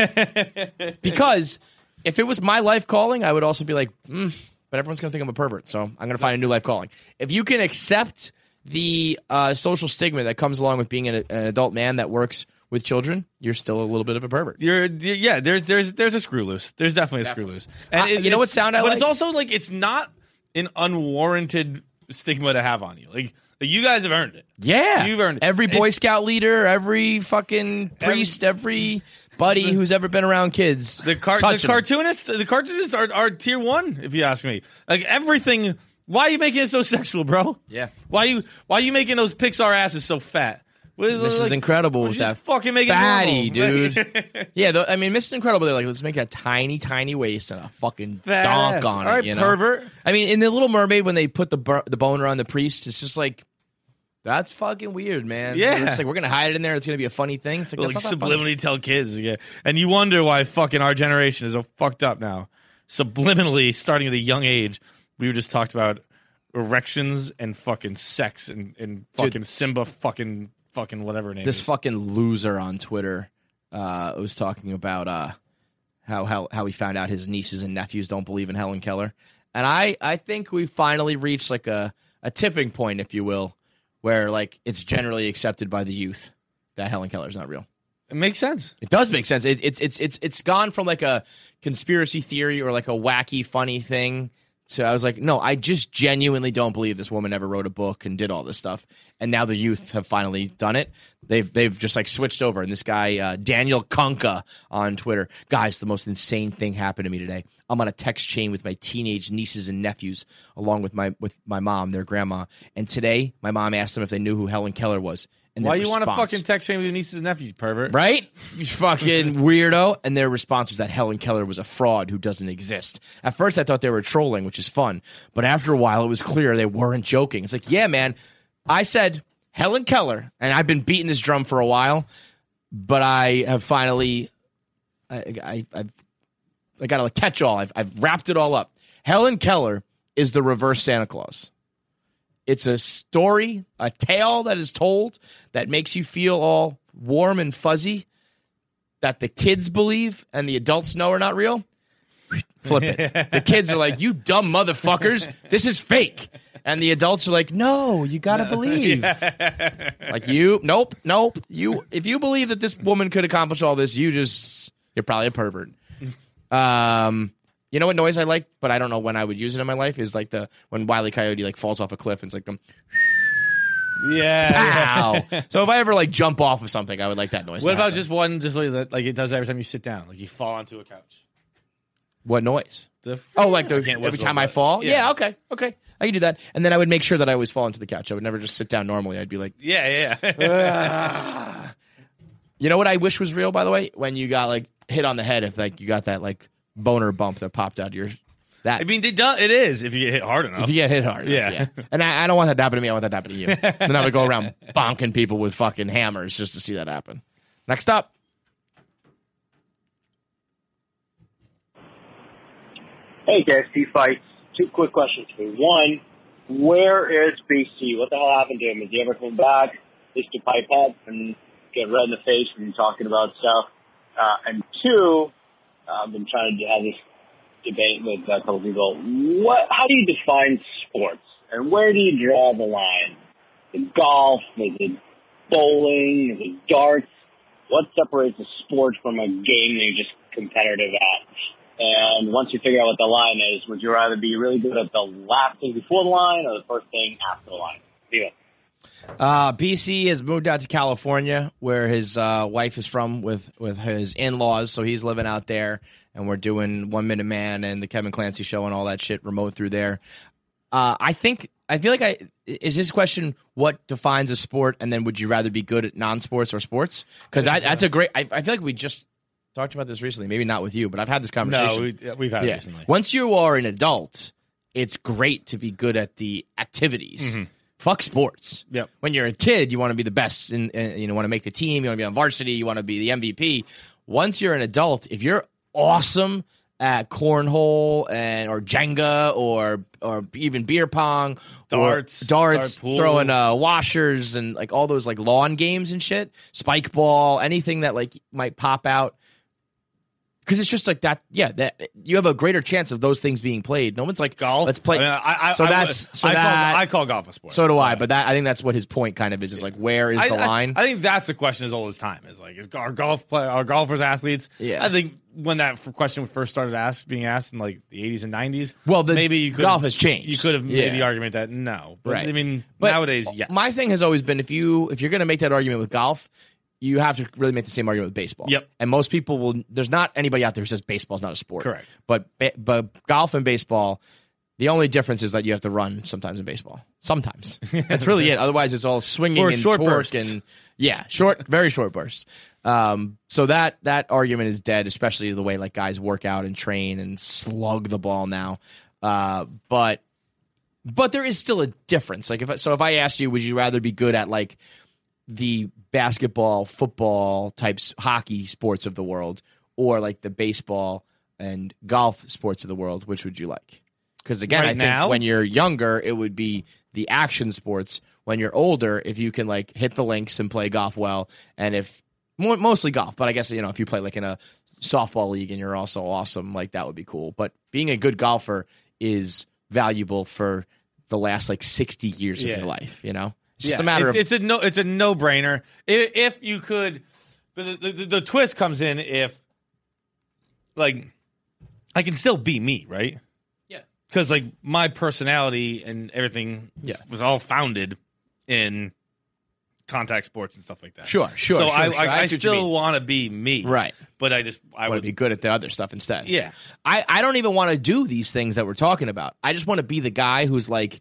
perv. Because if it was my life calling, I would also be like, mm, but everyone's gonna think I'm a pervert, so I'm gonna find a new life calling. If you can accept the uh, social stigma that comes along with being an, an adult man that works with children, you're still a little bit of a pervert. You're, yeah. There's there's there's a screw loose. There's definitely a Definitely. screw loose. And Uh, it, you know what sound I but like? it's also like it's not an unwarranted stigma to have on you. Like, like you guys have earned it. Yeah, You've earned it. Every Boy It's- Scout leader, every fucking priest, every buddy who's ever been around kids. The, car- the touching them. cartoonists, the cartoonists are, are tier one. If you ask me, like everything. Why are you making it so sexual, bro? Yeah. Why you Why are you making those Pixar asses so fat? What, This like, is incredible with just that fucking make it fatty, normal. dude. Yeah, the, I mean, Mister Incredible. They're like, let's make a tiny, tiny waist and a fucking Fat donk ass. on it. All right, you know? pervert. I mean, in the Little Mermaid, when they put the bur- the boner on the priest, it's just like, that's fucking weird, man. Yeah. It's like we're gonna hide it in there. It's gonna be a funny thing. It's like, Like that's not that funny. subliminally tell kids, yeah. And you wonder why fucking our generation is so fucked up now. Subliminally, starting at a young age, we were just talked about erections and fucking sex and, and fucking Dude. Simba fucking fucking whatever her name This is. fucking loser on Twitter uh, was talking about uh, how how how he found out his nieces and nephews don't believe in Helen Keller, and I I think we finally reached like a a tipping point, if you will, where like it's generally accepted by the youth that Helen Keller is not real. It makes sense. It does make sense. It, it's it's it's it's gone from like a conspiracy theory or like a wacky funny thing. So I was like, no, I just genuinely don't believe this woman ever wrote a book and did all this stuff. And now the youth have finally done it. They've they've just like switched over. And this guy, uh, Daniel Kunka on Twitter, guys, the most insane thing happened to me today. I'm on a text chain with my teenage nieces and nephews, along with my with my mom, their grandma. And today, my mom asked them if they knew who Helen Keller was. And Why their you want to response- fucking text your nieces and nephews, pervert? Right? You fucking weirdo. And their response was that Helen Keller was a fraud who doesn't exist. At first, I thought they were trolling, which is fun. But after a while, it was clear they weren't joking. It's like, yeah, man. I said Helen Keller, and I've been beating this drum for a while, but I have finally, I, I, I've, I got a catch all. I've, I've wrapped it all up. Helen Keller is the reverse Santa Claus. It's a story, a tale that is told that makes you feel all warm and fuzzy, that the kids believe and the adults know are not real. Flip it. The kids are like, you dumb motherfuckers, this is fake. And the adults are like, no, you got to no. believe. Yeah. Like you, nope, nope. You, if you believe that this woman could accomplish all this, you just, you're probably a pervert. Um... You know what noise I like, but I don't know when I would use it in my life, is like the when Wile E. Coyote like falls off a cliff and it's like, um, yeah. Pow. Yeah. So if I ever like jump off of something, I would like that noise. What about happen. just one, just like, like it does every time you sit down, like you fall onto a couch? What noise? The oh, like the, every time I fall? Yeah. yeah, okay, okay. I can do that. And then I would make sure that I always fall into the couch. I would never just sit down normally. I'd be like, yeah, yeah. You know what I wish was real, by the way? When you got like hit on the head, if like you got that like boner bump that popped out of your that. I mean, it, does, it is if you get hit hard enough. If you get hit hard yeah. enough, yeah. And I, I don't want that to happen to me. I want that to happen to you. Then I would go around bonking people with fucking hammers just to see that happen. Next up. Hey, guys, T-Fights. Two quick questions for me. One, where is B C? What the hell happened to him? Is he ever come back? Just to pipe up and get red in the face when you're talking about stuff? Uh, and two, I've been trying to have this debate with a couple people. What? How do you define sports, and where do you draw the line? Is it golf? Is it bowling? Is it darts? What separates a sport from a game that you're just competitive at? And once you figure out what the line is, would you rather be really good at the last thing before the line or the first thing after the line? See you. Uh, B C has moved out to California, where his uh, wife is from with, with his in-laws, so he's living out there, and we're doing One Minute Man and the Kevin Clancy Show and all that shit remote through there. Uh, I think I feel like I is this question what defines a sport, and then would you rather be good at non-sports or sports? Because that's a great. I, I feel like we just talked about this recently. Maybe not with you, but I've had this conversation. No, we, we've had it yeah. recently. Once you are an adult, it's great to be good at the activities. Mm-hmm. Fuck sports. Yep. When you're a kid, you want to be the best, and you know, want to make the team. You want to be on varsity. You want to be the M V P. Once you're an adult, if you're awesome at cornhole and or Jenga or or even beer pong, darts, or darts, dart throwing uh, washers and like all those like lawn games and shit, spike ball, anything that like might pop out. Because it's just like that, yeah. That you have a greater chance of those things being played. No one's like golf. Let's play. I mean, I, I, so I, that's so I, that, call, I call golf a sport. So do I. But that I think that's what his point kind of is. Is like where is I, the I, line? I think that's a question as old as time. Is like is our golf play our golfers athletes? Yeah. I think when that question first started asked being asked in like the eighties and nineties. Well, the maybe you could golf has changed. You could have made yeah. the argument that no, but right. I mean but nowadays, yes. My thing has always been if you if you're going to make that argument with golf, you have to really make the same argument with baseball. Yep. And most people will. There's not anybody out there who says baseball is not a sport. Correct. But but golf and baseball, the only difference is that you have to run sometimes in baseball. Sometimes that's really it. Otherwise, it's all swinging For and short torque bursts. and yeah, short, very short bursts. Um, so that that argument is dead, especially the way like guys work out and train and slug the ball now. Uh, but but there is still a difference. Like if so, if I asked you, would you rather be good at like the basketball, football types, hockey sports of the world, or like the baseball and golf sports of the world, which would you like? Because again, Right I think now? when you're younger, it would be the action sports. When you're older, if you can like hit the links and play golf well, and if mo- mostly golf, but I guess you know if you play like in a softball league and you're also awesome, like that would be cool. But being a good golfer is valuable for the last like sixty years Yeah. of your life. You know. It's just Yeah, a matter it's, of it's a no. It's a no brainer. If, if you could, but the, the, the twist comes in if, like, I can still be me, right? Yeah. Because like my personality and everything Yeah. was all founded in contact sports and stuff like that. Sure, sure, So sure, I, sure. I, I I see what you still mean. want to be me, Right. But I just I I would would be good at the other stuff instead. Yeah. I, I don't even want to do these things that we're talking about. I just want to be the guy who's like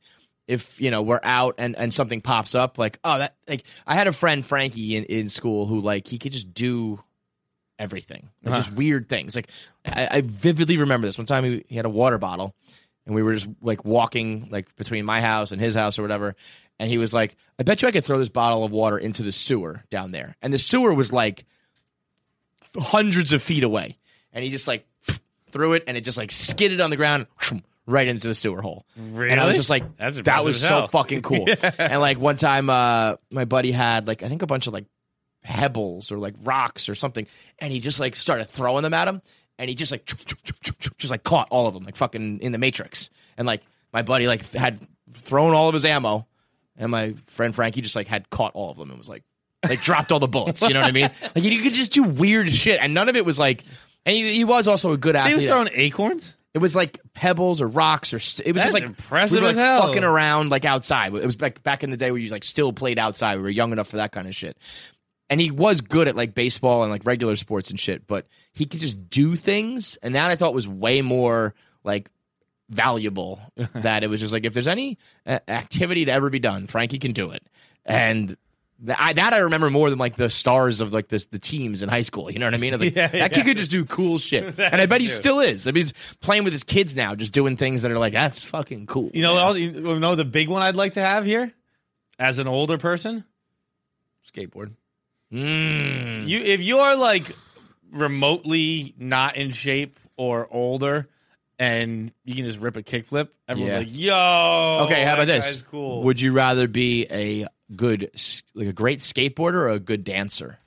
if, you know, we're out and, and something pops up, like, oh, that, like, I had a friend, Frankie, in, in school who, like, he could just do everything. Like, Uh-huh. just weird things. Like, I, I vividly remember this. One time he, he had a water bottle, and we were just, like, walking, like, between my house and his house or whatever, and he was like, I bet you I could throw this bottle of water into the sewer down there. And the sewer was, like, hundreds of feet away. And he just, like, threw it, and it just, like, skidded on the ground, right into the sewer hole. Really? And I was just like, That's that impressive was as so hell. fucking cool. Yeah. And like one time, uh, my buddy had like, I think a bunch of like pebbles or like rocks or something. And he just like started throwing them at him. And he just like, just like caught all of them, like fucking in the Matrix. And like my buddy like had thrown all of his ammo. And my friend Frankie just like had caught all of them and was like, like dropped all the bullets. You know what I mean? Like you could just do weird shit. And none of it was like, and he, he was also a good So athlete. he was throwing acorns? It was like pebbles or rocks or st- it was That's just like impressive we were as like hell. fucking around like outside. It was back back in the day where you like still played outside. We were young enough for that kind of shit. And he was good at like baseball and like regular sports and shit, but he could just do things, and that I thought was way more like valuable. That it was just like if there's any uh, activity to ever be done, Frankie can do it. And Th- I, that I remember more than like the stars of like the the teams in high school. You know what I mean? I was like, Yeah, that yeah. kid could just do cool shit, and I bet he Dude. still is. I mean, he's playing with his kids now, just doing things that are like that's fucking cool. You know, what else- you know the big one I'd like to have here, as an older person, skateboard. Mm. You, if you're like remotely not in shape or older, and you can just rip a kickflip, everyone's Yeah. like, "Yo, Okay, how about that this? guy's Cool." Would you rather be a good, s- like a great skateboarder or a good dancer?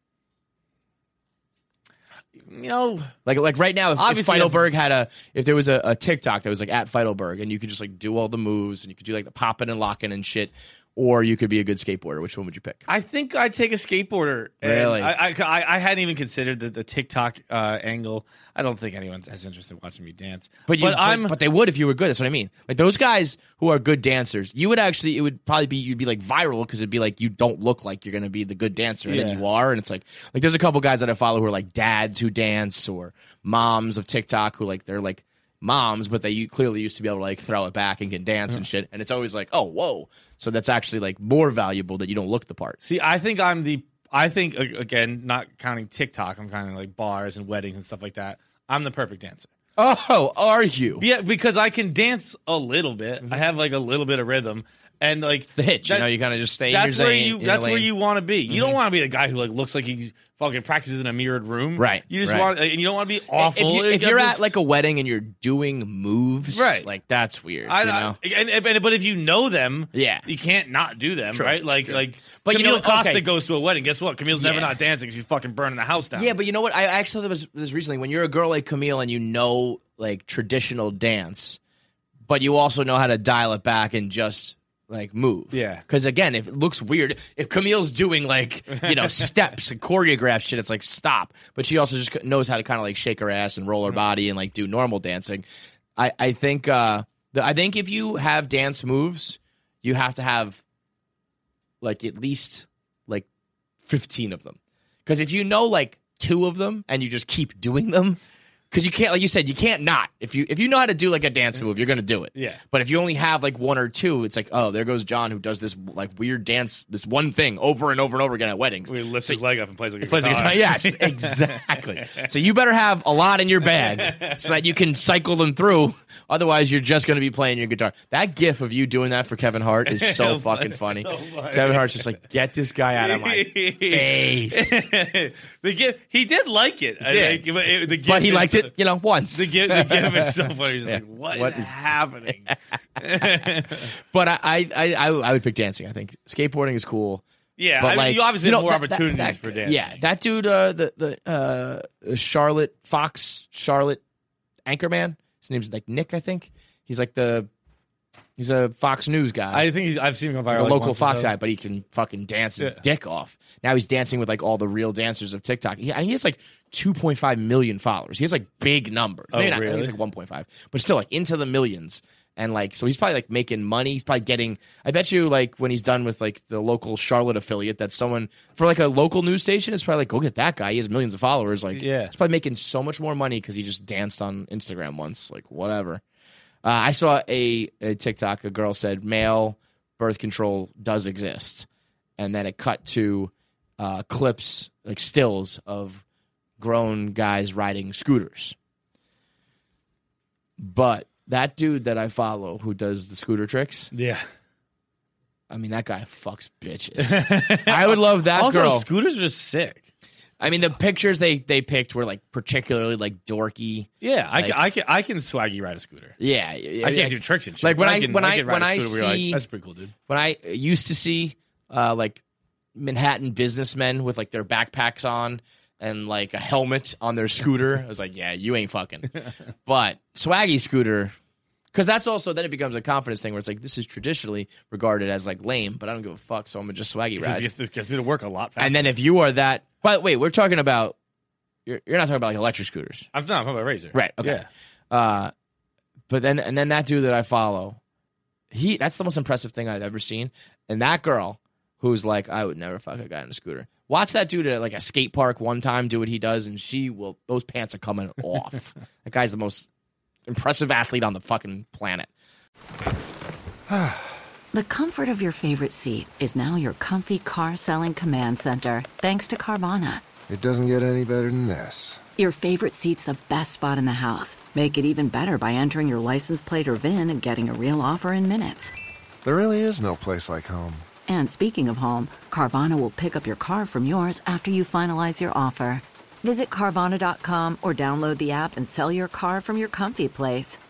You know, Like like right now, if, if Obviously, Feidelberg had a, if there was a, a TikTok that was like at Feidelberg, and you could just like do all the moves, and you could do like the popping and locking and shit, or you could be a good skateboarder. Which one would you pick? I think I'd take a skateboarder. And Really? I, I, I, I hadn't even considered the, the TikTok uh, angle. I don't think anyone's as interested in watching me dance. But you, but, I'm. but they would if you were good. That's what I mean. Like those guys who are good dancers, you would actually, it would probably be, you'd be like viral because it'd be like you don't look like you're gonna be the good dancer, and Yeah. then you are, and it's like, like there's a couple guys that I follow who are like dads who dance or moms of TikTok who like they're like moms, but they u- clearly used to be able to like throw it back and can dance and shit, and it's always like, oh whoa, so that's actually like more valuable that you don't look the part. See, I think I'm the. I think a- again, not counting TikTok, I'm counting like bars and weddings and stuff like that. I'm the perfect dancer. Oh, are you? Yeah, because I can dance a little bit. I have like a little bit of rhythm, and like The hitch, that- you know, you kind of just stay. That's in your where zane, you. in your That's where lane. you want to be. You Mhm. don't want to be the guy who like looks like he fucking practices in a mirrored room. Right, You just right. want. And you don't want to be awful. If, you, if I'm you're just- at like a wedding and you're doing moves, Right. like that's weird. I, you know? I- and, and- but if you know them, Yeah. you can't not do them, True, right? Like true. like. But you Camille know- Costa okay. goes to a wedding. Guess what? Camille's never Yeah. not dancing. She's fucking burning the house down. Yeah, but you know what? I actually thought this this recently. When you're a girl like Camille and you know like traditional dance, but you also know how to dial it back and just like move. Yeah. Because again, if it looks weird, if Camille's doing like you know steps and choreographed shit, it's like stop. But she also just knows how to kind of like shake her ass and roll her body and like do normal dancing. I I think uh the, I think if you have dance moves, you have to have like at least like fifteen of them. Because if you know like two of them and you just keep doing them, because you can't, like you said, you can't not. If you if you know how to do like a dance move, you're gonna do it. Yeah. But if you only have like one or two, it's like, oh, there goes John who does this like weird dance, this one thing over and over and over again at weddings. He lifts his leg up and plays like a Plays like a guitar. guitar. Yes, exactly. So you better have a lot in your bag so that you can cycle them through. Otherwise, you're just going to be playing your guitar. That gif of you doing that for Kevin Hart is so fucking funny. So funny. Kevin Hart's just like, get this guy out of my face. the gift, he did like it. I Did. think, but it- the gift But he is- liked it, you know, once. The gift, the gift is so funny. He's Yeah. like, what, What is, is- happening? But I, I, I, I would pick dancing. I think skateboarding is cool. Yeah, But I mean, like, you obviously have more that- that- opportunities that- for dancing. Yeah, that dude, uh, the the uh, Charlotte Fox, Charlotte Anchorman. His name's like Nick, I think. He's like the, he's a Fox News guy. I think he's, I've seen him on Like viral. a like local once or Fox so. guy, but he can fucking dance his Yeah. dick off. Now he's dancing with like all the real dancers of TikTok. He, he has like two point five million followers. He has like big numbers. Oh, Maybe not, I think really? it's like one point five, but still like into the millions. And like, so he's probably like making money. He's probably getting, I bet you like when he's done with like the local Charlotte affiliate, that someone for like a local news station is probably like, go get that guy. He has millions of followers. Like, Yeah. he's probably making so much more money because he just danced on Instagram once. Like, whatever. Uh, I saw a, a TikTok. A girl said male birth control does exist, and then it cut to uh, clips like stills of grown guys riding scooters. But that dude that I follow who does the scooter tricks, yeah, I mean that guy fucks bitches. I would love that also, girl. Scooters are just sick. I mean, the pictures they, they picked were like particularly like dorky. Yeah, I, like, can, I can I can swaggy ride a scooter. Yeah, I can't do tricks and shit. Like when I, can, when I, can when ride a I scooter where you're see like, that's pretty cool, dude. When I used to see uh, like Manhattan businessmen with like their backpacks on and like a helmet on their scooter, I was like, yeah, you ain't fucking. But swaggy scooter. Because that's also, then it becomes a confidence thing where it's like, this is traditionally regarded as like lame, but I don't give a fuck, so I'm going to just swaggy ride. This, this gets me to work a lot faster. And then if you are that, but wait, we're talking about, you're, you're not talking about like electric scooters. I'm not, I'm talking about Razor. Right, okay. Yeah. Uh, but then, and then that dude that I follow, he, that's the most impressive thing I've ever seen. And that girl who's like, I would never fuck a guy on a scooter. Watch that dude at like a skate park one time do what he does, and she will, those pants are coming off. That guy's the most impressive athlete on the fucking planet. The comfort of your favorite seat is now your comfy car selling command center, thanks to Carvana. It doesn't get any better than this. Your favorite seat's the best spot in the house. Make it even better by entering your license plate or V I N and getting a real offer in minutes. There really is no place like home. And speaking of home, Carvana will pick up your car from yours after you finalize your offer. Visit Carvana dot com or download the app and sell your car from your comfy place.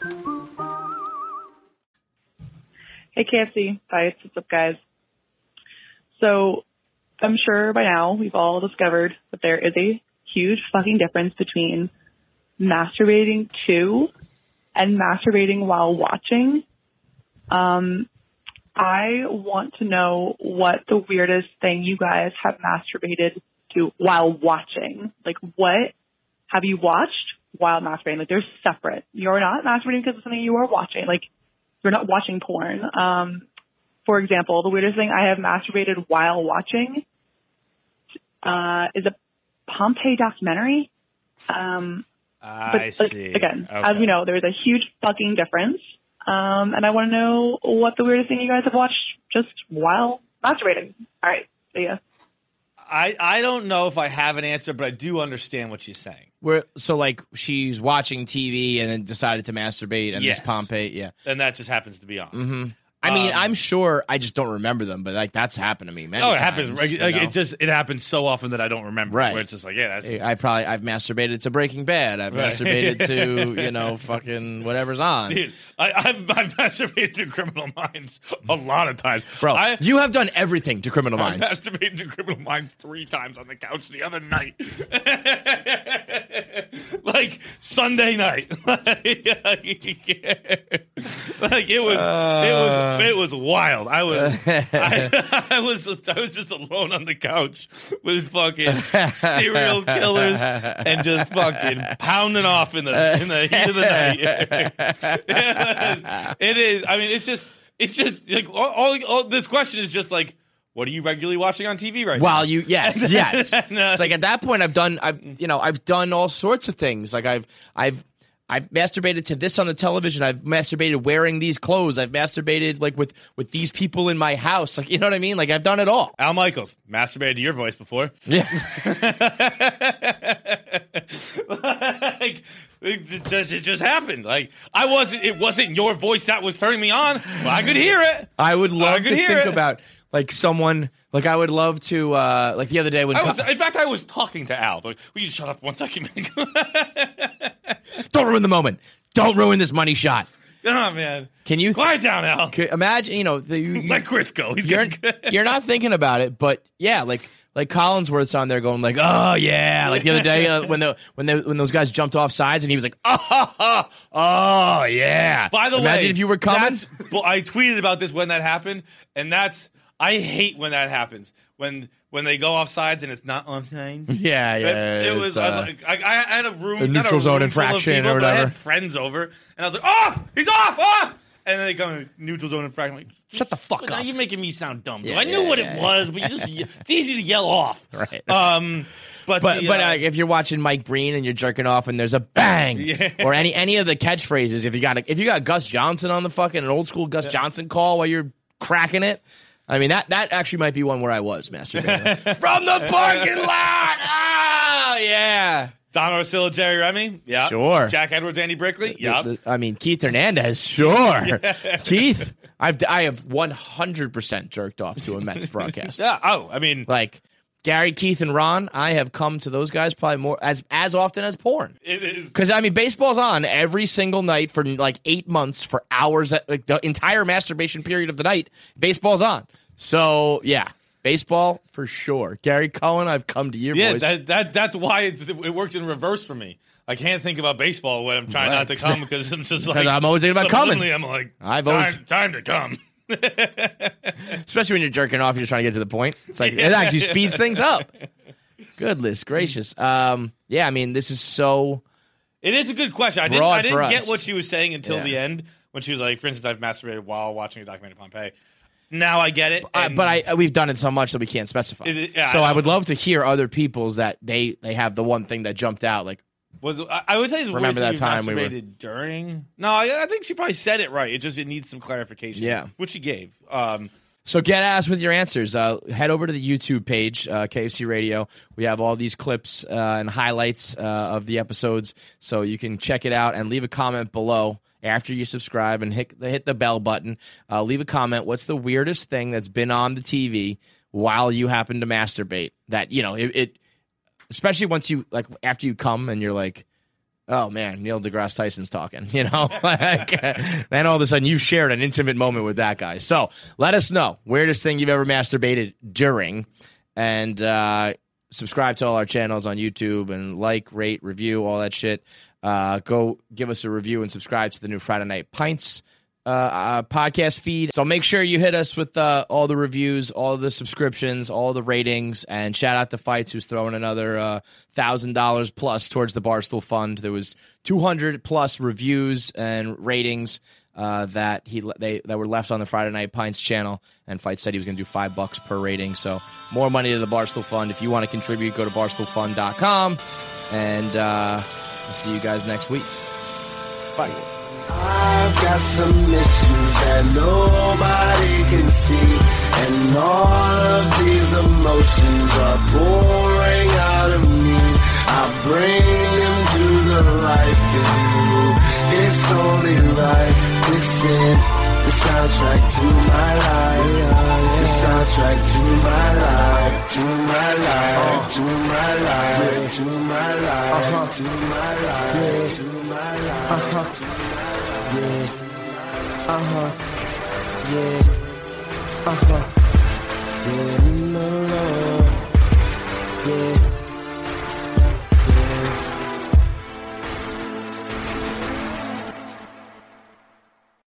Hey, K F C. Bye. What's up, guys? So I'm sure by now we've all discovered that there is a huge fucking difference between masturbating to and masturbating while watching. Um, I want to know what the weirdest thing you guys have masturbated to while watching. Like, what have you watched while masturbating? Like, they're separate. You're not masturbating because of something you are watching. Like, you're not watching porn. Um, for example, the weirdest thing I have masturbated while watching uh, is a Pompeii documentary. Um, I but, like, see. Again, Okay. as we know, there's a huge fucking difference. Um, and I want to know what the weirdest thing you guys have watched just while masturbating. All right. See ya. I, I don't know if I have an answer, but I do understand what she's saying. Where so like she's watching T V and then decided to masturbate and Yes. this Pompeii, yeah. And that just happens to be on. Mm-hmm. I mean, Um, I'm sure I just don't remember them, but like that's happened to me many Oh, it times, happens. Like, you like, know? it just it happens so often that I don't remember. Right. Where it's just like, yeah, that's just, I probably I've masturbated to Breaking Bad. I've Right. masturbated to you know fucking whatever's on. Dude, I, I've, I've masturbated to Criminal Minds a lot of times, Bro, I, you have done everything to Criminal I Minds. masturbated to Criminal Minds three times on the couch the other night, like Sunday night. Like it was, Uh. it was, it was wild. I was, I, I was, I was just alone on the couch with fucking serial killers and just fucking pounding off in the in the heat of the night. It is. I mean, it's just, it's just like all, all, all. This question is just like, what are you regularly watching on T V right While now? you, yes, yes. It's like at that point, I've done, I've, you know, I've done all sorts of things. Like I've, I've, I've masturbated to this on the television. I've masturbated wearing these clothes. I've masturbated like with with these people in my house. Like, you know what I mean? Like I've done it all. Al Michaels masturbated to your voice before. Yeah. Like, it just, it just happened. Like I wasn't. It wasn't your voice that was turning me on, but I could hear it. I would love I could to hear think it. about like someone. Like I would love to. Uh, like the other day when. I was, Co- in fact, I was talking to Al. Like, will you shut up one second? Don't ruin the moment. Don't ruin this money shot. Oh man, Can you quiet down, Al? Can, imagine, you know, the, you, Let Chris go. He's you're, good. you're not thinking about it, but yeah, like like Collinsworth's on there going like, oh yeah, like the other day uh, when the when the when those guys jumped off sides and he was like, oh, oh yeah. By the imagine way, if you were coming. that's- well, I tweeted about this when that happened, and that's I hate when that happens when when they go off sides and it's not on sides. Yeah, yeah. It, it was. it's, I, uh, was like, I, I had a room, a not neutral a zone room full of infraction people, or but I whatever. had friends over, and I was like, "Off! He's off! Off!" And then they come neutral zone infraction. I'm like, shut the fuck now up. you're making me sound dumb. Yeah, I knew yeah, what yeah, it yeah. was, but you just it's easy to yell off. Right. Um, But but, the, but uh, uh, if you're watching Mike Breen and you're jerking off and there's a bang Yeah. or any any of the catchphrases, if you got a, if you got Gus Johnson on the fucking an old school Gus Johnson call while you're cracking it, I mean that that actually might be one where I was masturbating from the parking lot. Oh yeah. Don Orsillo, Jerry Remy, yeah, Sure. Jack Edwards, Andy Brickley, The- yeah. the- I mean Keith Hernandez, sure. Keith, I've I have one hundred percent jerked off to a Mets broadcast. Yeah. Oh, I mean, like Gary, Keith, and Ron, I have come to those guys probably more as as often as porn. it is. Because I mean, baseball's on every single night for like eight months for hours. At, like the entire masturbation period of the night, baseball's on. So yeah, baseball for sure. Gary Cohen, I've come to your Yeah, voice. that, that that's why it, it works in reverse for me. I can't think about baseball when I'm trying Right. not to come because I'm just like Because I'm always thinking about coming. subliminally I'm like, I've time, always- time to come. Especially when you're jerking off, you're trying to get to the point. It's like it actually speeds things up. Goodness gracious. Um, yeah, I mean, this is so. It is a good question. I didn't, broad I for didn't us. get what she was saying until Yeah. the end when she was like, for instance, I've masturbated while watching a documentary on Pompeii. Now I get it. I, and- but I we've done it so much that we can't specify. It- yeah, so I I, know. would love to hear other people's that they they have the one thing that jumped out. Like, Was I I would say it's Remember worse that time we masturbated were- during. No, I, I think she probably said it right. It just it needs some clarification. Yeah. which she gave. Um, so get at us with your answers. Uh, head over to the YouTube page, uh, K F C Radio. We have all these clips uh, and highlights uh, of the episodes, so you can check it out and leave a comment below after you subscribe and hit the, hit the bell button. Uh, leave a comment. What's the weirdest thing that's been on the T V while you happen to masturbate? That you know it. it especially once you like after you come and you're like, oh man, Neil deGrasse Tyson's talking, you know, like, then all of a sudden you've shared an intimate moment with that guy. So let us know weirdest thing you've ever masturbated during, and uh, subscribe to all our channels on YouTube and like, rate, review, all that shit. Uh, go give us a review and subscribe to the new Friday Night Pints uh, uh, podcast feed. So make sure you hit us with uh, all the reviews, all the subscriptions, all the ratings, and shout out to Fights, who's throwing another uh, one thousand dollars plus towards the Barstool Fund. There was two hundred plus reviews and ratings uh, that he they that were left on the Friday Night Pints channel, and Fights said he was going to do five bucks per rating. So more money to the Barstool Fund. If you want to contribute, go to barstool fund dot com, and uh, I'll see you guys next week. Bye. I've got some issues that nobody can see, and all of these emotions are pouring out of me. I bring them to the light for you. It's only right. This is the soundtrack to my life. The soundtrack to my life. To my life. To my life. To my life. To my life. To my life. Uh-huh. Yeah, uh-huh, yeah, uh-huh, yeah, no, no, yeah.